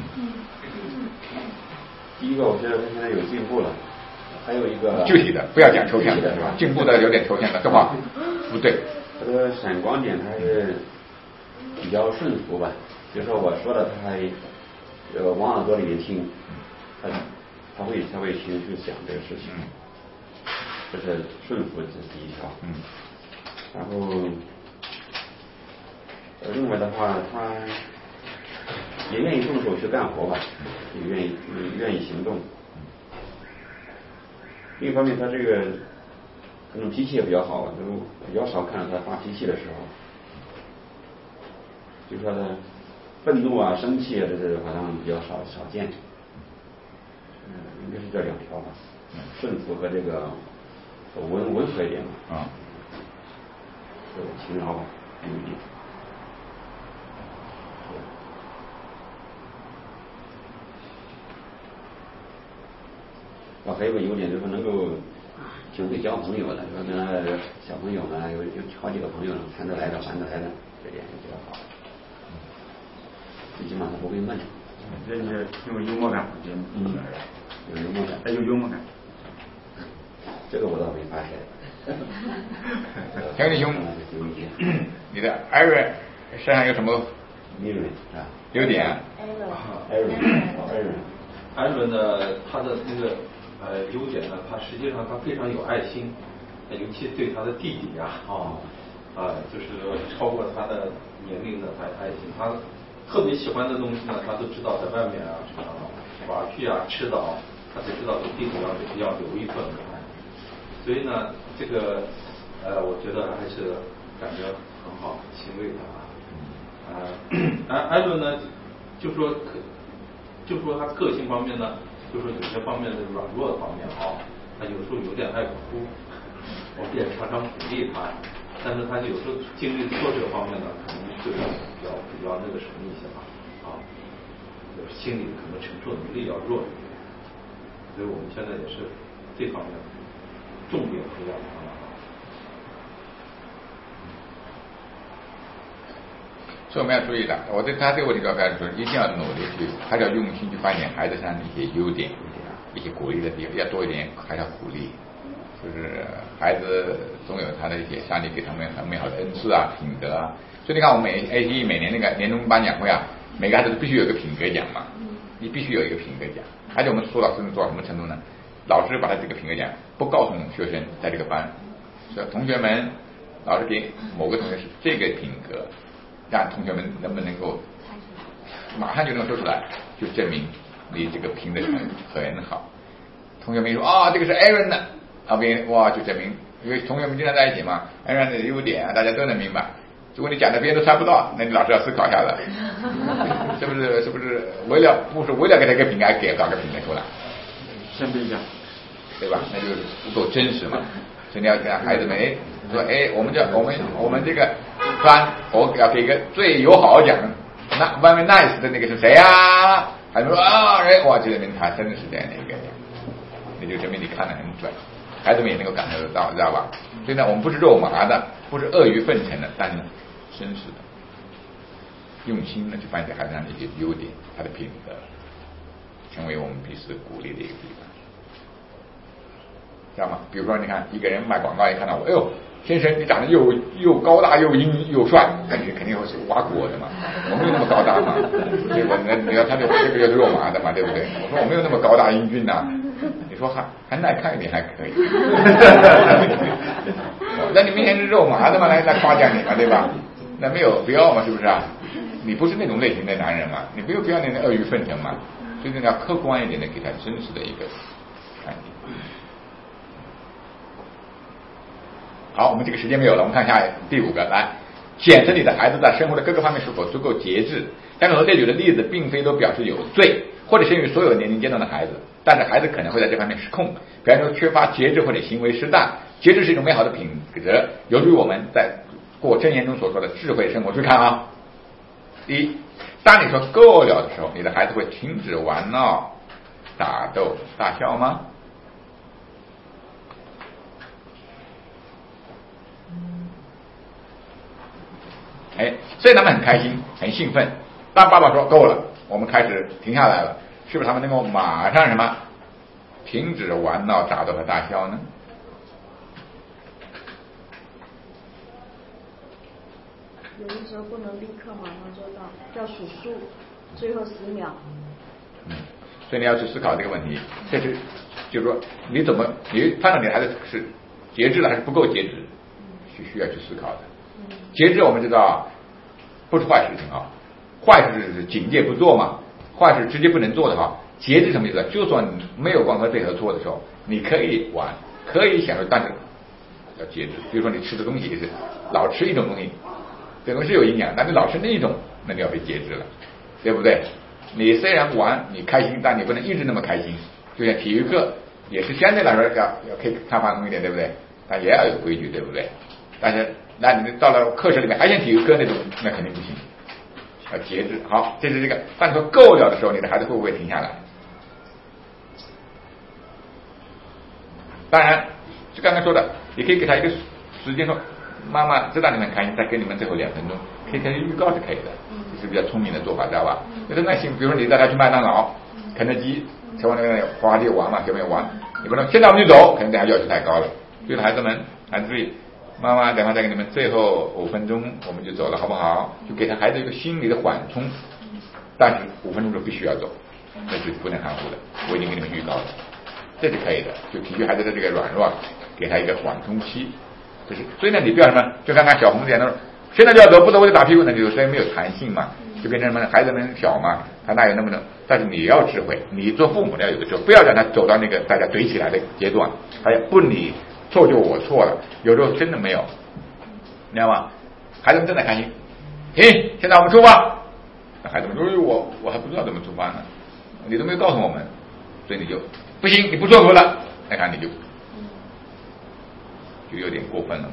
第一个，我觉得他现在有进步了。还有一个具体的，不要讲抽象的，是吧？进步的有点抽象的，这话不对。 这个闪光点还是比较顺服吧，就是说我说的他还往耳朵里面听，他会情绪想这个事情，这是顺服，这是第一条。然后另外的话，他也愿意动手去干活吧，也愿意行动。另一方面，他这个可能脾气也比较好，就比较少看到他发脾气的时候。就说他愤怒啊、生气啊，这是好像比较少见。应该是这2条吧，顺服和这个温和一点嘛。勤劳吧，努力。还有个优点就是能够挺会交朋友的，说跟小朋友呢有好几个朋友呢，谈得来的、玩得来的，这点也比较好。最起码他不会闷。 这是有幽默感，我觉得。 有幽默感。 有幽默感。 这个我倒没发现。 田弟兄，你的艾瑞身上有什么优点。 艾伦呢，他的那个优点呢，他实际上他非常有爱心，尤其对他的弟弟就是超过他的年龄的爱心，他特别喜欢的东西呢，他都知道在外面玩去吃的他就知道对弟弟要留一份爱，所以呢，这个我觉得还是感觉很好，欣慰他艾伦呢，就说他个性方面呢，就说有些方面的软弱的方面他有时候有点爱哭，我们也常常鼓励他，但是他有时候经历挫折方面呢，可能就比较那个什么一些吧，心理可能承受能力要弱一点，所以我们现在也是这方面重点培养他。 所以我们要注意的，我对他这个问题要说，一定要努力去，还是要用心去发现孩子上的一些优点，一些鼓励的地方，要多一点，还是要鼓励。就是孩子总有他的一些上帝给他们很美好的恩赐品德所以你看我们ACE 每年那个年终颁奖会每个孩子都必须有一个品格奖嘛，你必须有一个品格奖。而且我们说老师能做到什么程度呢？老师把他这个品格奖不告诉学生在这个班，说同学们，老师给某个同学是这个品格，让同学们能不能够马上就能说出来，就证明你这个评的很好。同学们说这个是 Aaron 的，就证明，因为同学们经常在一起嘛 ，Aaron 的优点大家都能明白。如果你讲的别人都猜不到，那你老师要思考一下了，是不是不是为了给他一个评价，搞个评价出来？ 先不一样， 对吧？那就不够真实嘛。所以你要跟孩子们说，我们这个班我要给一个最友好奖，那 very nice 的那个是谁啊？还说就证明他真的是这样的一个人，那就证明你看得很准，孩子们也能够感受得到，知道吧？所以呢，我们不是肉麻的，不是阿谀奉承的，但是呢，真实的，用心的去发现孩子上的一些优点，他的品德，成为我们彼此鼓励的一个地方。知道吗？比如说，你看一个人卖广告，一看到我，先生你长得又高大又英又帅，那你肯定会是挖苦我的嘛。我没有那么高大嘛，对吧？那你要他就这个就是肉麻的嘛，对不对？我说我没有那么高大英俊呐，你说还耐看一点还可以。那你明显是肉麻的嘛，来夸奖你嘛，对吧？那没有必要嘛，是不是啊？你不是那种类型的男人嘛，你没有必要那种阿谀奉承嘛，所以你要客观一点的给他真实的一个看法。好，我们这个时间没有了，我们看下第5个，来检测你的孩子在生活的各个方面是否足够节制。但是我这里举的例子并非都表示有罪，或者限于所有年龄阶段的孩子，但是孩子可能会在这方面失控，比方说缺乏节制或者行为失当。节制是一种美好的品质，有助于我们在过箴言中所说的智慧生活。注意看第一，当你说够了的时候，你的孩子会停止玩闹、打斗、大笑吗？所以他们很开心很兴奋，当爸爸说够了，我们开始停下来了，是不是他们能够马上什么停止玩闹、打斗和大笑呢？ 有的时候不能立刻马上做到，要数数，最后10秒。 所以你要去思考这个问题，这是就是说你判断你的孩子是节制了还是不够节制，需要去思考的。节制我们知道不是坏事情坏事是警戒不做嘛，坏事直接不能做的节制什么意思？就算没有光和配合做的时候，你可以玩，可以享受，但是要节制。比如说你吃的东西也是老吃一种东西，这东西有营养，但你老吃那一种，那你要被节制了，对不对？你虽然玩你开心，但你不能一直那么开心。就像体育课也是相对来说要可以看放松一点，对不对？但也要有规矩，对不对？但是那你到了课室里面还像体育课那种，那肯定不行，要节制。好，这是这个。当你说够了的时候，你的孩子会不会停下来？当然，就刚才说的，你可以给他一个时间，说妈妈知道你们开心，再给你们最后2分钟，可以给他预告是可以的，这是比较聪明的做法，知道吧？有的耐心，比如说你带他去麦当劳、肯德基，去往那个滑梯玩嘛，小朋友玩，你不能现在我们就走，可能等下要求太高了。所以孩子们还注意， 妈妈等会再给你们最后5分钟我们就走了好不好？就给他孩子一个心理的缓冲，但是5分钟之后必须要走，那是不能含糊的，我已经给你们预告了，这是可以的，就体恤孩子的这个软弱，给他一个缓冲期，这是。所以呢，你不要什么，就看看小红点的，现在就要走，不走我就打屁股，那就所以没有弹性嘛，就变成什么，孩子们小嘛，他哪有那么的？但是你要智慧，你做父母的要有个智慧，不要让他走到那个大家怼起来的阶段，还有不你错就我错了，有时候真的没有，你知道吗？孩子们真的开心，行，现在我们出发。孩子们说我还不知道怎么出发呢，你都没有告诉我们，所以你就不行，你不做服了，那看你就有点过分了，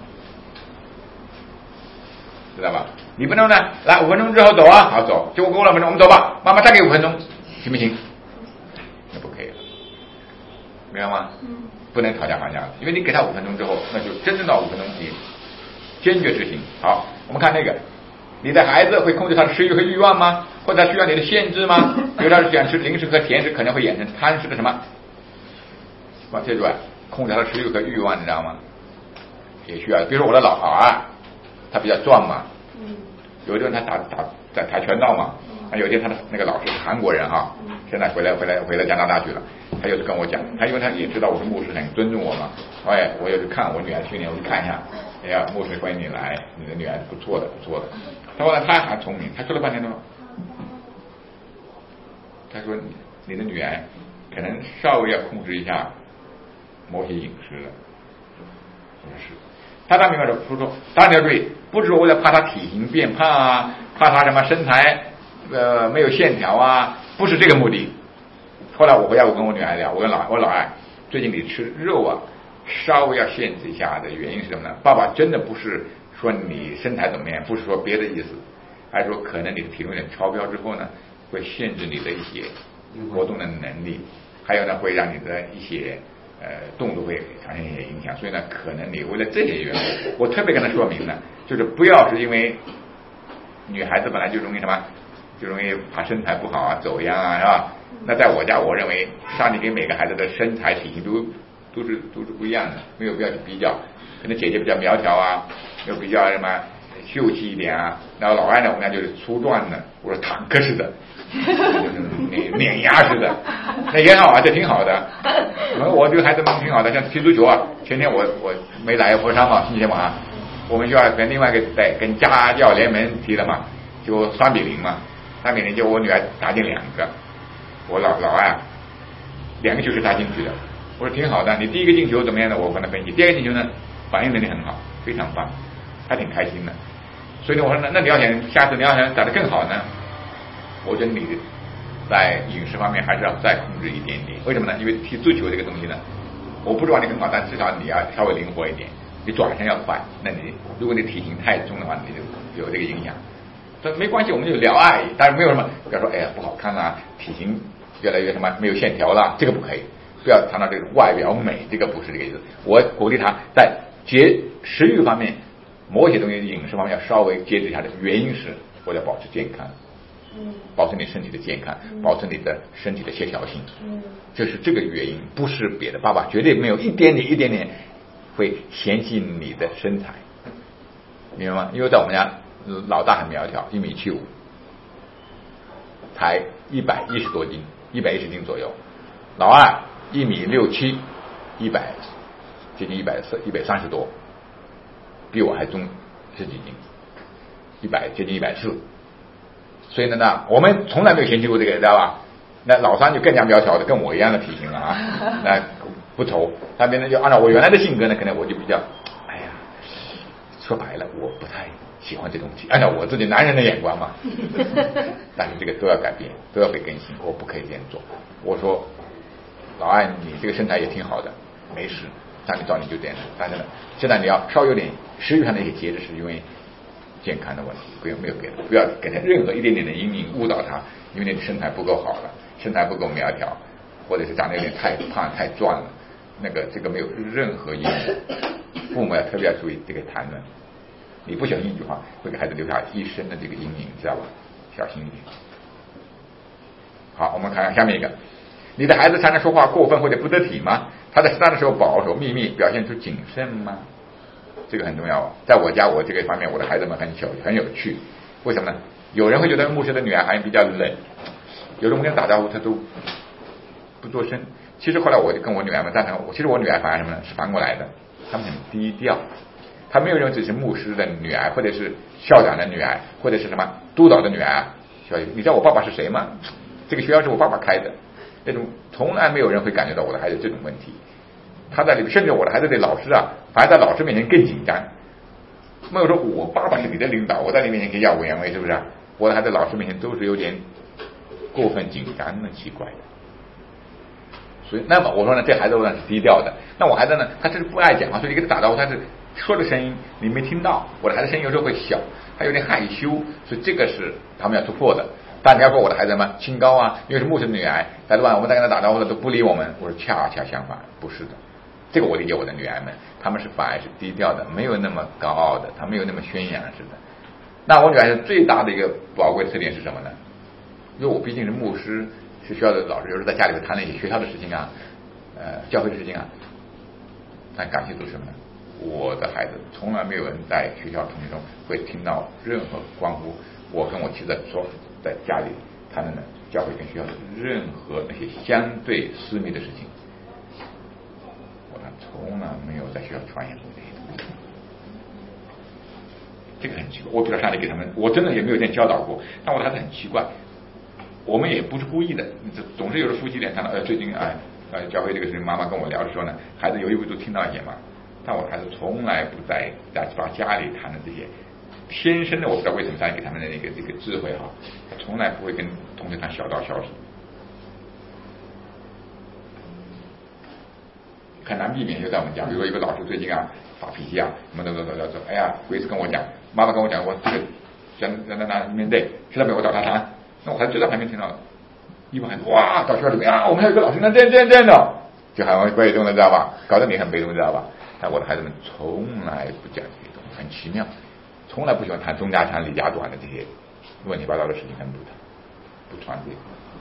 知道吧？你不能呢，来5分钟之后走啊，好走，结果过了5分钟我们走吧，妈妈再给5分钟，行不行？那不可以了，明白吗？不能讨价还价，因为你给他5分钟之后，那就真正到5分钟你坚决执行。好，我们看那个，你的孩子会控制他的食欲和欲望吗？或者他需要你的限制吗？比如他是喜欢吃零食和甜食，可能会衍生贪食的什么？记住啊，控制他的食欲和欲望，你知道吗？也需要。比如说我的老儿，他比较壮嘛，有一天他在跆拳道嘛，有一天他的那个老师是韩国人哈，现在回来加拿大去了，他又是跟我讲，他因为他也知道我是牧师，很尊重我嘛，哎，我又去看我女儿训练，我去看一下，哎呀，牧师欢迎你来，你的女儿不错的。后来他还聪明，他说了半天说，他说你的女儿可能稍微要控制一下某些饮食了，我说是。他当明白说，当然要注意，不是说为了怕他体型变胖啊，怕他什么身材没有线条啊，不是这个目的。后来我回家，我跟我女儿聊，我老爱，最近你吃肉啊，稍微要限制一下的原因是什么呢？爸爸真的不是说你身材怎么样，不是说别的意思，而是说可能你的体重有点超标之后呢，会限制你的一些活动的能力，还有呢会让你的一些动作会产生一些影响，所以呢，可能你为了这些缘故，我特别跟他说明呢，就是不要是因为女孩子本来就容易什么，就容易怕身材不好啊、走样啊，是吧？那在我家，我认为上帝给每个孩子的身材体型都是不一样的，没有必要去比较。可能姐姐比较苗条啊，又比较什么秀气一点啊，然后老二呢，我们家就是粗壮的，我说坦克似的。碾压似的，那也好啊，这挺好的。我这个孩子们挺好的，像踢足球啊，前天我没来佛山嘛，星期天晚上，我们学校跟另外一个跟家教联盟踢的嘛，就3-0嘛，3-0就我女儿打进2个，我老二2个球是打进去的。我说挺好的，你第一个进球怎么样呢？我跟他分析，第二个进球呢，反应能力很好，非常棒，他挺开心的。所以呢，我说那你要想下次你要想打得更好呢？我觉得你在饮食方面还是要再控制一点点，为什么呢？因为踢足球这个东西呢，我不知道你很好，但至少你要稍微灵活一点，你转身要快。那你如果你体型太重的话，你就有这个影响。这没关系，我们就聊而已，但是没有什么，不要说哎呀不好看啊，体型越来越什么没有线条了，这个不可以。不要谈到这个外表美，这个不是这个意思。我鼓励他在食欲方面，某些东西饮食方面要稍微节制一下的原因是为了保持健康。保持你身体的健康，保持你的身体的协调性，这是这个原因，不是别的。爸爸绝对没有一点点会嫌弃你的身材，明白吗？因为在我们家老大很苗条，1.75米，才110多斤，110斤左右。老二1.67米，100接近130多，比我还重10几斤，接近140。所以呢，我们从来没有嫌弃过这个，知道吧？那老三就更加苗条的，跟我一样的体型了啊，那不愁。他别人就按照我原来的性格呢，可能我就比较，哎呀，说白了，我不太喜欢这东西，按照我自己男人的眼光嘛。但是这个都要改变，都要被更新，我不可以这样做。我说，老二，你这个身材也挺好的，没事，但你照你就这样。但是呢，现在你要稍有点食欲上的一些节制，是因为健康的问题，没有别的，不要给他任何一点点的阴影误导他，因为你的身材不够好了，身材不够苗条，或者是长得有点太胖太壮了，这个没有任何影响。父母要特别要注意这个谈论，你不小心一句话会给孩子留下一生的这个阴影，知道吧？小心一点。好，我们看看下面一个，你的孩子常常说话过分或者不得体吗？他在适当的时候保守秘密，表现出谨慎吗？ 这个很重要。在我家，我这个方面，我的孩子们很有趣。为什么呢？有人会觉得牧师的女儿好像比较冷，有时候我们跟他打招呼，他都不作声。其实后来我就跟我女儿们赞成，其实我女儿反而什么呢？是反过来的，她们很低调，她没有认为自己是牧师的女儿，或者是校长的女儿，或者是什么督导的女儿。你知道我爸爸是谁吗？这个学校是我爸爸开的，那种从来没有人会感觉到我的孩子这种问题。他在里面，甚至我的孩子对老师啊，反而在老师面前更紧张。没有说我爸爸是你的领导，我在你面前可以耀武扬威，是不是？我的孩子在老师面前都是有点过分紧张的，奇怪的。所以，那么我说呢，这孩子呢是低调的。那我孩子呢，他是不爱讲话，所以你跟他打招呼，他是说的声音你没听到。我的孩子声音有时候会小，他有点害羞，所以这个是他们要突破的。但你要说我的孩子嘛，清高啊，因为是牧师女儿，在乱我们在跟他打招呼的都不理我们。我说恰恰相反，不是的。这个我理解我的女儿们，她们是反而是低调的，没有那么高傲的，她没有那么宣扬似的。那我女儿最大的一个宝贵的特点是什么呢？因为我毕竟是牧师，是学校的老师，有时候在家里会谈那些学校的事情啊，教会的事情啊。但感谢主是什么呢？我的孩子从来没有人在学校同学中会听到任何关乎我跟我妻子说在家里谈论的教会跟学校的任何那些相对私密的事情。从来没有在学校传言过这些东西，这个很奇怪。我比较上来给他们，我真的也没有这样教导过，但我的孩子很奇怪，我们也不是故意的，总是有的夫妻脸谈到最近教会这个事情，妈妈跟我聊的时候呢，孩子有意无意都听到一些嘛，但我的孩子从来不在把家里谈的这些天生的，我不知道为什么上给他们的这个智慧哈，他从来不会跟同学谈小道消息。很难避免，就在我们家，比如说一个老师最近啊发脾气啊，什么的，哎呀，有一次跟我讲，妈妈跟我讲，我这个让他面对，去那边我找他谈，那我还就在旁边听到了，一般孩子哇到学校里面啊，我们还有一个老师那这样的，就很被动的，知道吧？搞得你很被动，知道吧？但我的孩子们从来不讲这些东西，很奇妙，从来不喜欢谈中家长李家短的这些乱七八糟的事情，很不谈，不传这个。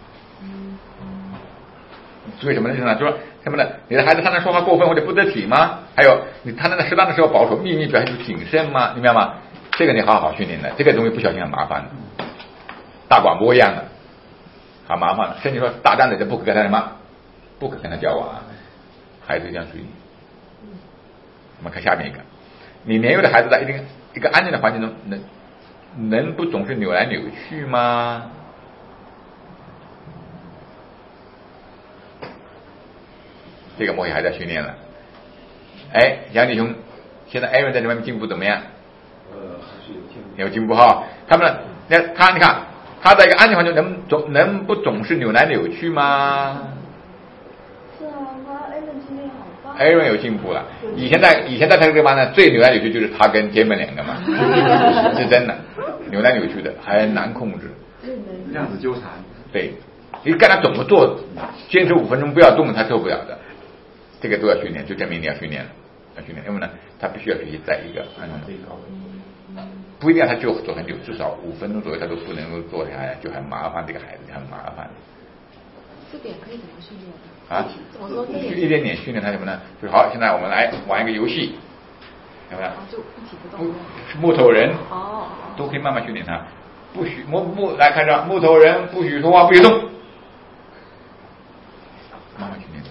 为什么呢？就是说什么呢？你的孩子他能说话过分或者不得体吗？还有他能在适当的时候保守秘密，表现出谨慎吗？明白吗？这个你好好训练的，这个东西不小心很麻烦的，大广播一样的，好麻烦的。甚至说大战的就不可跟他什么，不可跟他交往啊，孩子一定要注意。我们看下面一个，你年幼的孩子在一个安静的环境中，能不总是扭来扭去吗？这个默许还在训练了。哎，杨弟兄，现在艾文在这边进步怎么样？ 还是有进步哈。他们呢？你看，他在一个安静环境能不总是扭来扭去吗？ 是啊，艾文今天好棒。 艾文有进步了。以前在他这个地方呢，最扭来扭去就是他跟姐妹两个嘛，是真的，扭来扭去的，很难控制。 量子纠缠。对， 你干他怎么做，坚持5分钟不要动，他受不了的。这个都要训练，就证明你要训练了，因为呢，他必须要学习在一个安全的高位，不一定他就做很久，至少5分钟左右他都不能够坐下来，就很麻烦，这个孩子很麻烦。 这点可以怎么训练啊？ 怎么说？ 一点点训练他什么呢？就是好，现在我们来玩一个游戏，有没有？ 就一起不动。 木头人。 哦。 都可以慢慢训练他，不许来看着木头人，不许说话，不许动，慢慢训练他。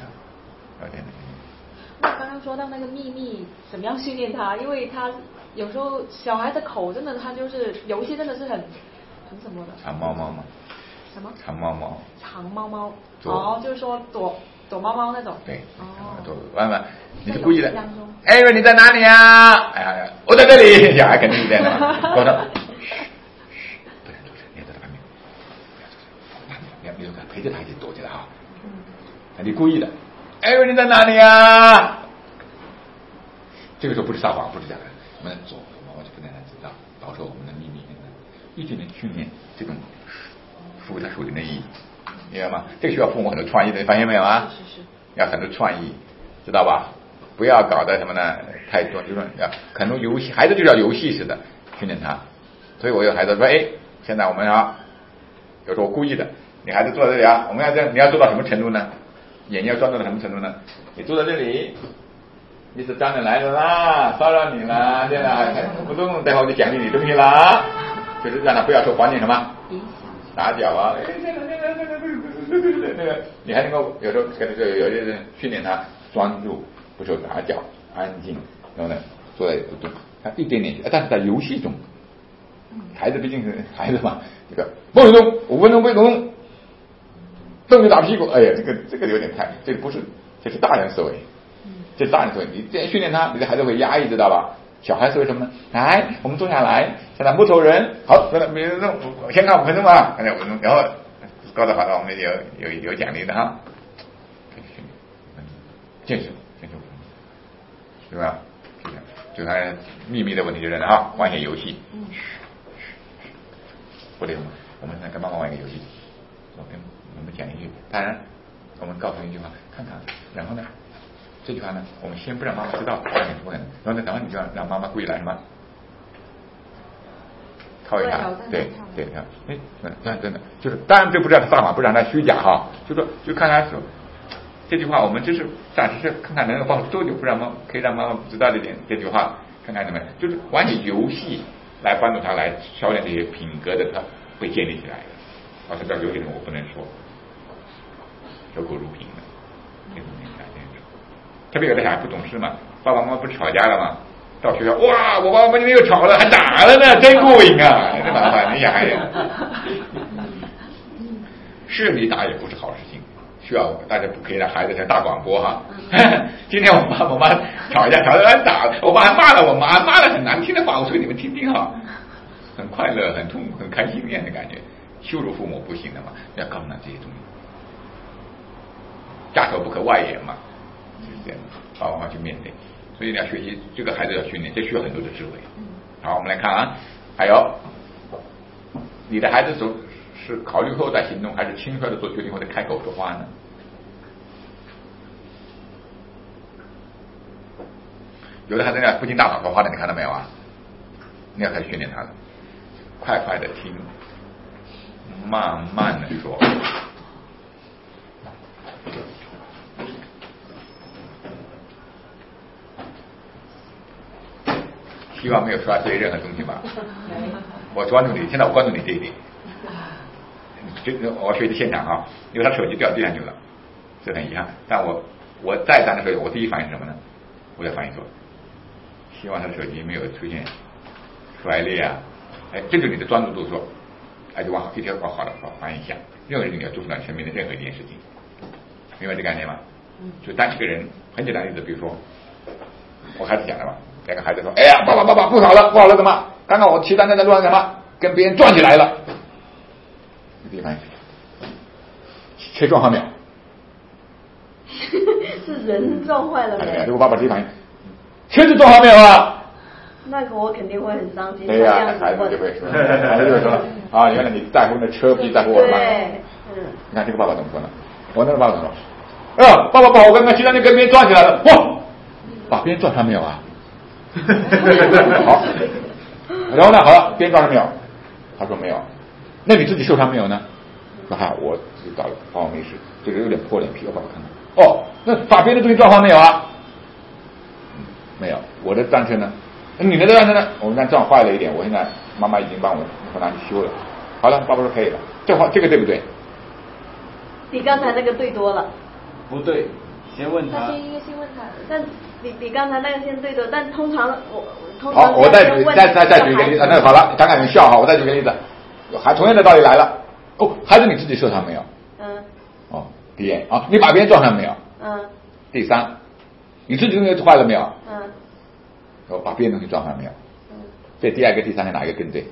那刚刚说到那个秘密怎么样训练他？因为他有时候小孩的口真的，他就是有一些真的是很什么的。 藏猫猫吗？ 什么？ 藏猫猫。 藏猫猫。哦，就是说躲猫猫那种。 对。 哦。 躲弯弯，你是故意的。哎，你在哪里啊？哎呀，我在这里。小孩肯定是这样的嘛。我说，嘘，不能出声，你在他旁边，你陪着他一起躲起来哈。你故意的。哎，你在哪里啊？这个时候不是撒谎，不是假的，我们走，我就不能让他知道，保守我们的秘密，一点点训练这种赋予它属灵的意义，明白吗？这个需要父母很多创意的，你发现没有啊？ 是。 要很多创意，知道吧？不要搞得什么呢？太多，就是要很多游戏，孩子就要游戏似的训练他。所以我有孩子说，哎，现在我们啊，有时候我故意的，你孩子坐在这里啊，我们要这样，你要做到什么程度呢？眼睛要专注到什么程度呢？你坐在这里， 你是张人来了啦，骚扰你啦，对啦，不动，待会我就奖励你东西啦，就是让他不要受环境什么打搅啊，那个你还能够有时候跟有些人训练他专注，不受打搅，安静，然后呢坐在不动，他一点点，但是在游戏中，孩子毕竟是孩子嘛，这个不许动，5分钟不许动，动就打屁股，哎呀，这个有点太，这不是，这是大人思维，这是大人思维，你这样训练他，你的孩子会压抑，知道吧？小孩思维什么呢？来，我们坐下来，现在木头人，好，别动，先看5分钟啊，看5分钟，然后告诉好了，我们有奖励的哈，建设，对吧？就他秘密的问题就是呢啊，玩些游戏，不对，我们跟妈妈玩一个游戏，我们讲一句，当然我们告诉一句话，看看，然后呢，这句话呢，我们先不让妈妈知道，然后你就让妈妈故意来什么，靠一下，对，真的就是，当然这不是他撒谎，不是让他虚假哈，就说就看他说这句话，我们就是暂时是看看能够保持多久，不让可以让妈妈知道这句话，看看怎么样，就是玩起游戏来帮助他来消练这些品格的，他会建立起来的。这个游戏中我不能说守口如瓶的，这种明白。特别有的小孩不懂事嘛，爸爸妈妈不是吵架了吗？到学校，哇，我爸爸今天又吵了，还打了呢，真过瘾啊！这麻烦，你小孩子是你打也不是好事情，需要大家不可以让孩子像大广播哈。今天我爸我妈吵架，吵得还打了，我爸还骂了我妈，骂了很难听的话，我说你们听听哈，很快乐、很痛、很开心那样的感觉。羞辱父母不行的嘛，要告诉他这些东西，家丑不可外扬嘛，就是这样，爸爸妈妈去面对。所以你要学习，这个孩子要训练，这需要很多的智慧。好，我们来看啊，还有你的孩子是考虑后再行动，还是轻率的做决定或者开口说话呢？有的孩子呢不经大脑说话的，你看到没有啊？你要开始训练他了，快快的听，慢慢的说。希望没有说对任何东西吧。我关注你，现在我关注你这一点。我学习现场啊，因为他手机掉地上去了，这很遗憾。但我再三的时候，我第一反应是什么呢？我要反应说，希望他的手机没有出现摔裂啊。哎，这就是你的专注度，说，哎，就往一条往好的方向想。任何人你要做出来生命的任何一件事情，明白这个概念吗？就当一个人很简单的例子，比如说我孩子讲的嘛。两个孩子说：“哎呀，爸爸，不好了，怎么？刚刚我骑单车在路上什么，跟别人撞起来了。”第一反应，车撞上没有？ 是人撞坏了没？ 这个爸爸第一反应，车子撞上没有啊？ 那个我肯定会很伤心。 对呀，孩子就会说，孩子就会说啊，原来你在乎那车，比在乎我妈。 对， 你看这个爸爸怎么说呢？我那个爸爸说：“爸爸，我刚刚骑单车跟别人撞起来了，哇，把别人撞上没有啊？”好，然后呢？好了，别人撞上没有？他说没有。那你自己受伤没有呢？说我知道了，我没事，这个有点破脸皮，我帮我看看。哦，那把别的东西撞上没有啊？没有。我的单车呢？你的单车呢？我们家撞坏了一点，我现在妈妈已经帮我拿去修了。好了，爸爸说可以了。这个对不对？ 比刚才那个对多了。 不对，先问他。 先问他，但比刚才那个先对多，但通常好，我再举一个例子。那好了，刚刚有笑哈，我再举个例子，还同样的道理来了。哦，孩子你自己受伤没有？哦，第一啊，你把别人撞上没有？第三，你自己东西坏了没有？把别人东西撞上没有？这第二个、第三个哪一个更对？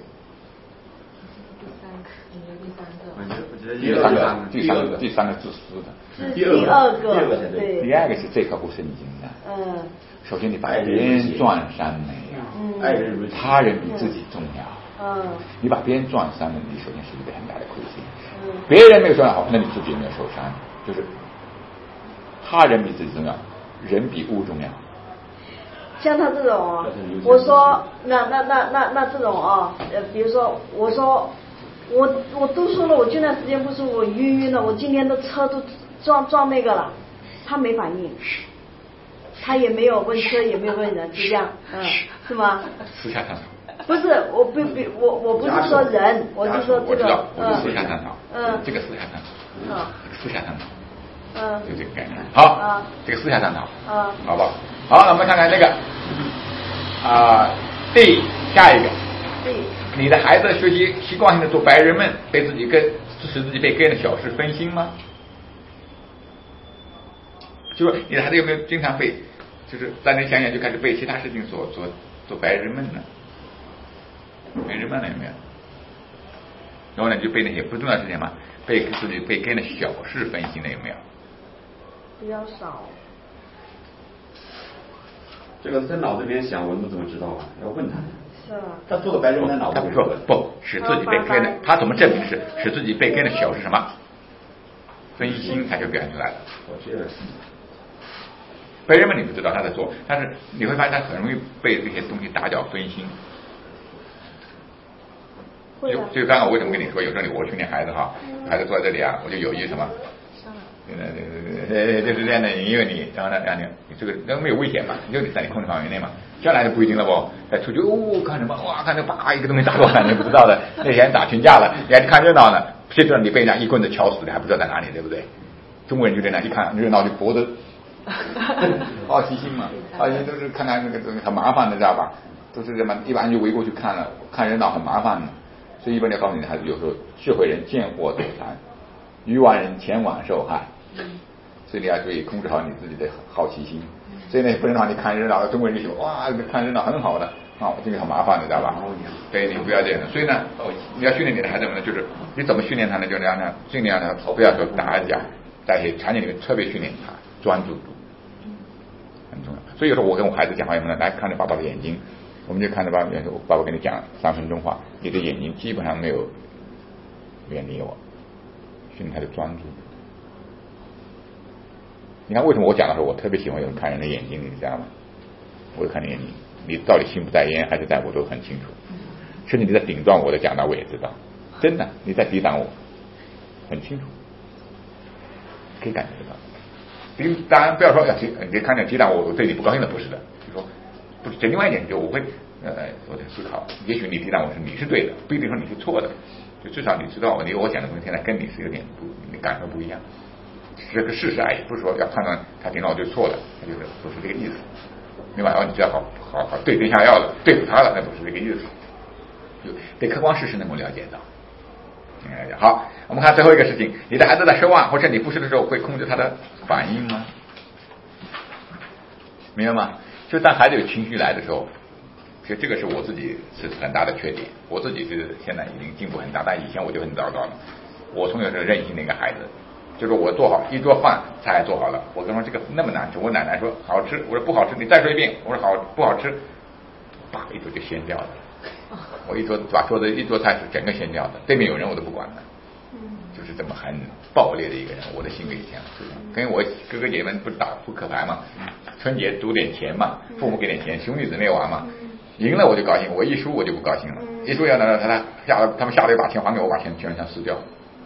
第三个自私的， 第二个对，第二个是最可不圣经的。首先你把别人撞伤没有？他人比自己重要。你把别人撞伤了，你首先是一个很大的亏欠。别人没有受伤好，那你自己没有受伤，就是他人比自己重要，人比物重要。 像他这种我说那这种比如说我说我都说了，我这段时间不舒服，我晕了，我今天的车都撞那个了，他没反应。 他也没有问车，也没有问人，就这样，是吗？ 私下探讨。 不是，我不是说人，我是说这个， 私下探讨，这个私下探讨，私下探讨，就这个概念。好，这个私下探讨，好不好？好，那我们看看那个下一个，你的孩子学习习惯性的做白日梦，使自己被个人的小事分心吗？就说你的孩子有没有经常被，就是在那想想就开始被其他事情所做白日梦呢？白日梦了有没有？然后呢就被那些不重要的事情嘛，被自己被跟的小事分心了有没有？ 比较少。 这个在脑子里面想，我们怎么知道啊？要问他。 是啊。 他做的白日梦在脑子里。 不使自己被跟的，他怎么证明是使自己被跟的小是什么？分心才就表现出来了。 我这个。 白日梦你不知道他在做，但是你会发现他很容易被这些东西打搅分心。就刚刚我为什么跟你说，有时候我训练孩子哈，孩子坐在这里啊，我就有意什么，就是这样的，因为你然后呢让你这个没有危险嘛，你就在你控制范围内嘛，将来就不一定了不，再出去看什么哇，看这叭一个东西打过来，你不知道的，那天打群架了，你还看热闹呢，谁知道你被人家一棍子敲死的还不知道在哪里，对不对？中国人就这样，一看热闹就脖子好奇心嘛，好奇心都是看看那个东西很麻烦的，知道吧？都是这么一般就围过去看了，看热闹很麻烦的。所以一般要告诉你的孩子，有时候智慧人见货走残，愚顽人前往受害。所以你要注意控制好你自己的好奇心。所以呢，不能让你看热闹，中国人就喜欢哇，看热闹很好的这个很麻烦的，知道吧？对，你不要这样的。所以呢，你要训练你的孩子们呢，就是你怎么训练他呢？就让他尽量呢，不要说打架，在一些场景里面特别训练他专注度，很重要。所以有时候我跟我孩子讲话，有没有来看着爸爸的眼睛？我们就看着爸爸跟你讲3分钟话，你的眼睛基本上没有远离我，训练他的专注。你看为什么我讲的时候，我特别喜欢有人看人的眼睛，你知道吗？我看你眼睛，你到底心不在焉还是在我都很清楚，甚至你在顶撞我的讲道我也知道，真的你在抵挡我，很清楚，可以感觉得到。当然不要说你看见抵挡我对你不高兴的，不是的，就说。不是，另外一点就我会我在思考，也许你抵挡我是你是对的，不一定说你是错的，就至少你知道我讲的东西现在跟你是有点你感受不一样，这个事实而已，不是说要判断他抵挡我就是错的，他就是不是这个意思。另外你只要好对症下药了，对付他了，那不是这个意思，就对客观事实能够了解到。好，我们看最后一个事情，你的孩子在失望或者你不适的时候，会控制他的反应吗？明白吗？就当孩子有情绪来的时候，其实这个是我自己是很大的缺点，我自己是现在已经进步很大，但以前我就很糟糕了。我从小是任性的一个孩子，就是我做好一桌饭菜做好了，我跟他说这个那么难吃，我奶奶说好吃，我说不好吃，你再说一遍，我说好不好吃，叭一桌就掀掉了。我把桌子一桌菜是整个掀掉的，对面有人我都不管的。就是这么很暴烈的一个人，我的性格以前跟我哥哥姐们不是打扑克牌嘛，春节赌点钱嘛，父母给点钱，兄弟姊妹玩嘛，赢了我就高兴，我一输我就不高兴了，一输要呢他们下了一把钱还给我，把钱全撕掉，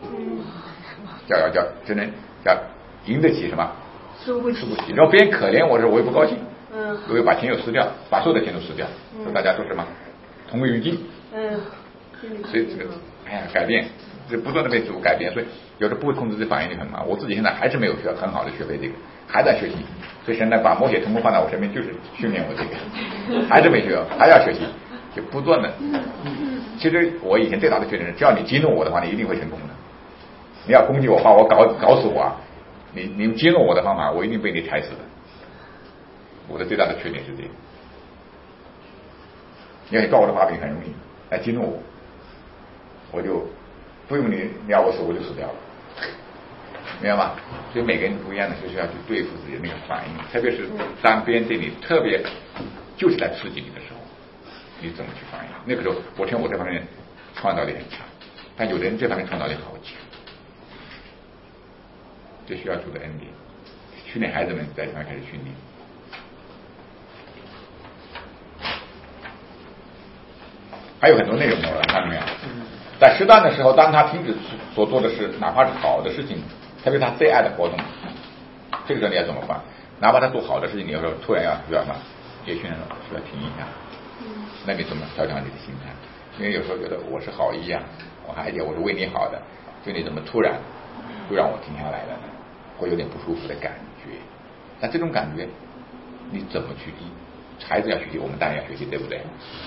叫真的叫赢得起什么输不起，然后别人可怜我的时候我也不高兴，我又把钱又撕掉，把所有的钱都撕掉，说大家说什么同归于尽，所以这个改变。就不断的被自我改变，所以有时候不会控制这反应就很麻烦。我自己现在还是没有很好的学会这个，还在学习。所以神呢把摩羯成功放在我身边，就是训练我这个，还是没学，还要学习，就不断的。其实我以前最大的缺点是，只要你激怒我的话，你一定会成功的。你要攻击我，把我搞死我啊！你激怒我的方法，我一定被你踩死的。我的最大的缺点是这个。你要抓我的把柄很容易，来激怒我，我就。不用你要我死我就死掉了，明白吗？所以每个人不一样的，就是要去对付自己的那个反应，特别是当别人对你特别就是在刺激你的时候，你怎么去反应？那个时候我听我这方面创造力很强，但有的人这方面创造力好强，这需要主的恩典，训练孩子们在这方面开始训练。还有很多内容呢，看到没有？在适当的时候，当他停止所做的事，哪怕是好的事情，特别他最爱的活动，这个时候你要怎么办？ 哪怕他做好的事情，你有时候突然要什么也需要停一下，那你怎么调整你的心态？因为有时候觉得我是好意啊，我是为你好的，就你怎么突然就让我停下来了呢？会有点不舒服的感觉。那这种感觉你怎么去孩子要学习，我们当然要学习，对不对？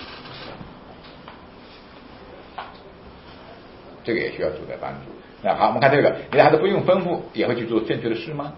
这个也需要主的帮助。那好，我们看这个，你的孩子不用吩咐也会去做正确的事吗？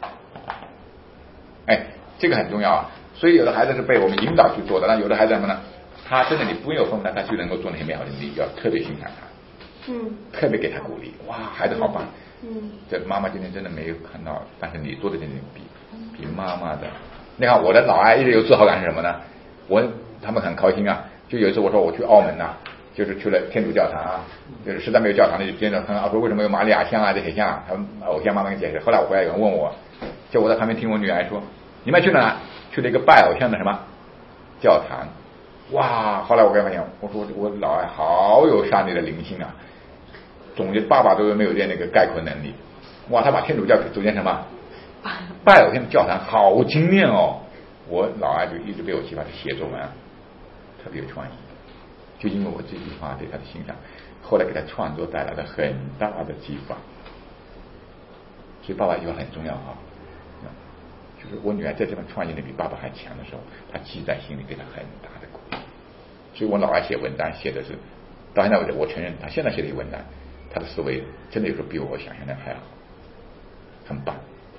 哎，这个很重要啊。所以有的孩子是被我们引导去做的，那有的孩子什么呢？他真的你不用吩咐他就能够做那些美好的事，你要特别欣赏他，特别给他鼓励。哇，孩子好棒！这妈妈今天真的没有看到，但是你做的真的比妈妈的。你看我的老爱一直有自豪感是什么呢？他们很高兴啊。就有一次我说我去澳门呐，就是去了天主教堂啊，就是实在没有教堂的就接着看说为什么有玛利亚像啊这些像啊，他们偶像慢慢解释。后来我回来有人问我，就我在旁边听我女儿说，你们去哪？去了一个拜偶像的什么教堂。哇！后来我跟他讲，我说我老爱好有上帝的灵性啊，总结爸爸都没有那个概括能力。哇，他把天主教组建什么拜偶像的教堂，好精炼哦！我老爱就一直被我启发，他写作文啊特别有创意，就因为我这句话对他的欣赏，后来给他创作带来了很大的激发。所以爸爸一个很重要啊，就是我女儿在这份创意力比爸爸还强的时候，她记在心里，给她很大的鼓励。所以我老爱写文章，写的是到现在为止，我承认他现在写的文章，他的思维真的有时候比我想象的还好，很棒。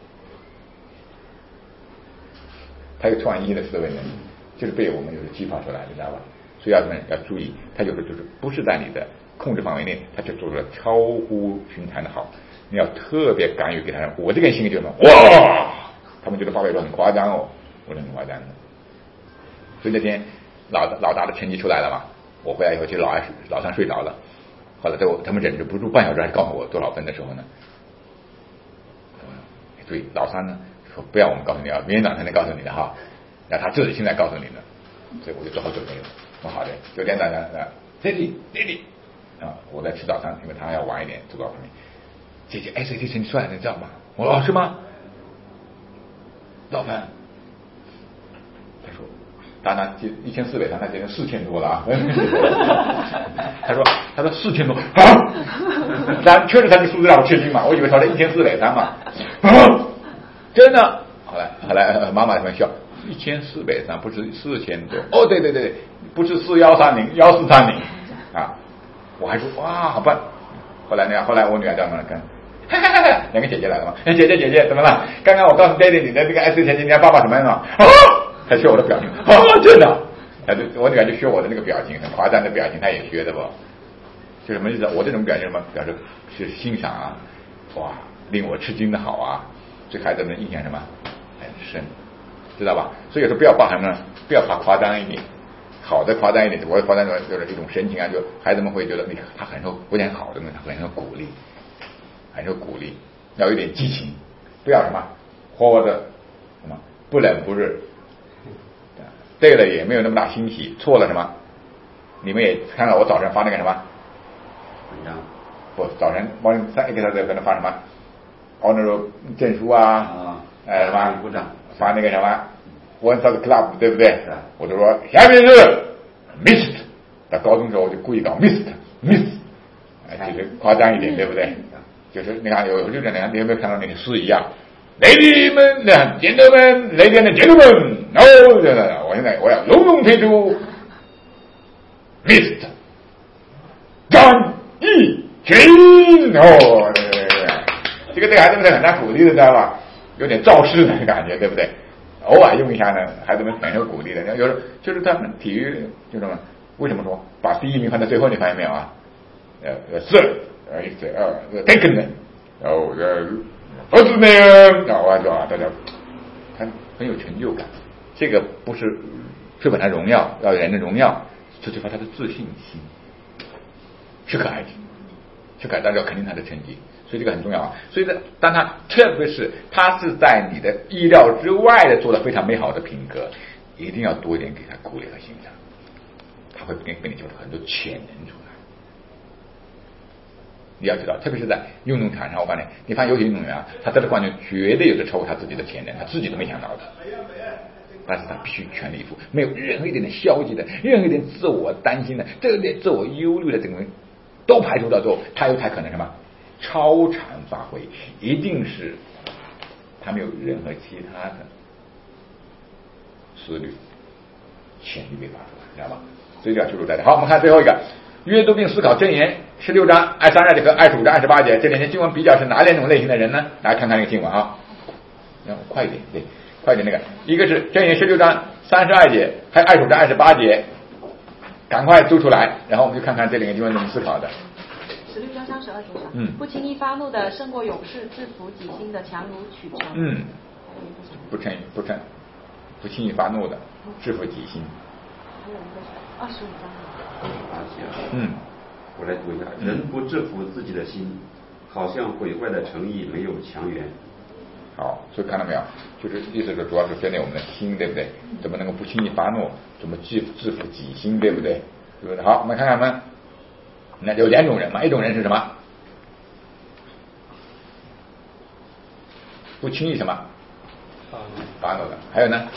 他有创意的思维能力，就是被我们有时激发出来的，知道吧？所以要注意，他有时候就是不是在你的控制范围内，他就做出了超乎寻常的好。你要特别敢于给他人，我这个人心里就说哇，他们觉得爸爸说很夸张哦，我说很夸张的。所以那天老大的成绩出来了嘛，我回来以后就老三睡着了，后来他们忍住不住半小时还告诉我多少分的时候呢，注意老三呢说不要我们告诉你啊，明天早上才能告诉你的哈，那他自己现在告诉你的，所以我就做好准备了。说好的，9点早上，Daddy 啊，我在吃早餐，因为他要晚一点走到旁边。姐姐 SAT 成绩出来了，你知道吗？我说是吗？老潘，他说当然1400，他变成4000多了啊。他说4000多啊，但确实他的数字让我吃惊嘛，我以为他是1403嘛，真的。后来妈妈他们笑，1403不是4000多，哦对，不是4130，1430啊，我还说哇好棒。后来我女儿叫他们跟。两个姐姐来了嘛？姐姐怎么了？刚刚我告诉爹地你的这个 SAT 成绩，你看爸爸什么样啊？他学我的表情，真的。我女儿就学我的那个表情，很夸张的表情，她也学的不？就什么意思？我这种表情什么？表示是欣赏啊，哇，令我吃惊的好啊，对孩子们印象什么很深，知道吧？所以有时候不要把什么呢？不要把夸张一点，好的夸张一点，我夸张就是一种神情啊，就孩子们会觉得你看他很受，不讲好的呢，他很受鼓励。很有鼓励，要有点激情，不要什么活着什么不冷不热，对了也没有那么大欣喜，错了什么？你们也看到我早晨发那个什么文章， 不，早晨我3个小时可能发什么 honor 证书啊，什么鼓掌， 发那个什么 One Stop Club， 对不对？我就说下面是 Mist， 到高中时候我就故意搞 Mist， 就是夸张一点，对不对？就是你看有就这样，你有没有看到那个诗一样 ？Lady 们、gentlemen、ladies and gentlemen， 我现在我要隆重推出 Mist 张义群哦，这个对孩子们是很难鼓励的，知道吧？有点造势的感觉，对不对？偶尔用一下呢，孩子们很有鼓励的。有时候就是他们体育就什么？为什么说把第一名放在最后？你发现没有啊？Sir。taken 的，然后儿子呢，大家很有成就感。这个不是缺乏他荣耀，要人的荣耀，是缺乏他的自信心，是可爱的，是可爱，但是要肯定他的成绩，所以这个很重要啊。所以当他特别是他是在你的意料之外的做了非常美好的品格，一定要多一点给他鼓励和欣赏，他会给你就很多潜能出来。 你要知道，特别是在运动场上，我告诉你，你发现有些运动员啊，他得了冠军绝对有着超过他自己的潜能，他自己都没想到的，但是他必须全力以赴，没有任何一点的消极的，任何一点自我担心的，这个点自我忧虑的这个东西都排除掉之后，他又才可能什么超常发挥，一定是他没有任何其他的思虑潜力被发出来，知道吧？所以要记住大家。好，我们看最后一个阅读并思考箴言16章22节和25章28节，这两节经文比较是哪两种类型的人呢？大家看看那个经文啊，要快一点，对，快点那个，一个是箴言16章32节，还有25章28节，赶快读出来，然后我们就看看这两个经文怎么思考的。 16章32节上，不轻易发怒的胜过勇士，制服己心的强如取成。 不轻易发怒的制服己心。 还有一个是25章。 我来读一下，人不制服自己的心，好像毁坏的城邑没有墙垣。 好，所以看到没有，就是意思是主要是训练我们的心，对不对？怎么能够不轻易发怒？怎么制服己心，对不对？对不对？好，我们看看们，那有两种人嘛，一种人是什么？不轻易什么？发怒的。还有呢？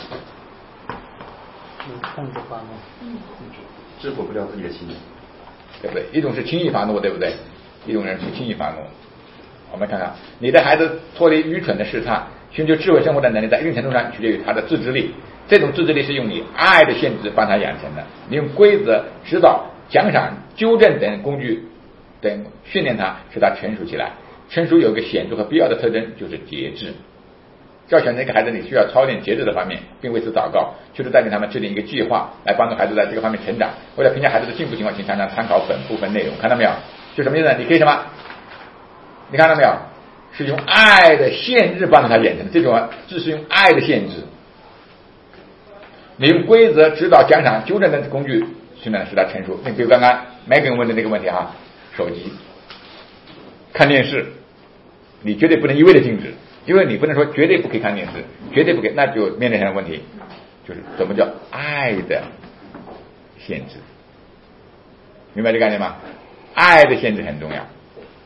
控制发怒。 制服不了自己的心， 对不对？一种是轻易发怒，对不对？一种人不轻易发怒。我们看看，你的孩子脱离愚蠢的试探，寻求智慧生活的能力，在一定程度上取决于他的自制力。这种自制力是用你爱的限制帮他养成的，你用规则、指导、奖赏、纠正等工具等训练他，使他成熟起来。成熟有一个显著和必要的特征，就是节制。教选择一个孩子，你需要操练节制的方面，并为此祷告，就是带领他们制定一个计划，来帮助孩子在这个方面成长。为了评价孩子的进步情况，请常常参考本部分内容。看到没有？就什么意思呢？你可以什么？你看到没有？是用爱的限制帮助他养成的，这种是用爱的限制。你用规则、指导、奖赏、纠正的工具，训练使他成熟。那比如刚刚Megan问的那个问题啊，手机、看电视，你绝对不能一味的禁止。因为你不能说绝对不可以看电视，绝对不可以，那就面对上的问题就是什么叫爱的限制，明白这个概念吗？爱的限制很重要。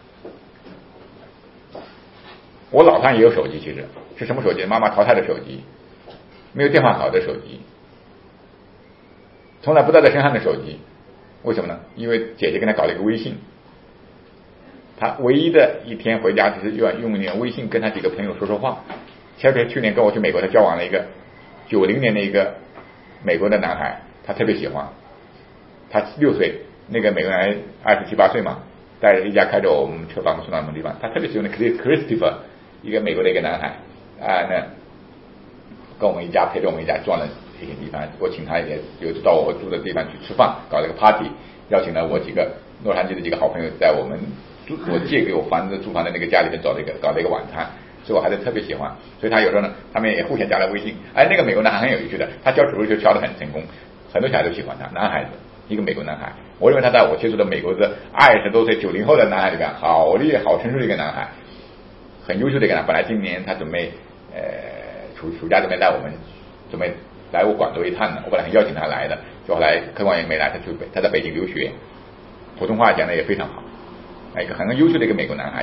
我老丈也有手机，其实是什么手机？妈妈淘汰的手机，没有电话好的手机，从来不带在身上的手机。为什么呢？因为姐姐跟他搞了一个微信，他唯一的一天回家就是用微信跟他几个朋友说说话。前边去年跟我去美国，他交往了一个90年的一个美国的男孩，他特别喜欢。他6岁，那个美国人27、28岁嘛，带着一家开着我们车把我们送到什么地方，他特别喜欢的 Christopher， 一个美国的一个男孩啊，那跟我们一家陪着我们一家转了一些地方。我请他也有到我住的地方去吃饭，搞了个 party， 邀请了我几个洛杉矶的几个好朋友，在我借给我租房的那个家里面搞了一个晚餐，所以我还是特别喜欢。所以他有时候呢，他们也互相加了微信。那个美国男孩很有趣的，他教主日学教得很成功，很多小孩都喜欢他，男孩子，一个美国男孩。我认为他在我接触的美国的20多岁90后的男孩里面，好厉害、好成熟的一个男孩，很优秀的一个男孩。本来今年他准备暑假准备来我广州一趟的，我本来很邀请他来的，就后来客观也没来，他在北京留学，普通话讲的也非常好。一个很优秀的一个美国男孩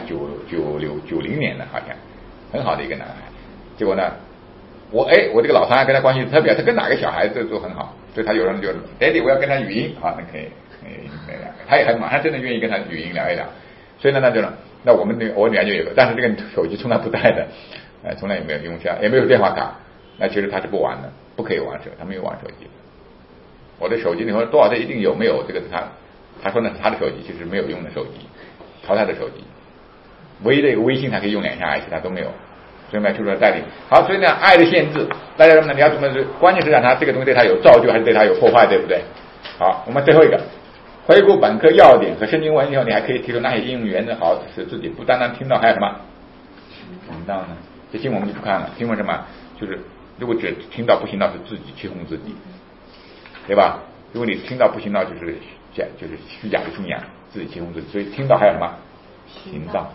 ，90年的好像很好的一个男孩。结果呢，我这个老三跟他关系特别，他跟哪个小孩子都很好，所以他有人就Daddy我要跟他语音啊，那可以他也很马上真的愿意跟他语音聊一聊。所以呢，那我女儿就有个，但是这个手机从来不带的，从来也没有用下，也没有电话卡。那其实他是不玩的，不可以玩他没有玩手机。我的手机你说多少岁一定有没有这个他说那是他的手机，其实没有用的手机。淘汰的手机，唯一的一个微信他可以用2下，其他都没有。所以呢，就是带领好，所以呢，爱的限制，大家呢，你要怎么关键是让他这个东西对他有造就，还是对他有破坏，对不对？好，我们最后一个，回顾本科要点和圣经文以后，你还可以提出哪些应用原则，好使自己不单单听到，还有什么行道呢？这经文我们就不看了，经文什么？就是如果只听到不行道，是自己欺哄自己，对吧？如果你听到不行道，就是虚假的信仰。自己欺哄自己，所以听到还有什么行道，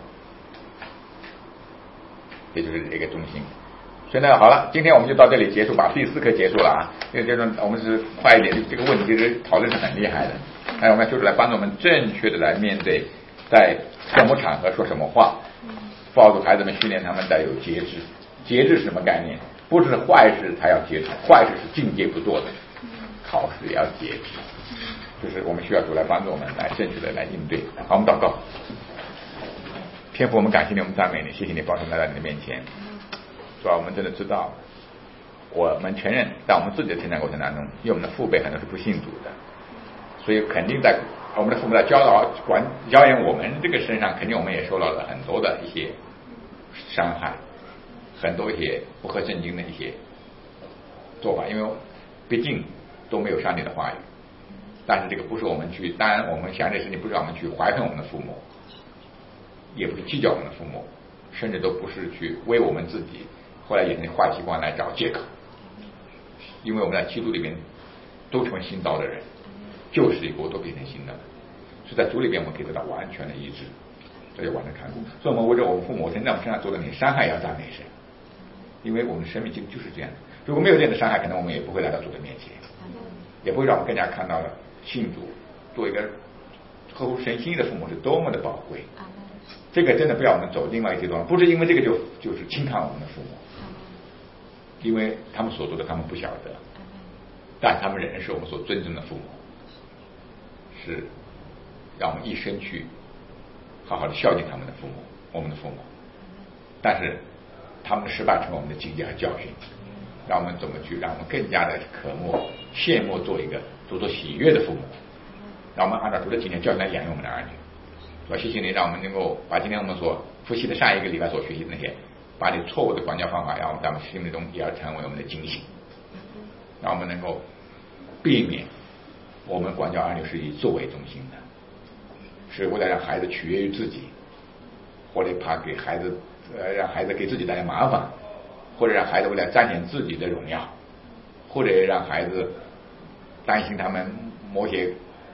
这就是一个中心。所以呢，好了，今天我们就到这里结束，把第4课结束了啊。因为我们是快一点，这个问题其实讨论是很厉害的，我们要就是来帮助我们正确的来面对在什么场合说什么话，帮助孩子们训练他们带有节制。节制是什么概念？不是坏事才要节制，坏事是境界不做的，考试也要节制。就是我们需要主来帮助我们来正确的来应对。好，我们祷告。天父，我们感谢你，我们赞美你，谢谢你保守来到你的面前。主要我们真的知道，我们承认在我们自己的成长过程当中，因为我们的父辈很多是不信主的，所以肯定在我们的父母在教养我们这个身上，肯定我们也受到了很多的一些伤害，很多一些不合圣经的一些做法，因为毕竟都没有上帝的话语。但是这个不是我们去，当然我们想这事情不是让我们去怀恨我们的父母，也不是计较我们的父母，甚至都不是去为我们自己后来养成坏习惯来找借口。因为我们在基督里面都成为新造的人，旧事以后都变成新的了，所以在主里边我们可以得到完全的医治，这就完全看顾。所以我们为着我们父母曾在我们身上做的那些伤害要赞美神，因为我们的生命就是这样的。如果没有这样的伤害，可能我们也不会来到主的面前，也不会让我们更加看到了信主做一个合乎神心意的父母是多么的宝贵。这个真的不要我们走另外一阶段，不是因为这个就是轻看我们的父母，因为他们所做的他们不晓得，但他们仍然是我们所尊重的父母，是让我们一生去好好的孝敬他们的父母，我们的父母。但是他们的失败成为我们的警戒和教训，让我们怎么去让我们更加的渴慕羡慕做一个主所喜悦的父母，让我们按照主的经验教训来养育我们的儿女。主，谢谢你让我们能够把今天我们所复习的上一个礼拜所学习的那些把你错误的管教方法，让我们在我们心目中也要成为我们的警醒，让我们能够避免我们管教儿女是以自为中心的，是为了让孩子取悦于自己，或者怕给孩子让孩子给自己带来麻烦，或者让孩子为了彰显自己的荣耀，或者让孩子担心他们某些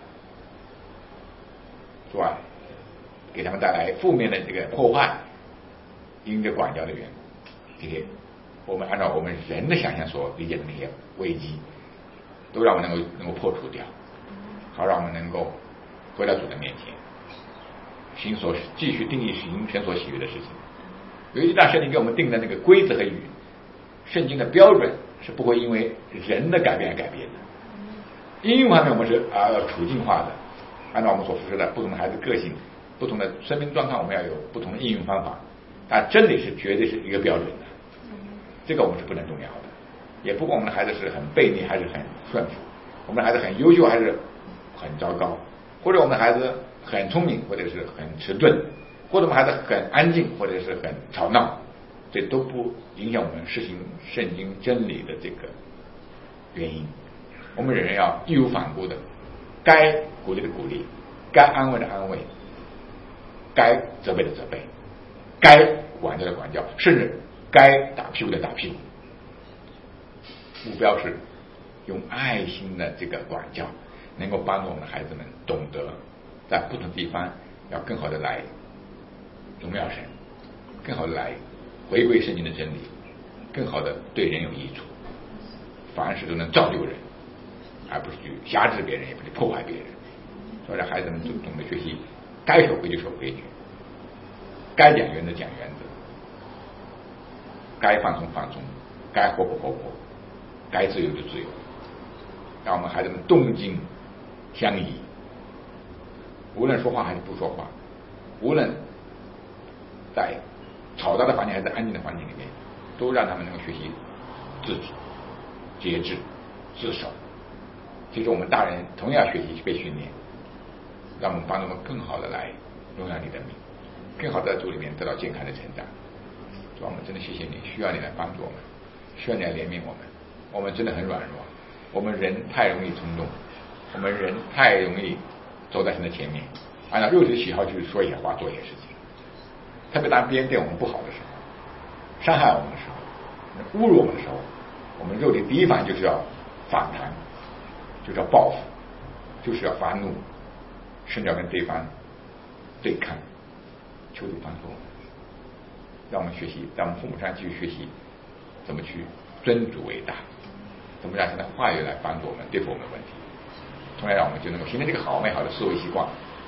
是吧，给他们带来负面的这个破坏，因着管教的缘故，这些我们按照我们人的想象所理解的那些危机，都让我们能够破除掉，好让我们能够回到主的面前，继续定义行神所喜悦的事情。由于让圣经给我们定的那个规则和圣经的标准是不会因为人的改变而改变的。应用方面我们是处境化的，按照我们所辐射的不同的孩子个性、不同的生命状况，我们要有不同的应用方法。但真理是绝对是一个标准的，这个我们是不能动摇的。也不管我们的孩子是很悖逆还是很顺服，我们的孩子很优秀还是很糟糕，或者我们的孩子很聪明或者是很迟钝，或者我们孩子很安静或者是很吵闹，这都不影响我们实行圣经真理的这个原因。我们仍然要义无反顾的，该鼓励的鼓励，该安慰的安慰，该责备的责备，该管教的管教，甚至该打屁股的打屁股。目标是用爱心的这个管教，能够帮助我们的孩子们懂得在不同地方要更好的来荣耀神，更好的来回归圣经的真理，更好的对人有益处，凡事都能造就人，而不是去辖制别人，也不是破坏别人。所以让孩子们懂得学习该守规矩守规矩，该讲原则讲原则，该放松放松，该活泼活泼，该自由就自由，让我们孩子们动静相宜，无论说话还是不说话，无论在嘈杂的环境还是安静的环境里面，都让他们能够学习自主、节制、自守。其实我们大人同样要学习被训练，让我们帮助我们更好的来荣耀你的名，更好的在主里面得到健康的成长。主，我们真的谢谢你，需要你来帮助我们，需要你来怜悯我们。我们真的很软弱，我们人太容易冲动，我们人太容易走在神的前面，按照肉体的喜好去说一些话做一些事情。特别当别人对我们不好的时候，伤害我们的时候，侮辱我们的时候，我们肉体第一反应就是要反弹，就是要报复，就是要发怒，甚至要跟对方对抗。求主帮助我们，让我们学习，让我们父母上继续学习怎么去尊主为大，怎么让神的话语来帮助我们对付我们的问题，从而让我们就能够形成这个好美好的思维习惯，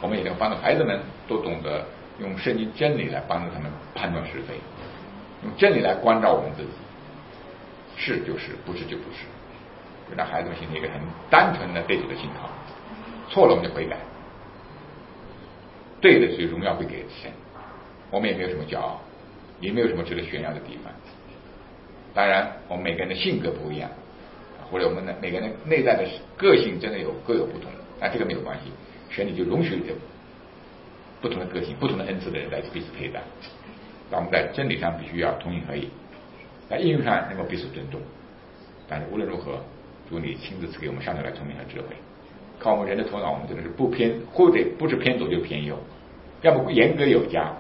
我们也能帮助孩子们都懂得用圣经真理来帮助他们判断是非，用真理来关照我们自己，是就是，不是就不是，就让孩子们形成一个很单纯的对主的信号，错了我们就悔改，对的所以荣耀会给神，我们也没有什么骄傲，也没有什么值得炫耀的地方。当然我们每个人的性格不一样，或者我们的每个人内在的个性真的各有不同，但这个没有关系，神你就容许不同的个性、不同的恩赐的人来彼此配搭，那我们在真理上必须要同心合意，在应用上能够彼此尊重。但是无论如何，主你亲自赐给我们上帝来聪明和智慧，靠我们人的头脑，我们真的是或者不是偏左就偏右，要么严格有加，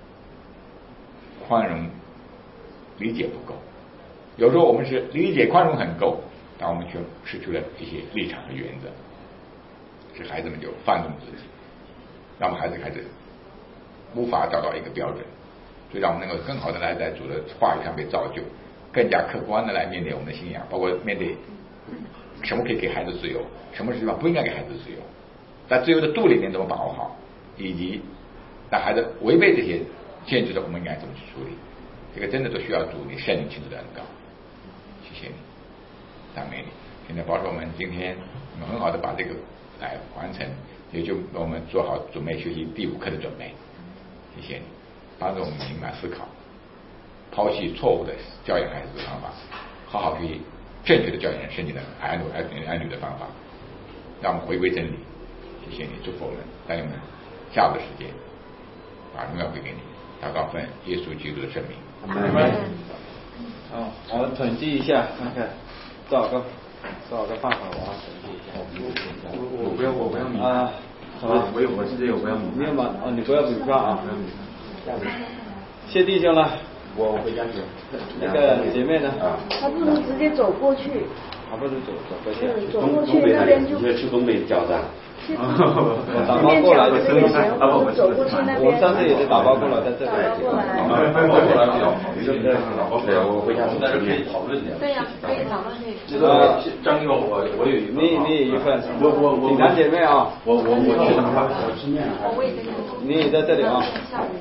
宽容理解不够，有时候我们是理解宽容很够，但我们却失去了一些立场和原则，使孩子们就放纵自己，让我们孩子开始无法找到一个标准，所以让我们能够更好的来在主的话语上被造就，更加客观的来面对我们的信仰，包括面对什么可以给孩子自由，什么地方不应该给孩子自由，在自由的度里面怎么把握好，以及当孩子违背这些限制的我们应该怎么去处理，这个真的都需要主你圣灵亲自的恩膏。谢谢你，赞美你。现在保守我们今天我们很好的把这个来完成，也就我们做好准备学习第5课的准备。谢谢你，帮助我们明白思考，抛弃错误的教养孩子的方法，好好学习正确的教养圣经的儿女的方法，让我们回归真理。谢谢你，祝福我们，带领我们下午的时间把荣耀归给你，祷告奉耶稣基督的圣名。 阿门。好，我们统计一下，看看多少个办法，我要统计一下。 我不要米啊，好吧， 我自己有不要米。 没有吗？哦，你不要米饭啊。谢弟兄了。 我回家去。 那个姐妹呢？ 他不如直接走过去。 还不如走过去。 走过去那边就。 去东北饺子。 我打包过来的， 我走过去那边。 我上次也是打包过来，在这里。 打包过来。 对，我回家在这可以讨论的。 对呀，可以讨论这个。 这个张哥，我有一份。 你有一份。 我两姐妹啊。 我去哪块？我吃面。 我也在这里。 你也在这里啊。 下午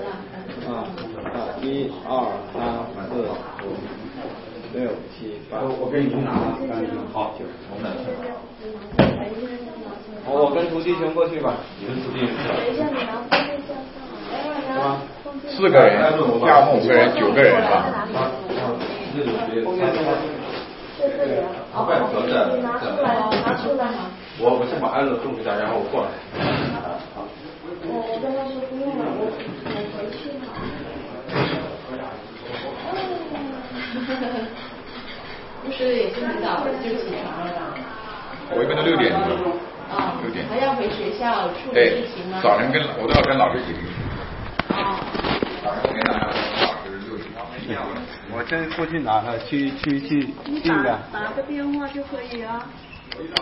1、2、3、4、5、6、7、8。 我给你拿了，好， 我跟徒弟兄过去吧。 你跟徒弟兄。 等一下，你拿封面架上来。 是吗 ？4个人，加我们5个人，9个人吧。 在这里啊。你拿出来。 我先把艾乐送回家，然后我过来。 我跟他说不用了，我回去了。 不是也是很早就起床了。 我一般都6点钟。6点。 还要回学校处理事情吗？ 早晨我都要跟老师一起。早上跟老师6点。 我先过去拿去订的。 打个电话就可以啊。